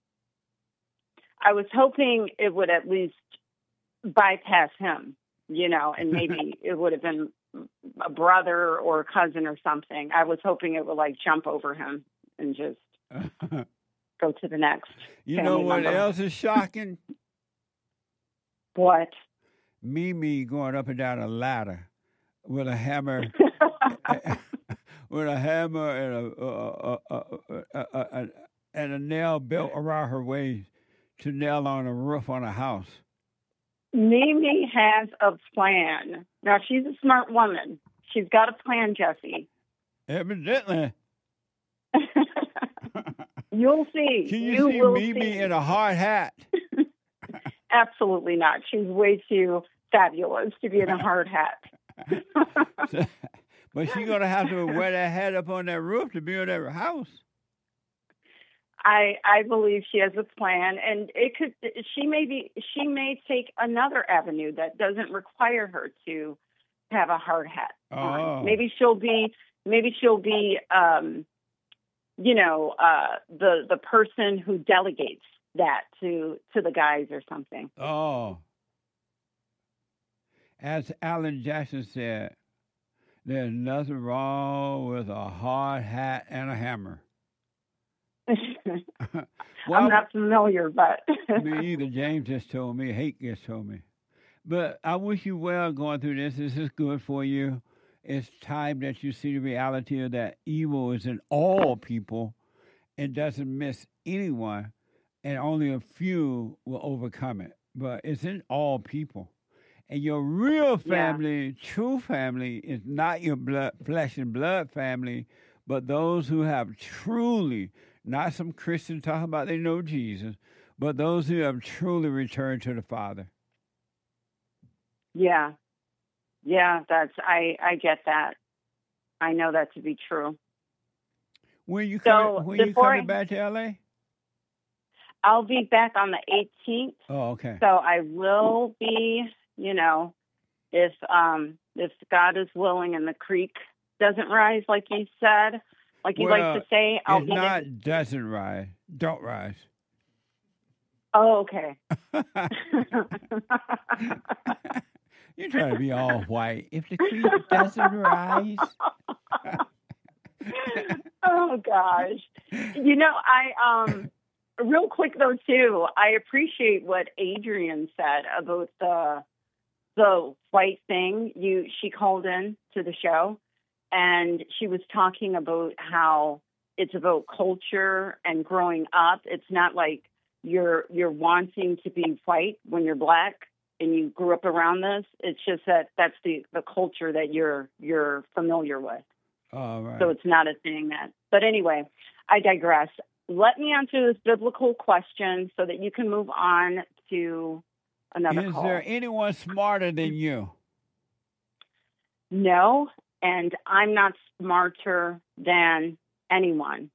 I was hoping it would at least bypass him, and maybe it would have been a brother or a cousin or something. I was hoping it would jump over him and just go to the next. You know what else is shocking? What? Mimi going up and down a ladder with a hammer, and a nail built around her waist to nail on a roof on a house. Mimi has a plan. Now, she's a smart woman. She's got a plan, Jesse. Evidently. You'll see. Can you see Mimi see. in a hard hat? Absolutely not. She's way too fabulous to be in a hard hat. But she's going to have to wear that hat up on that roof to be in that house. I believe she has a plan, and she may take another avenue that doesn't require her to have a hard hat on. Maybe she'll be the person who delegates that to the guys or something. Oh. As Alan Jackson said, there's nothing wrong with a hard hat and a hammer. Well, I'm not familiar, but me either. James just told me. Hake just told me. But I wish you well going through this. This is good for you. It's time that you see the reality of that evil is in all people and doesn't miss anyone, and only a few will overcome it. But it's in all people. And your real family, true family, is not your blood, flesh and blood family, but those who have truly, not some Christian talking about they know Jesus, but those who have truly returned to the Father. Yeah. Yeah, I get that. I know that to be true. When you coming back to LA? I'll be back on the 18th. Oh, okay. So I will be, if God is willing and the creek doesn't rise, like you said, like you like to say, I'll be there. Doesn't rise. Don't rise. Oh, okay. You're trying to be all white. If the creek doesn't rise. Oh gosh. I real quick though too, I appreciate what Adrian said about the white thing. She called in to the show and she was talking about how it's about culture and growing up. It's not like you're wanting to be white when you're black and you grew up around this. It's just that's the culture that you're familiar with. Oh, right. So it's not a thing that. But anyway, I digress. Let me answer this biblical question so that you can move on to another call. Is there anyone smarter than you? No, and I'm not smarter than anyone.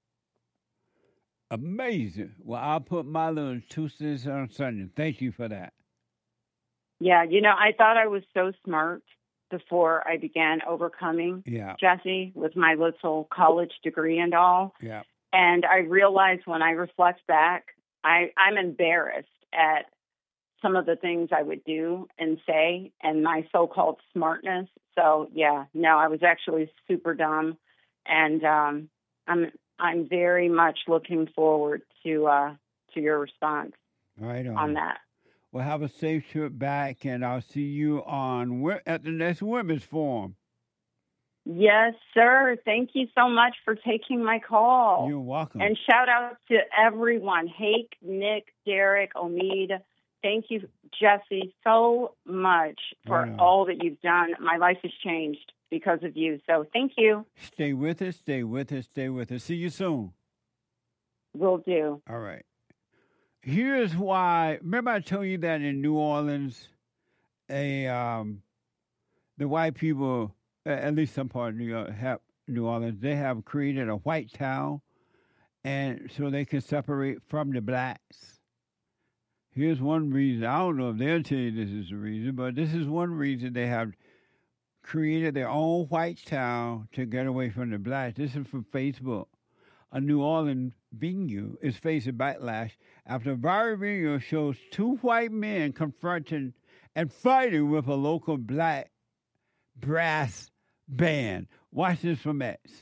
Amazing. Well, I'll put my little 2 cents on Sunday. Thank you for that. Yeah, I thought I was so smart before I began overcoming, Jesse, with my little college degree and all. Yeah. And I realized when I reflect back, I'm embarrassed at some of the things I would do and say and my so-called smartness. So, I was actually super dumb. And I'm very much looking forward to your response on that. Well, have a safe trip back, and I'll see you at the next Women's Forum. Yes, sir. Thank you so much for taking my call. You're welcome. And shout out to everyone. Hake, Nick, Derek, Omid. Thank you, Jesse, so much for all that you've done. My life has changed because of you. So thank you. Stay with us, stay with us, stay with us. See you soon. Will do. All right. Here's why. Remember I told you that in New Orleans, the white people, at least some part of New Orleans, they have created a white town, and so they can separate from the blacks. Here's one reason. I don't know if they'll tell you this is the reason, but this is one reason they have created their own white town to get away from the blacks. This is from Facebook. A New Orleans venue is facing backlash after a viral video shows 2 white men confronting and fighting with a local black brass band. Watch this from X.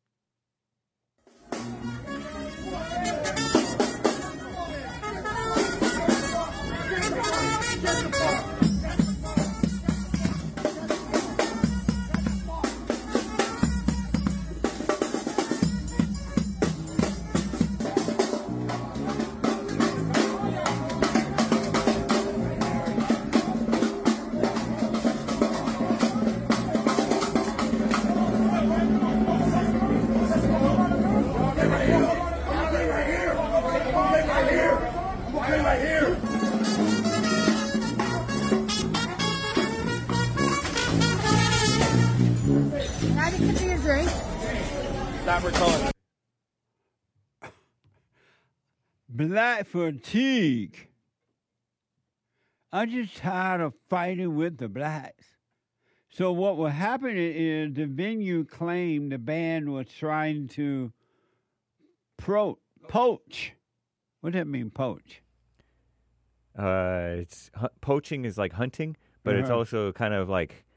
Black fatigue. I'm just tired of fighting with the blacks. So what was happening is the venue claimed the band was trying to poach. What does that mean, poach? Poaching is like hunting, but it's also kind of like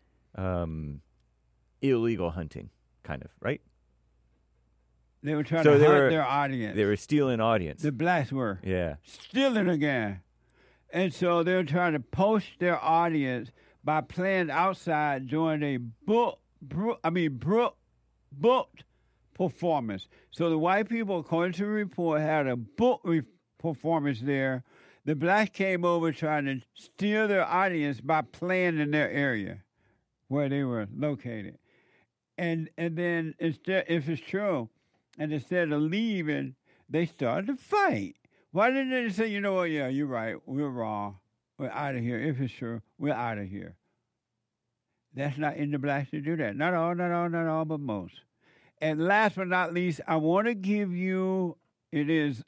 illegal hunting, kind of, right? They were trying to hunt their audience. They were stealing audience. The blacks were. Yeah. Stealing again. And so they were trying to poach their audience by playing outside during a book booked performance. So the white people, according to the report, had a performance there. The blacks came over trying to steal their audience by playing in their area where they were located. And then instead, if it's true, and instead of leaving, they started to fight. Why didn't they say, you know what, yeah, you're right, we're wrong, we're out of here. If it's true, we're out of here. That's not in the blacks to do that. Not all, but most. And last but not least, I want to give you, it is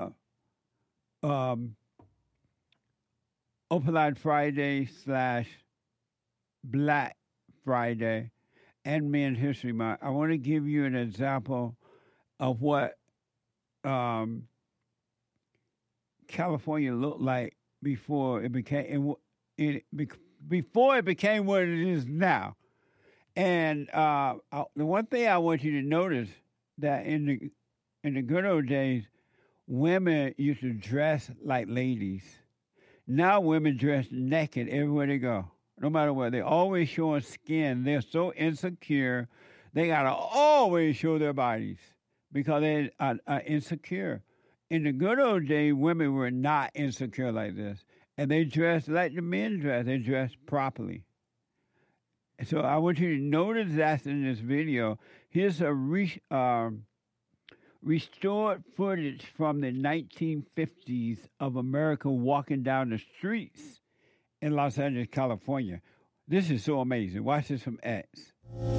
Open Line Friday / Black Friday and Men's History Month. I want to give you an example of what California looked like before it became what it is now. And the one thing I want you to notice that in the good old days, women used to dress like ladies. Now women dress naked everywhere they go, no matter what. They're always showing skin. They're so insecure. They gotta always show their bodies because they are insecure. In the good old days, women were not insecure like this, and they dressed like the men dress. They dressed properly. So I want you to notice that in this video. Here's a restored footage from the 1950s of America walking down the streets in Los Angeles, California. This is so amazing. Watch this from X.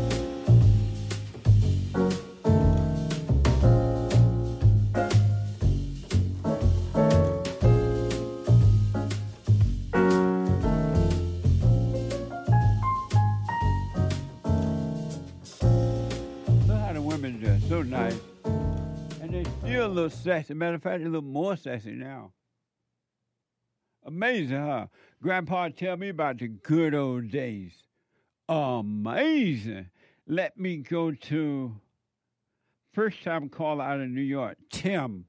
So nice. And they're still a little sexy. Matter of fact, they're a little more sexy now. Amazing, huh? Grandpa tell me about the good old days. Amazing. Let me go to first time caller out of New York, Tim.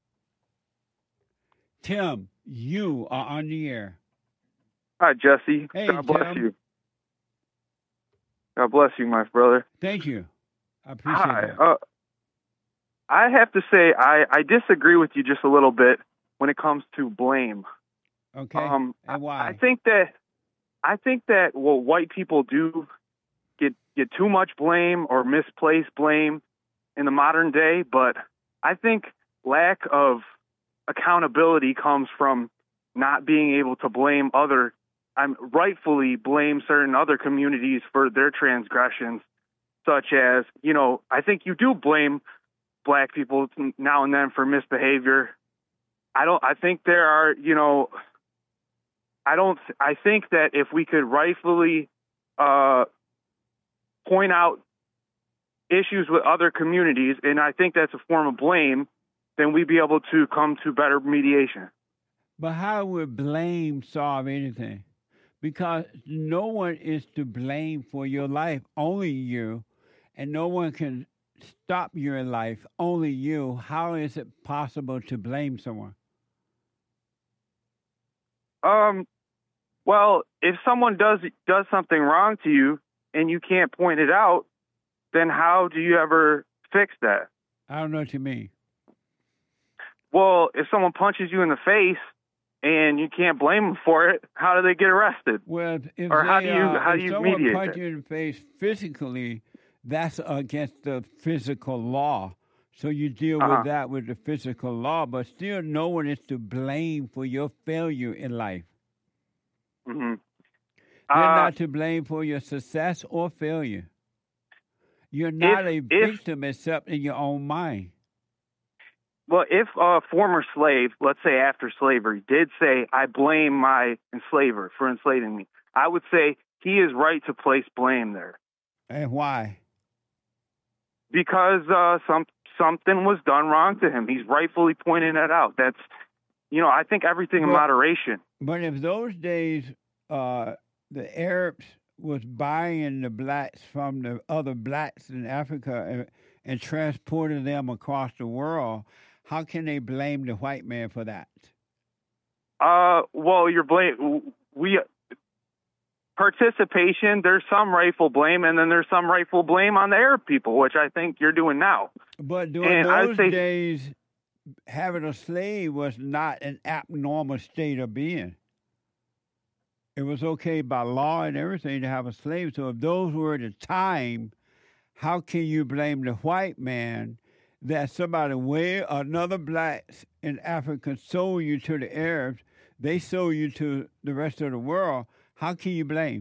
Tim, you are on the air. Hi, Jesse. Hey, God bless Tim. you. God bless you, my brother. Thank you. I appreciate that. Hi. I have to say, I disagree with you just a little bit when it comes to blame. Okay. And why? I think that white people do get too much blame or misplaced blame in the modern day, but I think lack of accountability comes from not being able to blame rightfully blame certain other communities for their transgressions, such as, I think you do blame black people now and then for misbehavior. I think there are, I think that if we could rightfully point out issues with other communities, and I think that's a form of blame, then we'd be able to come to better mediation. But how would blame solve anything? Because no one is to blame for your life, only you. And no one can stop your life, only you. How is it possible to blame someone? Well, if someone does something wrong to you and you can't point it out, then how do you ever fix that? I don't know what you mean. Well, if someone punches you in the face and you can't blame them for it, how do they get arrested? Well, if how do you someone mediate punch that? you in the face physically, that's against the physical law. So you deal with that with the physical law, but still no one is to blame for your failure in life. Mm-hmm. They're not to blame for your success or failure. You're not a victim except in your own mind. Well, if a former slave, let's say after slavery, did say, I blame my enslaver for enslaving me, I would say he is right to place blame there. And why? Because something was done wrong to him. He's rightfully pointing that out. That's, I think everything in moderation. But if those days the Arabs was buying the blacks from the other blacks in Africa and transporting them across the world, how can they blame the white man for that? Well, participation, there's some rightful blame, and then there's some rightful blame on the Arab people, which I think you're doing now. But during those days, having a slave was not an abnormal state of being. It was okay by law and everything to have a slave. So if those were the time, how can you blame the white man that somebody another black in Africa sold you to the Arabs? They sold you to the rest of the world. How can you blame?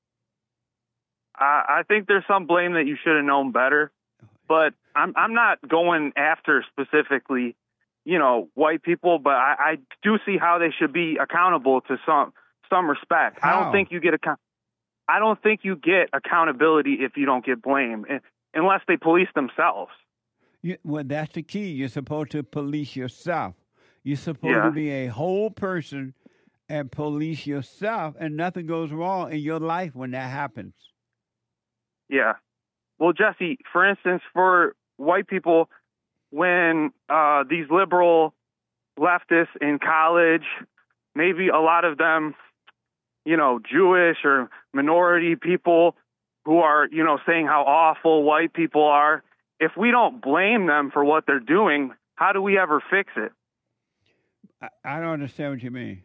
I think there's some blame that you should have known better, but I'm not going after specifically, white people, but I do see how they should be accountable to some respect. How? I don't think you get accountability if you don't get blame, unless they police themselves. Well, that's the key. You're supposed to police yourself. You're supposed to be a whole person and police yourself, and nothing goes wrong in your life when that happens. Yeah. Well, Jesse, for instance, for white people, when these liberal leftists in college, maybe a lot of them, Jewish or minority people who are, saying how awful white people are, if we don't blame them for what they're doing, how do we ever fix it? I don't understand what you mean.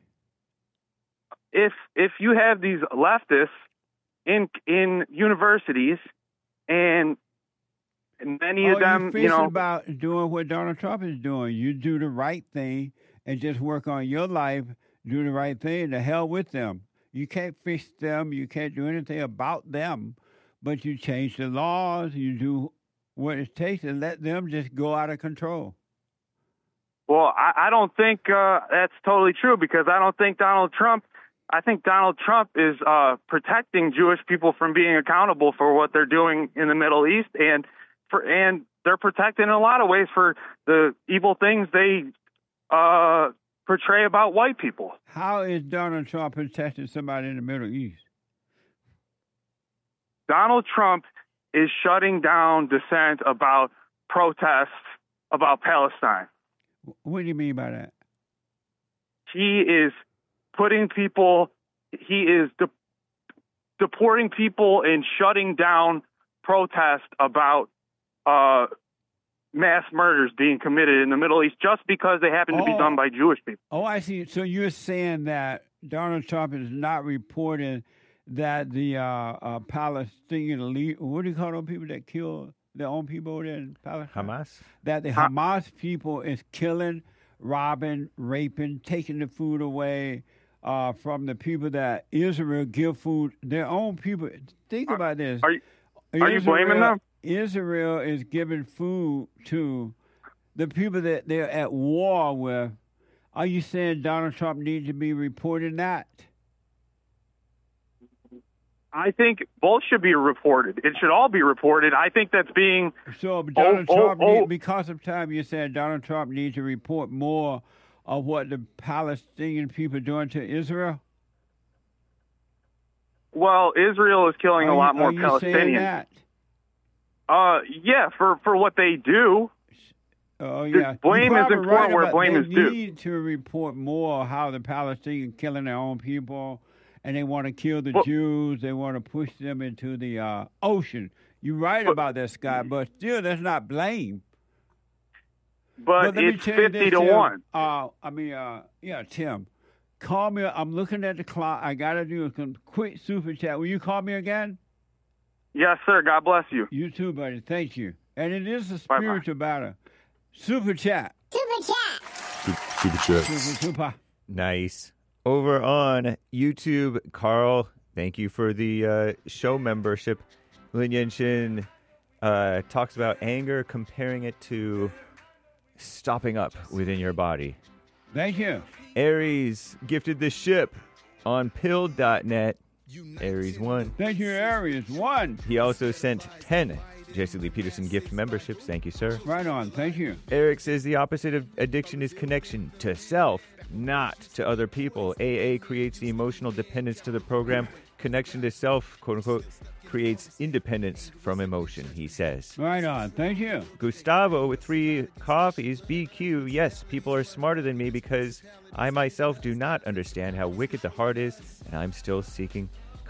If you have these leftists in universities and many of them, about doing what Donald Trump is doing. You do the right thing and just work on your life, do the right thing, the hell with them. You can't fix them, you can't do anything about them, but you change the laws, you do what it takes and let them just go out of control. Well, I don't think that's totally true, because I think Donald Trump is protecting Jewish people from being accountable for what they're doing in the Middle East, and they're protected in a lot of ways for the evil things they portray about white people. How is Donald Trump protecting somebody in the Middle East? Donald Trump is shutting down dissent about protests about Palestine. What do you mean by that? He is putting people, deporting people and shutting down protests about mass murders being committed in the Middle East just because they happen to be done by Jewish people. Oh, I see. So you're saying that Donald Trump is not reporting that the Palestinian elite, what do you call those people that kill their own people there in Palestine? Hamas? That the Hamas people is killing, robbing, raping, taking the food away from the people that Israel give food, their own people. Think about this. Are you blaming them? Israel is giving food to the people that they're at war with. Are you saying Donald Trump needs to be reporting that? I think both should be reported. It should all be reported. I think that's being... So Donald Trump, because of time, you said Donald Trump needs to report more of what the Palestinian people are doing to Israel? Well, Israel is killing a lot more Palestinians. Saying that? Yeah, for what they do. Oh, yeah. Blame is important where blame is due. They need to report more how the Palestinians killing their own people, and they want to kill the Jews. They want to push them into the ocean. You're right about that, Scott, but still, that's not blame. But it's 50-1. Tim, call me. I'm looking at the clock. I got to do a quick super chat. Will you call me again? Yes, sir. God bless you. You too, buddy. Thank you. And it is a spiritual battle. Super chat. Super chat. Super chat. Super. Nice. Over on YouTube, Carl, thank you for the show membership. Lin Yenshin talks about anger, comparing it to stopping up within your body. Thank you. Aries gifted the ship on pill.net. Aries 1. Thank you, Aries 1. He also sent 10 Jesse Lee Peterson gift memberships. Thank you, sir. Right on. Thank you. Eric says the opposite of addiction is connection to self, not to other people. AA creates the emotional dependence to the program. Connection to self, quote unquote, creates independence from emotion, he says. Right on. Thank you. Gustavo with 3 coffees. BQ, yes, people are smarter than me because I myself do not understand how wicked the heart is, and I'm still seeking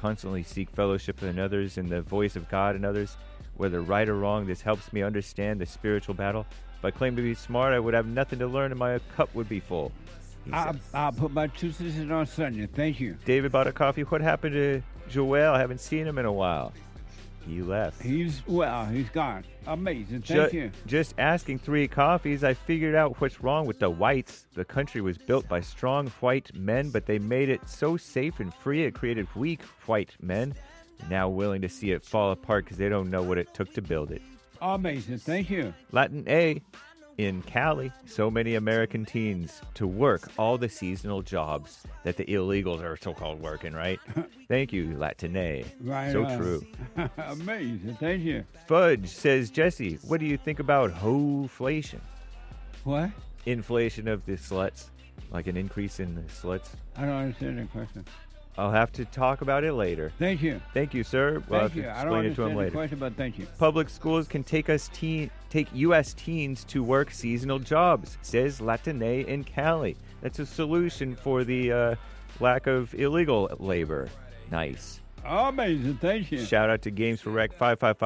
constantly seek fellowship in others and the voice of God in others. Whether right or wrong, this helps me understand the spiritual battle. If I claimed to be smart, I would have nothing to learn and my cup would be full. I'll put my 2 cents on Sunday. Thank you. David bought a coffee. What happened to Joel? I haven't seen him in a while. He left. He's gone. Amazing. Thank you. Just asking 3 coffees, I figured out what's wrong with the whites. The country was built by strong white men, but they made it so safe and free it created weak white men, now willing to see it fall apart because they don't know what it took to build it. Amazing. Thank you. Latin A. In Cali, so many American teens to work all the seasonal jobs that the illegals are so-called working, right? Thank you, Latine. Right. So true. Amazing. Thank you. Fudge says, Jesse, what do you think about ho-flation? What? Inflation of the sluts, like an increase in the sluts. I don't understand that question. I'll have to talk about it later. Thank you. Thank you, sir. We'll Thank have to you. I explain don't it to him understand the later. question, but thank you. Public schools can take U.S. teens to work seasonal jobs, says Latine in Cali. That's a solution for the lack of illegal labor. Nice. Amazing. Thank you. Shout out to Games for Rec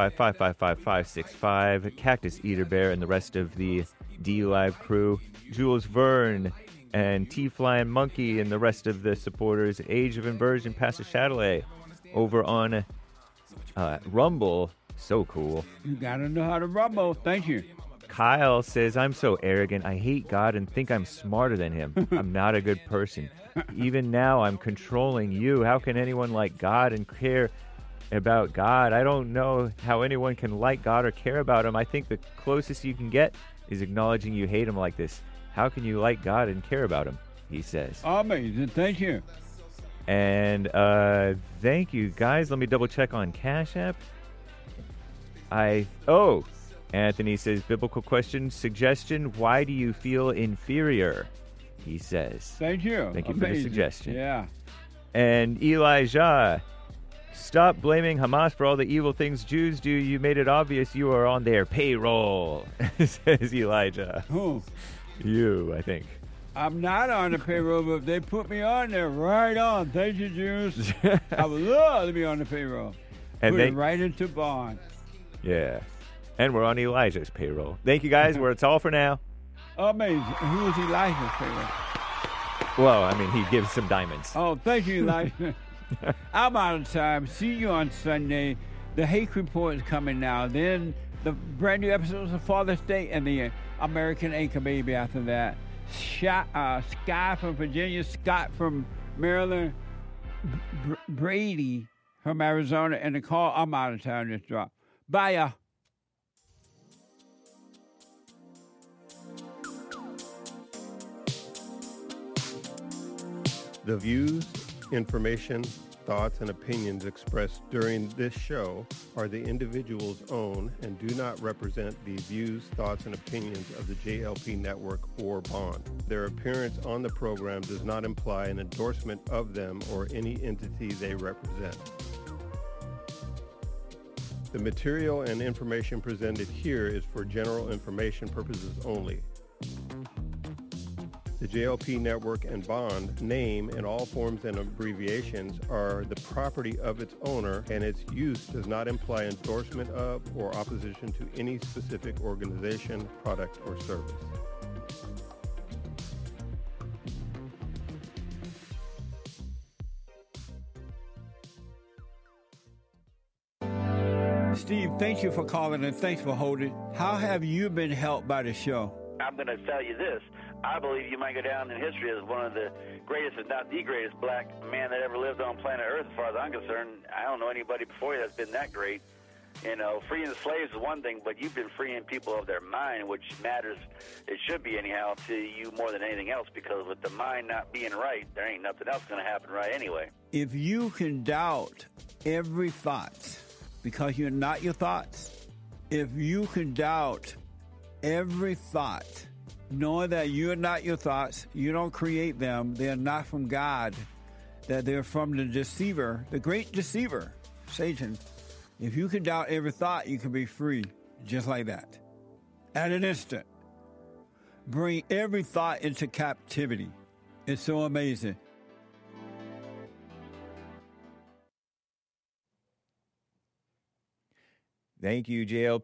555-555-565, Cactus Eater Bear, and the rest of the D-Live crew. Jules Verne and T-Flying Monkey and the rest of the supporters. Age of Inversion, Pastor Chatelet over on Rumble. So cool. You gotta know how to rumble. Thank you. Kyle says, I'm so arrogant. I hate God and think I'm smarter than him. I'm not a good person. Even now, I'm controlling you. How can anyone like God and care about God? I don't know how anyone can like God or care about him. I think the closest you can get is acknowledging you hate him like this. How can you like God and care about him? He says. Amazing. Thank you. And thank you, guys. Let me double check on Cash App. Anthony says, biblical question, suggestion, why do you feel inferior? He says. Thank you. Thank you for the suggestion. Yeah. And Elijah, stop blaming Hamas for all the evil things Jews do. You made it obvious you are on their payroll, says Elijah. Who? You, I think. I'm not on the payroll, but if they put me on there, right on. Thank you, Jews. I would love to be on the payroll. And put it right into bond. Yeah. And we're on Elijah's payroll. Thank you, guys. It's all for now. Amazing. Who is Elijah's payroll? Well, I mean, he gives some diamonds. Oh, thank you, Elijah. I'm out of time. See you on Sunday. The Hake Report is coming now. Then the brand new episodes of Father's Day and the American Anchor Baby after that. Sky from Virginia, Scott from Maryland, Brady from Arizona, and the call. I'm out of time. Just dropped. Bye, y'all. The views, information, thoughts, and opinions expressed during this show are the individual's own and do not represent the views, thoughts, and opinions of the JLP Network or Bond. Their appearance on the program does not imply an endorsement of them or any entity they represent. The material and information presented here is for general information purposes only. The JLP Network and Bond name and all forms and abbreviations are the property of its owner, and its use does not imply endorsement of or opposition to any specific organization, product, or service. Steve, thank you for calling and thanks for holding. How have you been helped by the show? I'm going to tell you this. I believe you might go down in history as one of the greatest, if not the greatest, black man that ever lived on planet Earth, as far as I'm concerned. I don't know anybody before you that's been that great. You know, freeing the slaves is one thing, but you've been freeing people of their mind, which matters, it should be anyhow, to you more than anything else, because with the mind not being right, there ain't nothing else going to happen right anyway. If you can doubt every thought because you're not your thoughts, if you can doubt every thought, knowing that you're not your thoughts, you don't create them, they're not from God, that they're from the deceiver, the great deceiver, Satan. If you can doubt every thought, you can be free, just like that. At an instant. Bring every thought into captivity. It's so amazing. Thank you, JLP.